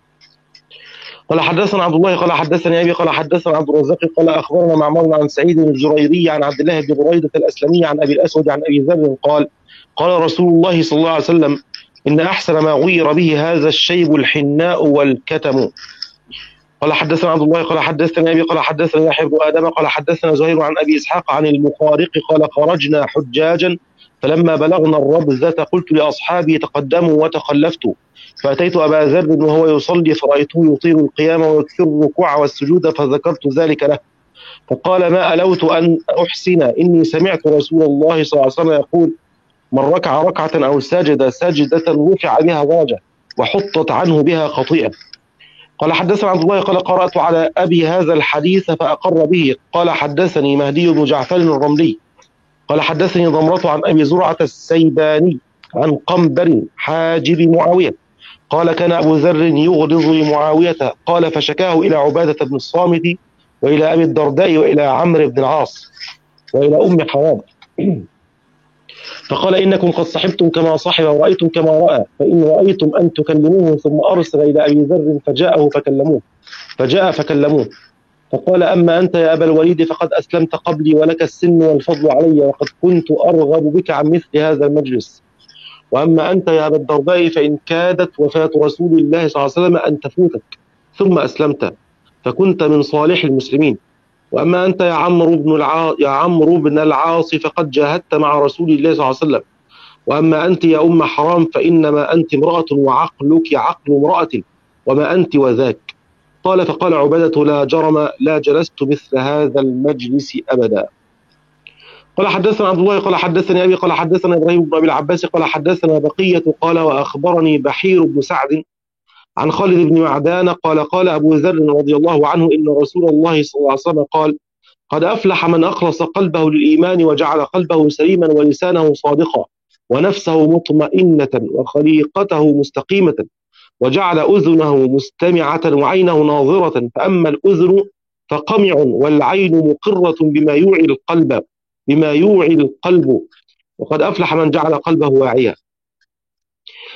قال حدثنا عبد الله قال حدثني أبي قال حدثنا عبد الرزاق قال أخبرنا معمر عن سعيد الجريري عن عبد الله بن بريدة الأسلمي عن أبي الأسود عن أبي ذر قال: قال رسول الله صلى الله عليه وسلم: إن أحسن ما غير به هذا الشيب الحناء والكتم. قال حدثنا عبد الله قال حدثني أبي قال حدثنا يحيى بن آدم قال حدثنا زهير عن أبي إسحاق عن المخارق قال: خرجنا حجاجا فلما بلغنا الربذة قلت لأصحابي: تقدموا، وتخلفت، فأتيت أبا ذر وهو يصلي فرأيته يطيل القيام ويكثر الركوع والسجود، فذكرت ذلك له، فقال: ما ألوت أن أحسن، إني سمعت رسول الله صلى الله عليه وسلم يقول: من ركع ركعة أو سجد سجدة رفع بها درجة وحطت عنه بها خطيئة. قال حدثنا عبد الله قال: قرأت على أبي هذا الحديث فأقر به. قال حدثني مهدي بن جعفر الرملي قال حدثني ضمرة عن أبي زرعة السيباني عن قنبر حاجب معاوية قال: كان أبو ذر يغلظ لمعاوية، قال: فشكاه إلى عبادة بن الصامت وإلى أبي الدرداء وإلى عمرو بن العاص وإلى أم حرام، فقال: إنكم قد صحبتم كما صحب ورأيتم كما رأى، فإن رأيتم أن تكلموه. ثم أرسل إلى أبي ذر فجاءه فكلموه فجاء فكلموه فقال: أما أنت يا أبا الوليد فقد أسلمت قبلي، ولك السن والفضل علي، وقد كنت أرغب بك عن مثل هذا المجلس. وأما أنت يا أبا الدرداء فإن كادت وفاة رسول الله صلى الله عليه وسلم أن تفوتك ثم أسلمت فكنت من صالح المسلمين. وأما أنت يا عمرو بن العاص يا عمرو بن العاص فقد جاهدت مع رسول الله صلى الله عليه وسلم. وأما أنت يا أم حرام فإنما أنت امرأة وعقلك عقل امرأة، وما أنت وذاك. قال: فقال عبادة: لا جرم لا جلست مثل هذا المجلس أبدا. قال حدثنا عبد الله قال حدثني أبي قال حدثنا إبراهيم بن أبي العباس قال حدثنا بقية قال: وأخبرني بحير بن سعد عن خالد بن معدان قال: قال أبو ذر رضي الله عنه: إن رسول الله صلى الله عليه وسلم قال: قد أفلح من أخلص قلبه للإيمان وجعل قلبه سليما ولسانه صادقا ونفسه مطمئنة وخليقته مستقيمة، وجعل أذنه مستمعة وعينه ناظرة، فأما الأذن فقمع والعين مقرة بما يوعي القلب بما يوعي القلب وقد أفلح من جعل قلبه واعيا.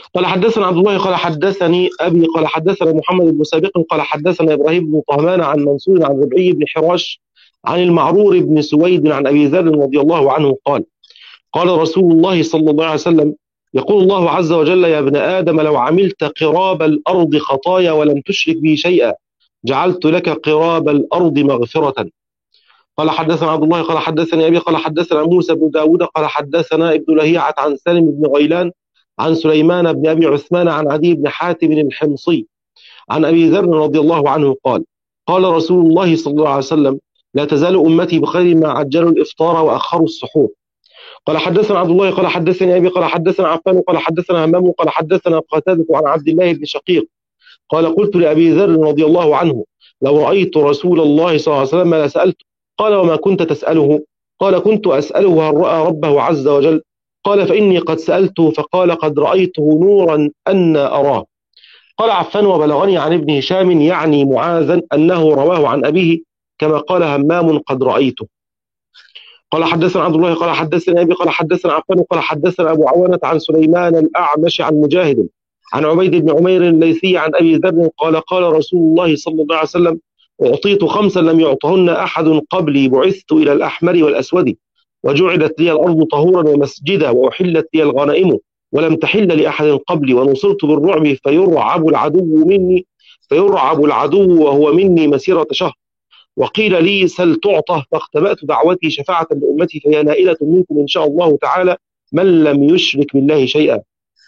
قال حدثنا عبد الله قال حدثني أبي قال حدثنا محمد بن سابق قال حدثنا إبراهيم بن طهمان عن منصور عن ربعي بن حراش عن المعرور بن سويد عن أبي ذر رضي الله عنه قال قال رسول الله صلى الله عليه وسلم يقول الله عز وجل يا ابن آدم لو عملت قراب الأرض خطايا ولم تشرك بي شيئا جعلت لك قراب الأرض مغفرة. قال حدثنا عبد الله قال حدثني أبي قال حدثنا موسى بن داود قال حدثنا ابن لهيعة عن سالم بن غيلان عن سليمان بن أبي عثمان عن عدي بن حاتم الحمصي عن أبي ذر رضي الله عنه قال قال رسول الله صلى الله عليه وسلم لا تزال أمتي بخير ما عجلوا الإفطار وأخروا السحور. قال حدثنا عبد الله قال حدثني أبي قال حدثنا عفان قال حدثنا همام قال حدثنا قتادة عن عبد الله بن شقيق قال قلت لأبي ذر رضي الله عنه لو رأيت رسول الله صلى الله عليه وسلم لسألته. قال وما كنت تسأله؟ قال كنت أسأله هل رأى ربه عز وجل؟ قال فإني قد سألته فقال قد رأيته نورا أن أراه. قال عفان وبلغني عن ابن هشام يعني معاذا أنه رواه عن أبيه كما قال همام قد رأيته. قال حدثنا عبد الله قال حدثنا أبي قال حدثنا عفان قال حدثنا أبو عوانة عن سليمان الأعمش عن مجاهد عن عبيد بن عمير الليثي عن أبي ذر قال قال رسول الله صلى الله عليه وسلم أعطيت خمسا لم يعطهن أحد قبلي بعثت إلى الأحمر والأسود وجعلت لي الأرض طهورا ومسجدا وأحلت لي الغنائم ولم تحل لأحد قبلي ونصرت بالرعب فيرعب العدو مني فيرعب العدو وهو مني مسيرة شهر وقيل لي سل تعطى فاختبأت دعوتي شفاعة لأمتي فهي نائلة منكم إن شاء الله تعالى من لم يشرك بالله شيئا.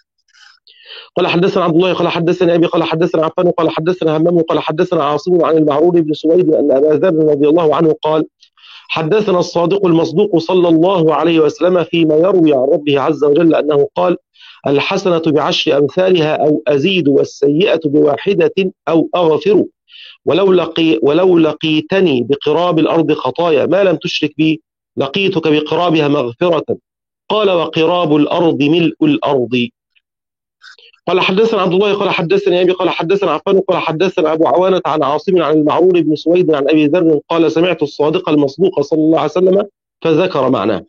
قال حدثنا عبد الله قال حدثنا أبي قال حدثنا عفان قال حدثنا همام قال حدثنا عاصم عن المعرور بن سويد أن أبا ذر رضي الله عنه قال حدثنا الصادق المصدوق صلى الله عليه وسلم فيما يروي عن ربه عز وجل أنه قال الحسنة بعشر أمثالها أو أزيد والسيئة بواحدة أو أغفر ولو, لقي ولو لقيتني بقراب الأرض خطايا ما لم تشرك بي لقيتك بقرابها مغفرة. قال وقراب الأرض ملء الأرض. قال حدثنا عبد الله قال حدثني أبي قال حدثنا عفان قال حدثنا أبو عوانة عن عاصم عن المعرور بن سويد عن أبي ذر قال سمعت الصادق المصدوق صلى الله عليه وسلم فذكر معناه.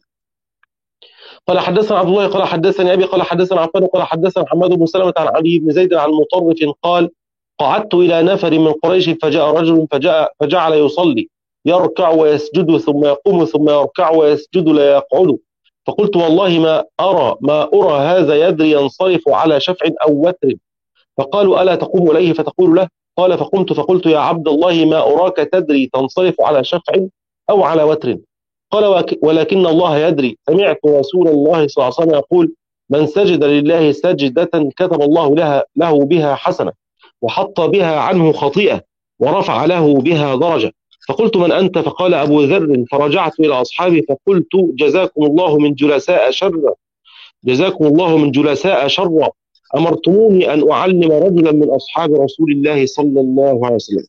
قال حدثنا عبد الله قال حدثني أبي قال حدثنا عفان قال حدثنا محمد بن سلمة عن علي بن زيد عن مطرف قال قعدت إلى نفر من قريش فجاء رجل فجاء فجعل يصلي يركع ويسجد ثم يقوم ثم يركع ويسجد لا يقعد فقلت والله ما أرى ما أرى هذا يدري ينصرف على شفع أو وتر. فقالوا ألا تقوم إليه فتقول له؟ قال فقمت فقلت يا عبد الله ما أراك تدري تنصرف على شفع أو على وتر. قال ولكن الله يدري سمعت رسول الله صلى الله عليه وسلم يقول من سجد لله سجدة كتب الله لها له بها حسنة وحط بها عنه خطيئة ورفع له بها درجة. فقلت من أنت؟ فقال أبو ذر. فرجعت إلى أصحابي فقلت جزاكم الله من جلساء شر جزاكم الله من جلساء شر أمرتموني أن أعلم رجلا من أصحاب رسول الله صلى الله عليه وسلم.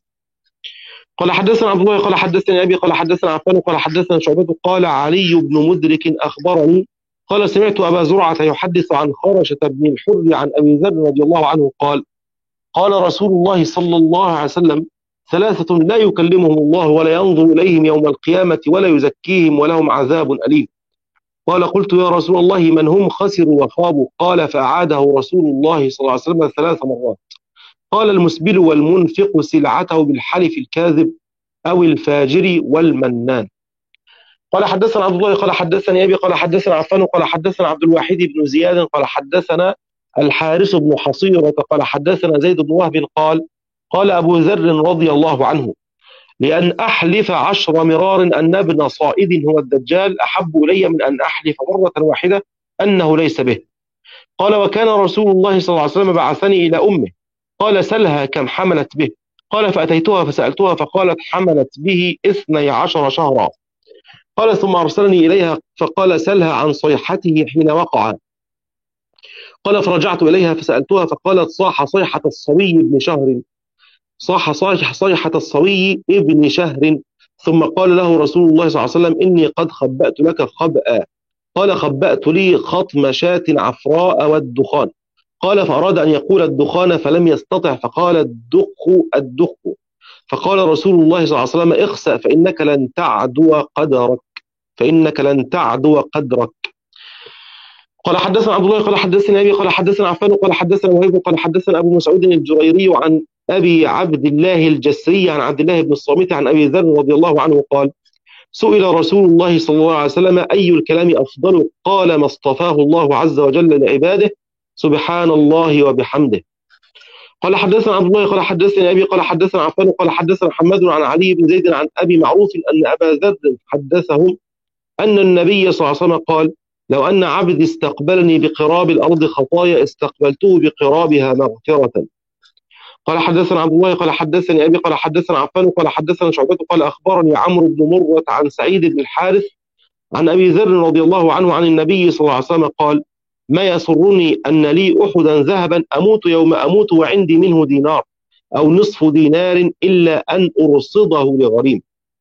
قال حدثنا عبد الله قال حدثني أبي قال حدثنا عفان قال حدثنا شعبة قال علي بن مدرك أخبرني قال سمعت أبا زرعة يحدث عن خرشة بن الحر عن أبي ذر رضي الله عنه قال قال رسول الله صلى الله عليه وسلم ثلاثة لا يكلمهم الله ولا ينظر إليهم يوم القيامة ولا يزكيهم ولهم عذاب أليم. قال قلت يا رسول الله من هم؟ خسروا وخابوا. قال فأعاده رسول الله صلى الله عليه وسلم ثلاث مرات. قال المسبل والمنفق سلعته بالحلف الكاذب أو الفاجر والمنان. قال حدثنا عبد الله قال حدثني أبي قال حدثنا عفان قال حدثنا عبد الواحد بن زياد قال حدثنا الحارث بن حصيرة قال حدثنا زيد بن وهب قال قال أبو ذر رضي الله عنه لأن أحلف عشر مرار أن ابن صائد هو الدجال أحب إلي من أن أحلف مرة واحدة أنه ليس به. قال وكان رسول الله صلى الله عليه وسلم بعثني إلى أمه قال سلها كم حملت به. قال فأتيتها فسألتها فقالت حملت به اثني عشر شهرا. قال ثم أرسلني إليها فقال سلها عن صيحته حين وقع. قال فرجعت إليها فسألتها فقالت صاح صيحة الصوي ابن شهر صاح صيحة صيحة الصوي ابن شهر. ثم قال له رسول الله صلى الله عليه وسلم إني قد خبأت لك خبأ. قال خبأت لي خطم شاة عفراء والدخان. قال فأراد أن يقول الدخان فلم يستطع فقال الدخ الدخ. فقال رسول الله صلى الله عليه وسلم اخسأ فإنك لن تعدو قدرك فإنك لن تعدو قدرك. قال حدثنا عبد الله قال حدثنا أبي قال حدثنا عفان قال حدثنا وهيب قال حدثنا أبو مسعود الجريري عن أبي عبد الله الجسري عن عبد الله بن الصامت عن أبي ذر رضي الله عنه قال سئل رسول الله صلى الله عليه وسلم أي الكلام أفضل؟ قال ما اصطفاه الله عز وجل لعباده سبحان الله وبحمده. قال حدثنا عبد الله قال حدثنا أبي قال حدثنا عفان قال حدثنا محمد عن علي بن زيد عن أبي معروف أن أبا ذر حدثهم أن النبي صلى الله عليه وسلم قال لو أن عبدي استقبلني بقراب الأرض خطايا استقبلته بقرابها مغفرة. قال حدثنا عبد الله قال حدثني أبي قال حدثنا عفان قال حدثنا شعبة قال أخبرني عمرو بن مرة عن سعيد بن الحارث عن أبي ذر رضي الله عنه عن النبي صلى الله عليه وسلم قال ما يسرني أن لي أحدا ذهبا أموت يوم أموت وعندي منه دينار أو نصف دينار إلا أن أرصده لغريم.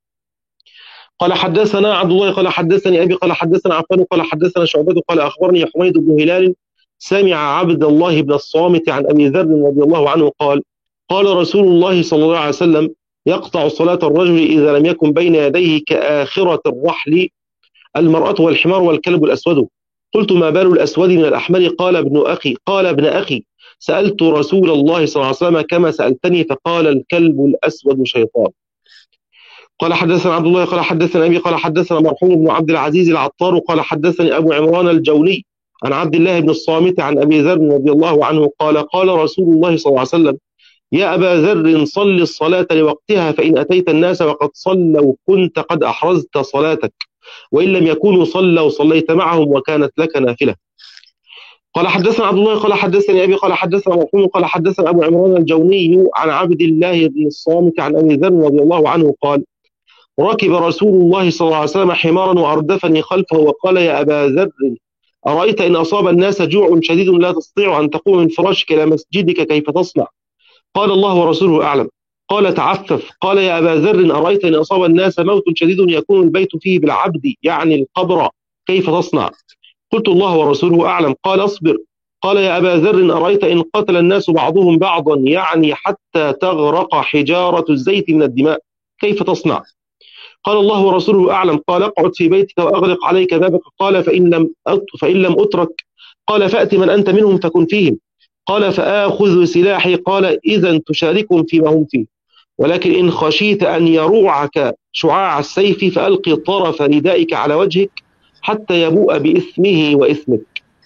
قال حدثنا عبد الله قال حدثني أبي قال حدثنا عفان قال حدثنا شعبة قال أخبرني حميد بن هلال سمع عبد الله بن الصامت عن أبي ذر رضي الله عنه قال قال رسول الله صلى الله عليه وسلم يقطع صلاة الرجل إذا لم يكن بين يديه كآخرة الرحل المرأة والحمار والكلب الأسود. قلت ما بال الأسود من الأحمر؟ قال ابن أخي قال ابن أخي سألت رسول الله صلى الله عليه وسلم كما سألتني فقال الكلب الأسود شيطان. قال حدثنا عبد الله قال حدثنا أبي قال حدثنا مرحوم بن عبد العزيز العطار قال حدثني أبو عمران الجوني عن عبد الله بن الصامت عن أبي ذر رضي الله عنه قال قال رسول الله صلى الله عليه وسلم يا أبا ذر صل الصلاة لوقتها فإن أتيت الناس وقد صلوا كنت قد أحرزت صلاتك وإن لم يكونوا صلوا صليت معهم وكانت لك نافلة. قال حدثنا عبد الله قال حدثني أبي قال حدثنا مرحوم قال حدثنا أبو عمران الجوني عن عبد الله بن الصامت عن أبي ذر رضي الله عنه قال ركب رسول الله صلى الله عليه وسلم حمارا وأردفني خلفه وقال يا أبا ذر أرأيت إن أصاب الناس جوع شديد لا تستطيع أن تقوم من فراشك إلى مسجدك كيف تصنع؟ قال الله ورسوله أعلم. قال تعفف. قال يا أبا ذر أرأيت إن أصاب الناس موت شديد يكون البيت فيه بالعبد يعني القبر كيف تصنع؟ قلت الله ورسوله أعلم. قال أصبر. قال يا أبا ذر أرأيت إن قتل الناس بعضهم بعضا يعني حتى تغرق حجارة الزيت من الدماء كيف تصنع؟ قال الله ورسوله أعلم. قال اقعد في بيتك وأغلق عليك بابك. قال فإن لم فإن لم أترك قال فأت من أنت منهم فكن فيهم. قال فآخذ سلاحي. قال إذا تشاركهم فيما هم فيه ولكن إن خشيت أن يروعك شعاع السيف فألقي طرف ردائك على وجهك حتى يبوء بإثمه وإثمك.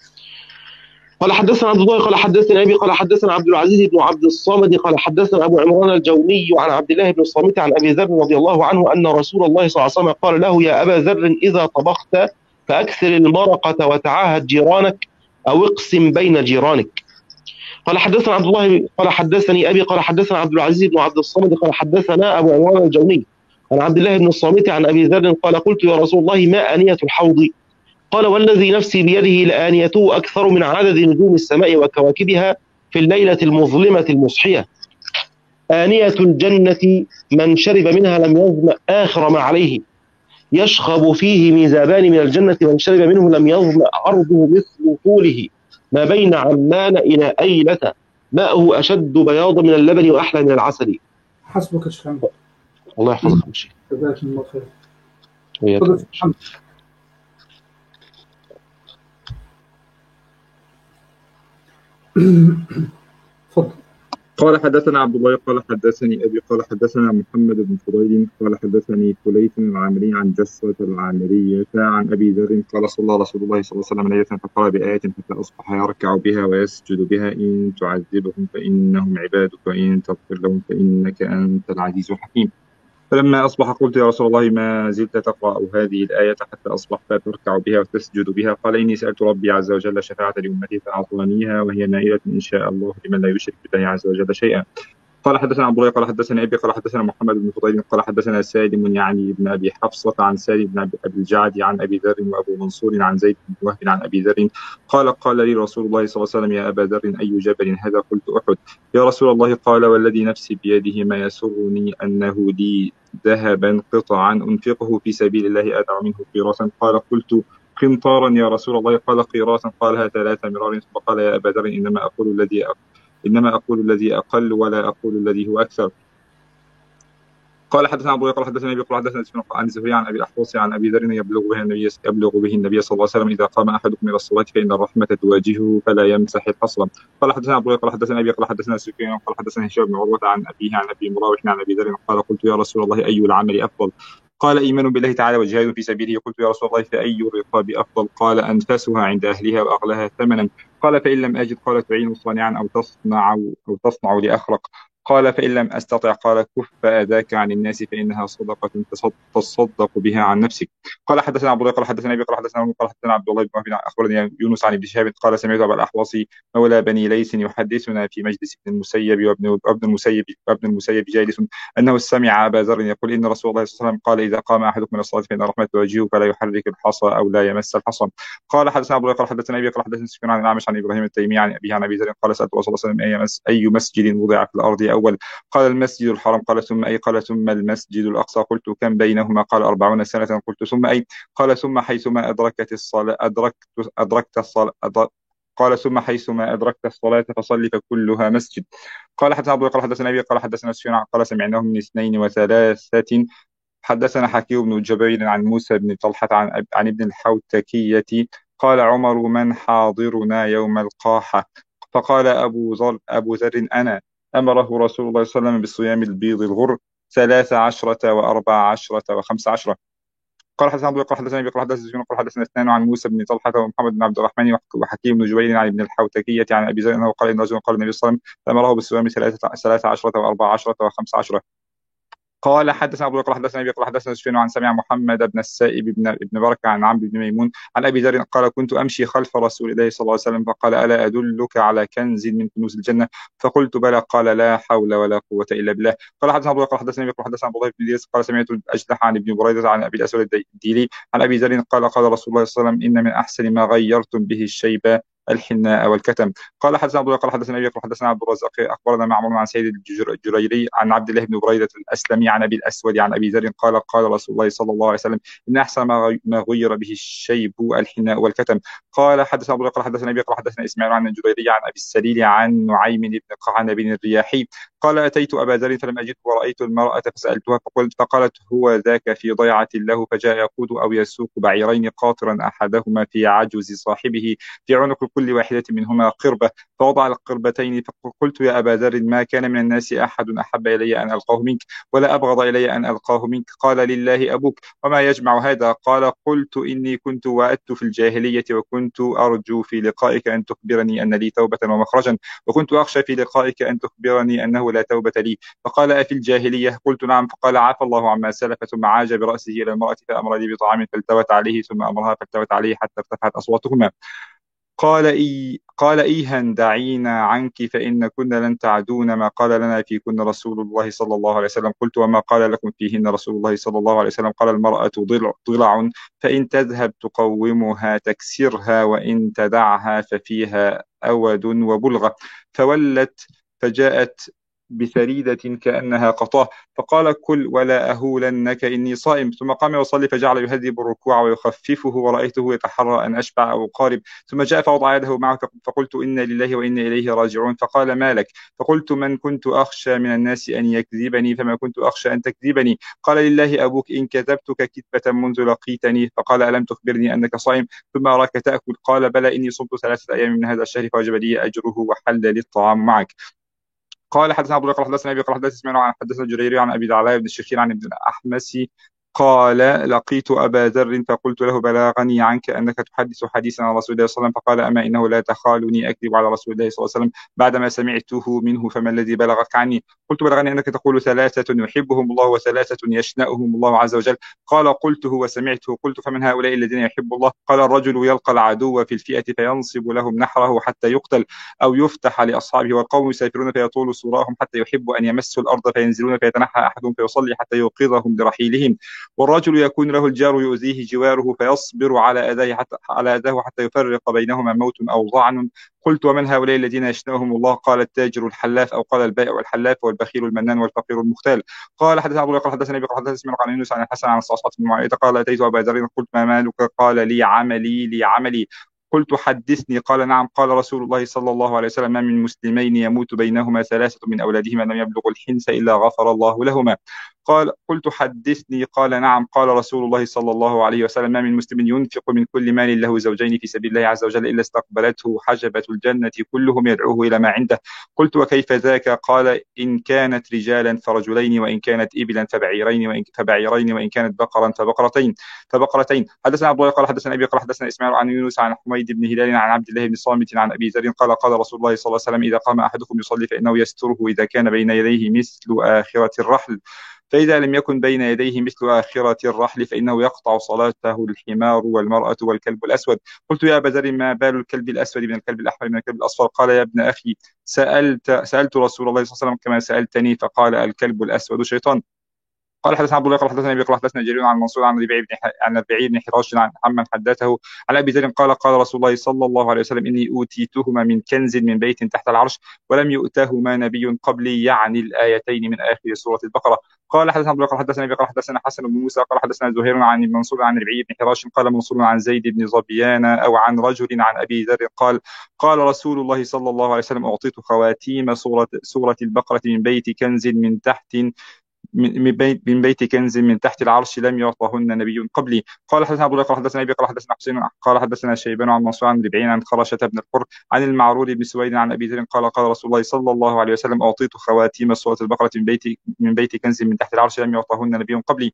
قال حدثنا عبد الله قال حدثنا أبي قال حدثنا عبد العزيز بن عبد الصامد قال حدثنا أبو عمران الجوني عن عبد الله بن الصامت عن أبي ذر رضي الله عنه أن رسول الله صلى الله عليه وسلم قال له يا أبا ذر إذا طبخت فأكثر المرقة وتعاهد جيرانك أو اقسم بين جيرانك. قال حدثنا عبد الله قال حدثني أبي قال حدثنا عبد العزيز بن عبد الصامد قال حدثنا أبو عمران الجوني عن عبد الله بن الصامت عن أبي ذر قال قلت يا رسول الله ما آنية الحوض؟ قال والذي نفسي بيده لآنيته أكثر من عدد نجوم السماء وكواكبها في الليلة المظلمة المصحية. آنية الجنة من شرب منها لم يظمأ آخر ما عليه يشخب فيه ميزابان من الجنة من شرب منه لم يظمأ عرضه مثل طوله ما بين عمان إلى أيلة ماءه أشد بياضا من اللبن وأحلى من العسل. حسبك يا شيخ. الله يحفظك مشي. جزاك الله خير. تفضل. قال حدثنا عبد الله قال حدثني أبي قال حدثنا محمد بن فضيل قال حدثني فليت العامري عن جسوة العامرية عن أبي ذر قال صلى رسول الله صلى الله عليه وسلم ليلة فقرأ بآية حتى أصبح يركع بها ويسجد بها إن تعذبهم فإنهم عبادك وإن تغفر لهم فإنك أنت العزيز الحكيم. فلما أصبح قلت يا رسول الله ما زلت تقرأ هذه الآية حتى أصبحت تركع بها وتسجد بها؟ قال إني سألت ربي عز وجل شفاعة لأمتي فأعطانيها وهي نائلة إن شاء الله لمن لا يشرك بالله عز وجل شيئا. قال حدثنا عبد الله قال حدثنا أبي قال حدثنا محمد بن فضيل قال حدثنا سالم يعني بن أبي حفصة عن سالم بن أبي الجعد عن أبي ذر وأبو منصور عن زيد بن وهب عن أبي ذر قال قال لي رسول الله صلى الله عليه وسلم يا أبا ذر أي جبل هذا؟ قلت أحد. يا رسول الله قال والذي نفسي بيده ما يسرني أنه لي ذهبا قطعا أنفقه في سبيل الله أدع منه قيراطا. قال قلت قنطارا يا رسول الله؟ قال قيراطا. قالها ثلاث مرار. فقال يا أبا ذر إنما أقول الذي أقول إنما أقول الذي أقل ولا أقول الذي هو أكثر. قال حدثنا ابو قال حدثنا ابي قال حدثنا سفيان عن الزهري عن ابي الاحوص عن ابي ذر يبلغ به النبي يبلغ به النبي صلى الله عليه وسلم اذا قام احدكم الى الصلاه فان الرحمه تواجهه فلا يمسح الحصى. قال حدثنا ابو قال حدثنا ابي قال حدثنا سفيان قال حدثنا هشام بن عروه عن ابيه عن ابي مراوح عن ابي ذر قال قلت يا رسول الله اي العمل افضل؟ قال ايمان بالله تعالى وجهاد في سبيله. قلت يا رسول الله فاي الرقاب افضل؟ قال انفسها عند اهلها واغلاها ثمنا. قال فان لم اجد قال تعين صانعا او تصنع او تصنع لاخرق. قال فإن لم أستطع قال كف أذاك عن الناس فإنها صدقة تصدق بها عن نفسك. قال حدثنا عبد الله قال حدثنا أبي قال حدثنا قال حدثنا عبد الله بن وهب أخبرني يونس عن ابن شهاب قال سمعت أبا الأحوص مولى بني ليث يحدثنا في مجلس ابن المسيب وابن ابن المسيب وابن المسيب جالس أنه سمع أبا ذر يقول إن رسول الله صلى الله عليه وسلم قال إذا قام أحدكم من الصلاة فإن الرحمة تواجهه فلا يحرك الحصى أو لا يمس الحصى. قال حدثنا عبد الله قال حدثنا أبي قال حدثنا سفيان عن الأعمش عن إبراهيم التيمي عن أبيه عن أبي ذر قال سألت رسول الله صلى الله عليه وسلم أي مسجد وضع في الأرض أول؟ قال المسجد الحرام. قال ثم أي؟ قال ثم المسجد الأقصى. قلت كم بينهما؟ قال أربعون سنة. قلت ثم أي؟ قال ثم حيثما أدركت الصلاة أدركت أدركت الصلاة أدرك قال ثم حيثما أدركت الصلاة فصل فكلها مسجد. قال حدثنا أبو قال حدثنا أبي قال حدثنا سفيان قال سمعناه من اثنين وثلاثة. حدثنا حكيم بن جبير عن موسى بن طلحة عن عن ابن الحوتكية قال عمر من حاضرنا يوم القاحة؟ فقال أبو ذر أبو ذر أنا. أمره رسول الله صلى الله عليه وسلم بالصيام البيض الغر ثلاث عشرة وأربع عشرة وخمس عشرة. قال حدثنا أبو قال حدثنا أبي قال حدثنا قال حدثنا اثنان عن موسى بن طلحة ومحمد بن عبد الرحمن وحكيم بن جبير عن ابن الحوتكية عن أبي ذر أنه قال إن رجلا قال النبي صلى الله عليه وسلم أمره بالصيام ثلاث عشرة وأربع عشرة وخمس عشرة. قال حدثنا ابو بكر حدثنا ابي قال حدثنا سفيان عن سمع محمد بن السائب بن ابن بركه عن عمرو بن ميمون عن ابي ذر قال كنت امشي خلف رسول الله صلى الله عليه وسلم فقال الا ادلك على كنز من كنوز الجنه؟ فقلت بلى. قال لا حول ولا قوه الا بالله. قال حدثنا ابو بكر حدثنا ابي قال حدثنا عبد الله بن ادريس قال سمعت الاجلح عن ابن بريده عن ابي الاسود الديلي عن ابي ذر قال قال رسول الله صلى الله عليه وسلم ان من احسن ما غيرتم به الشيب الحناء والكتم. قال حدثنا ابو قال حدثنا ابي قال حدثنا عبد الرزاق اخبرنا معمر عن سيد الجريري عن عبد الله بن بريده الاسلمي عن ابي الاسود عن ابي ذر قال قال رسول الله صلى الله عليه وسلم ان احسن ما غير به الشيب الحناء والكتم. قال حدثنا ابو قال حدثنا ابي قال حدثنا اسماعيل عن الجريري عن ابي السليل عن نعيم بن قعنب الرياحي قال اتيت ابا ذر فلم اجده ورايت المراه فسالتها فقلت فقالت هو ذاك في ضيعه له فجاء يقود او يسوق بعيرين قاطرا احدهما في عجز صاحبه في عنق كل واحدة منهما قربة فوضع القربتين. فقلت يا أبا ذر ما كان من الناس أحد أحب إلي أن ألقاه منك ولا أبغض إلي أن ألقاه منك. قال لله أبوك وما يجمع هذا؟ قال قلت إني كنت وعدت في الجاهلية وكنت أرجو في لقائك أن تخبرني أن لي توبة ومخرجا وكنت أخشى في لقائك أن تخبرني أنه لا توبة لي. فقال أفي الجاهلية؟ قلت نعم. فقال عفى الله عما سلف ثم عاج برأسه إلى المرأة فأمر لي بطعام فالتوت عليه ثم أمرها فالتوت عليه حتى ارتفعت أصواتهما. قال إي قال إيها دعينا عنك فإن كنا لن تعدون ما قال لنا فيكن رسول الله صلى الله عليه وسلم. قلت وما قال لكم فيهن رسول الله صلى الله عليه وسلم؟ قال المرأة ضلع, ضلع فإن تذهب تقومها تكسرها وإن تدعها ففيها أود وبلغة. فولت فجاءت بثريدة كأنها قطاه فقال كل ولا أهولنك إني صائم. ثم قام يصلي فجعل يهذب الركوع ويخففه ورأيته يتحرى أن أشبع أو قارب. ثم جاء فوضع يده معه فقلت إنا لله وإنا إليه راجعون. فقال ما لك؟ فقلت من كنت أخشى من الناس أن يكذبني فما كنت أخشى أن تكذبني. قال لله أبوك إن كذبتك كذبة منذ لقيتني. فقال ألم تخبرني أنك صائم ثم أراك تأكل؟ قال بلى إني صمت ثلاثة أيام من هذا الشهر فوجب لي أجره وحل لي الطعام معك. قال حدثنا عبد الله قال حدثنا ابي قال حدثنا اسماعيل عن حدثنا الجريري عن ابي العلاء بن الشخير عن ابن الاحمس قال لقيت ابا ذر فقلت له بلغني عنك انك تحدث حديثا عن رسول الله صلى الله عليه وسلم. فقال اما انه لا تخالني اكذب على رسول الله صلى الله عليه وسلم بعدما سمعته منه فما الذي بلغك عني؟ قلت بلغني انك تقول ثلاثه يحبهم الله وثلاثه يشنأهم الله عز وجل. قال قلته وسمعته. قلت فمن هؤلاء الذين يحب الله؟ قال الرجل يلقى العدو في الفئه فينصب لهم نحره حتى يقتل او يفتح لاصحابه والقوم يسافرون فيطول صراهم حتى يحبوا ان يمسوا الارض فينزلون فيتنحى احدهم فيصلي حتى يوقظهم لرحيلهم والرجل يكون له الجار يؤذيه جواره فيصبر على أذاه حتى على أذاه حتى يفرق بينهما موت أو ظعن. قلت ومن هؤلاء الذين يشنأهم الله؟ قال التاجر الحلاف أو قال البائع والحلاف والبخيل المنان والفقير المختال. قال حدثنا أبو قال حدثنا أبي قال حدثنا اسماعيل عن يونس عن الحسن عن الصعصعة بن معاوية قال أتيت أبا ذر قلت ما مالك؟ قال لي عملي لي عملي. قلت حدثني قال نعم قال رسول الله صلى الله عليه وسلم ما من مسلمين يموت بينهما ثلاثة من أولادهما لم يبلغوا الحنس إلا غفر الله لهما. قال قلت حدثني قال نعم قال رسول الله صلى الله عليه وسلم ما من مسلم ينفق من كل مال له زوجين في سبيل الله عز وجل إلا استقبلته حجبة الجنة كلهم يدعوه إلى ما عنده. قلت وكيف ذاك؟ قال إن كانت رجالا فرجلين وإن كانت إبلا فبعيرين وإن فبعيرين وإن كانت بقرا فبقرتين فبقرتين. حدثنا عبد الله قال حدثنا أبي قال حدثنا إسماعيل عن يونس عن حميد بن هلال عن عبد الله بن صامت عن أبي ذر قال قال رسول الله صلى الله عليه وسلم إذا قام أحدكم يصلي فإنه يستره إذا كان بين يديه مثل آخرة الرحل، فإذا لم يكن بين يديه مثل آخرة الرحل فإنه يقطع صلاته الحمار والمرأة والكلب الأسود. قلت يا أبا ذر ما بال الكلب الأسود من الكلب الأحمر من الكلب الأصفر؟ قال يا ابن أخي سألت سألت رسول الله صلى الله عليه وسلم كما سألتني فقال الكلب الأسود شيطان. قال حدثنا عبد الله قال حدثنا ابي قال حدثنا جرير عن منصور عن ربيع بن عن ربيع بن حراش عن عمن حدثه عن ابي ذر قال قال رسول الله صلى الله عليه وسلم اني اوتيتهما من كنز من بيت تحت العرش ولم يؤتهما نبي قبلي، يعني الايتين من اخر سوره البقره. قال حدثنا عبد الله قال حدثنا ابي قال حدثنا حسن بن موسى قال حدثنا زهير عن منصور عن ربيع بن حراش قال منصور عن زيد بن ظبيان او عن رجل عن ابي ذر قال قال رسول الله صلى الله عليه وسلم اعطيت خواتيم سوره سوره البقره من بيت كنز من تحت من بيت من بيت كنز من تحت العرش لم يعطهن نبي قبلي. قال حدثنا عبد الله قال حدثنا ابي قال حدثنا حسين قال حدثنا شيبان عن منصور عن ربيع عن خرشه بن الحر عن المعرور بن سويد عن ابي ذر قال قال رسول الله صلى الله عليه وسلم اعطيت خواتيم سوره البقره من بيت من بيت كنز من تحت العرش لم يعطهن نبي قبلي.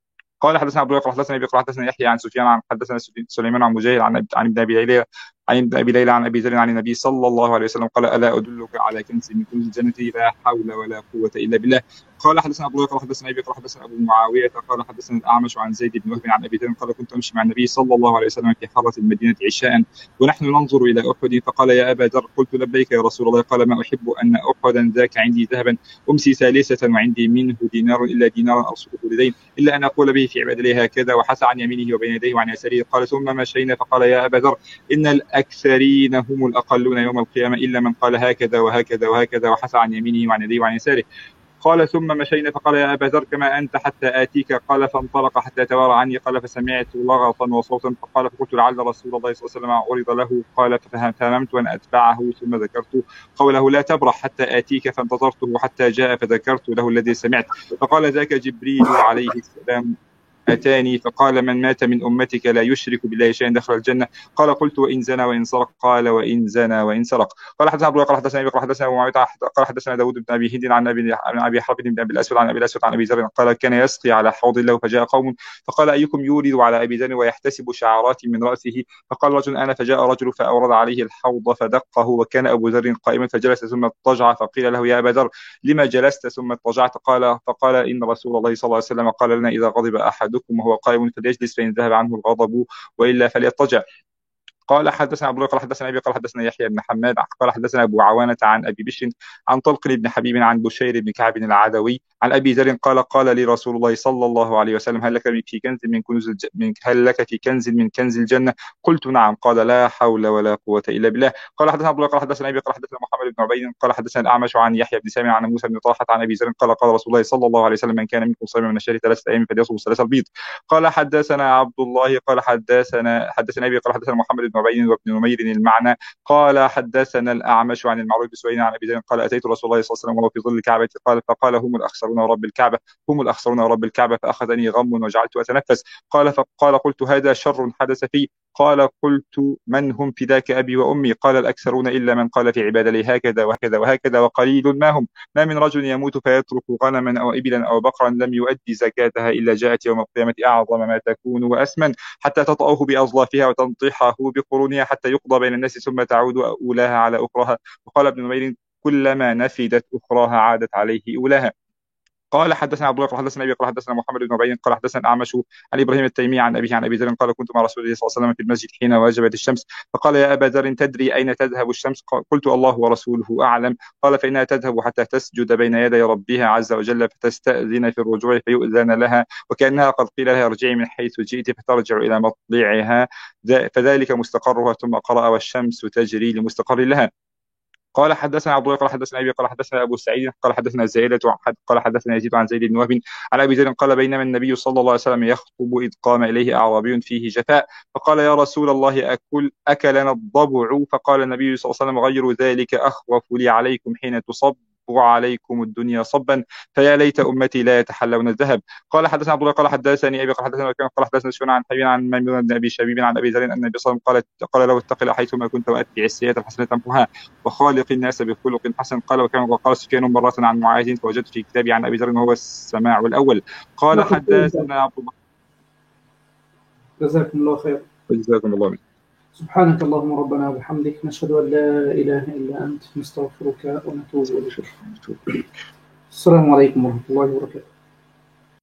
قال حدثنا عبد الله قال حدثنا ابي قال حدثنا يحيى عن سفيان عن حدثنا سليمان عن مجاهد عن عن ابن ابي ليلى عن ابن ابي ليلى عن ابي ذر عن النبي صلى الله عليه وسلم قال الا ادلك على كنز من كنوز الجنه لا حول ولا قوه الا بالله. قال حدثنا عبد الله قال حدثنا ابي قال حدثنا ابو معاويه قال حدثنا الاعمش عن زيد بن وهب عن ابي ذر قال كنت امشي مع النبي صلى الله عليه وسلم في حاره المدينه عشاء ونحن ننظر الى احد فقال يا ابا ذر قلت لبيك يا رسول الله قال ما احب ان احدا ذاك عندي ذهبا امسي ثالثه وعندي منه دينار الا دينارا ارصده لدين الا ان اقول به في عباد الله هكذا وحث عن يمينه وبين يديه وعن يساره. قال ثم مشينا فقال يا ابا ذر ان الاكثرين هم الاقلون يوم القيامه الا من قال هكذا وهكذا وهكذا وحث عن يمينه وعن يديه وعن يساره. قال ثم مشينا فقال يا أبا ذر كما أنت حتى آتيك قال فانطلق حتى توارى عني قال فسمعت لغطا وصوتا فقال فقلت لعل رسول الله صلى الله عليه وسلم عرض له قال فهممت أن أتبعه ثم ذكرت قوله لا تبرح حتى آتيك فانتظرته حتى جاء فذكرت له الذي سمعت فقال ذاك جبريل عليه السلام أتاني فقال من مات من أمتك لا يشرك بالله شيئا دخل الجنة. قال قلت وإن زنى وإن سرق قال وإن زنى وإن سرق. قال حدثنا عبد الله قال حدثنا أبي قال حدثنا أبو معاوية قال حدثنا داود بن أبي هند عن أبي عن أبي حرب بن أبي الأسود عن أبي الأسود عن أبي ذر قال كان يسقي على حوض الله فجاء قوم فقال أيكم يورد على أبي ذر ويحتسب شعرات من رأسه فقال رجل أنا فجاء رجل فأورد عليه الحوض فدقه وكان أبو ذر قائما فجلس ثم اضطجع فقيل له يا أبا ذر لما جلست ثم اضطجعت؟ قال فقال إن رسول الله صلى الله عليه وسلم قال لنا إذا غضب أحدكم وهو قائم فليجلس فإن ذهب عنه الغضب وإلا فليضطجع. قال حدثنا عبد الله قال حدثنا ابي قال حدثنا يحيى بن حماد قال حدثنا ابو عوانه عن ابي بشر عن طلق بن حبيب عن بشير بن كعب العدوي عن ابي ذر قال قال لي رسول الله صلى الله عليه وسلم هل لك في كنز من كنوز الج... من هل لك في كنز من كنز الجنه؟ قلت نعم. قال لا حول ولا قوه الا بالله. قال حدثنا عبد الله قال حدثنا ابي قال حدثنا محمد بن عبيد قال حدثنا الاعمش عن يحيى بن سامع عن موسى بن طلحه عن ابي ذر قال قال رسول الله صلى الله عليه وسلم من كان منكم صائما من الشهر ثلاثه ايام فليصوم ثلاثه البيض. قال حدثنا عبد الله قال حدثنا حدثنا ابي قال حدثنا محمد بن عبيد وابن نمير المعنى قال حدثنا الأعمش عن المعروف بسويد عن أبي ذر قال أتيت رسول الله صلى الله عليه وسلم وهو في ظل الكعبة قال فقال هم الأخسرون رب الكعبة هم الأخسرون رب الكعبة فأخذني غم وجعلت أتنفس. قال فقال قلت هذا شر حدث في قال قلت من هم فداك أبي وأمي؟ قال الأكثرون إلا من قال في عباد الله هكذا وهكذا وهكذا وقليل ما هم ما من رجل يموت فيترك غنما أو إبلا أو بقرا لم يؤدي زكاتها إلا جاءت يوم القيامة أعظم ما تكون وأسمن حتى تطأه بأظلافها وتنطحه بقرونها حتى يقضى بين الناس ثم تعود أولاها على أخراها. وقال ابن نمير كلما نفدت أخراها عادت عليه أولاها. قال حدثنا عبد الله قال حدثنا ابي قال حدثنا محمد بن عبيد قال حدثنا الاعمش عن ابراهيم التيمي عن ابيه عن ابي ذر قال كنت مع رسول الله صلى الله عليه وسلم في المسجد حين وجبت الشمس فقال يا ابا ذر تدري اين تذهب الشمس؟ قلت الله ورسوله اعلم. قال فانها تذهب حتى تسجد بين يدي ربها عز وجل فتستاذن في الرجوع فيؤذن لها وكانها قد قيل لها ارجعي من حيث جئت فترجع الى مطلعها فذلك مستقرها. ثم قرأ والشمس تجري لمستقر لها. قال حدثنا عبد الله قال حدثنا ابي قال حدثنا ابو سعيد قال حدثنا زائدة قال حدثنا يزيد عن زيد بن وهب عن ابي ذر قال بينما النبي صلى الله عليه وسلم يخطب اذ قام اليه اعرابي فيه جفاء فقال يا رسول الله اكل اكلنا الضبع فقال النبي صلى الله عليه وسلم غير ذلك اخوف لي عليكم حين تصب عليكم الدنيا صبا فيا ليت امتي لا يتحلون الذهب. قال حدثنا عبد الله قال حدثني ابي قال حدثنا قال حدثنا سفيان عن حبيب عن ميمون بن ابي شبيب عن ابي ذر ان النبي صلى الله عليه وسلم قال قال له اتق الله حيثما كنت واتبع السيئه الحسنه تمحها وخالق الناس بخلق حسن. قال وكان قال سفيان مره عن معاذ فوجدت في كتابي عن ابي ذر وهو السماع الاول. قال حدثنا عبد الله. جزاكم الله خير. جزاكم الله خير. سبحانك اللهم ربنا وبحمدك نشهد أن لا إله إلا أنت نستغفرك ونتوب إليك. السلام عليكم ورحمة الله وبركاته.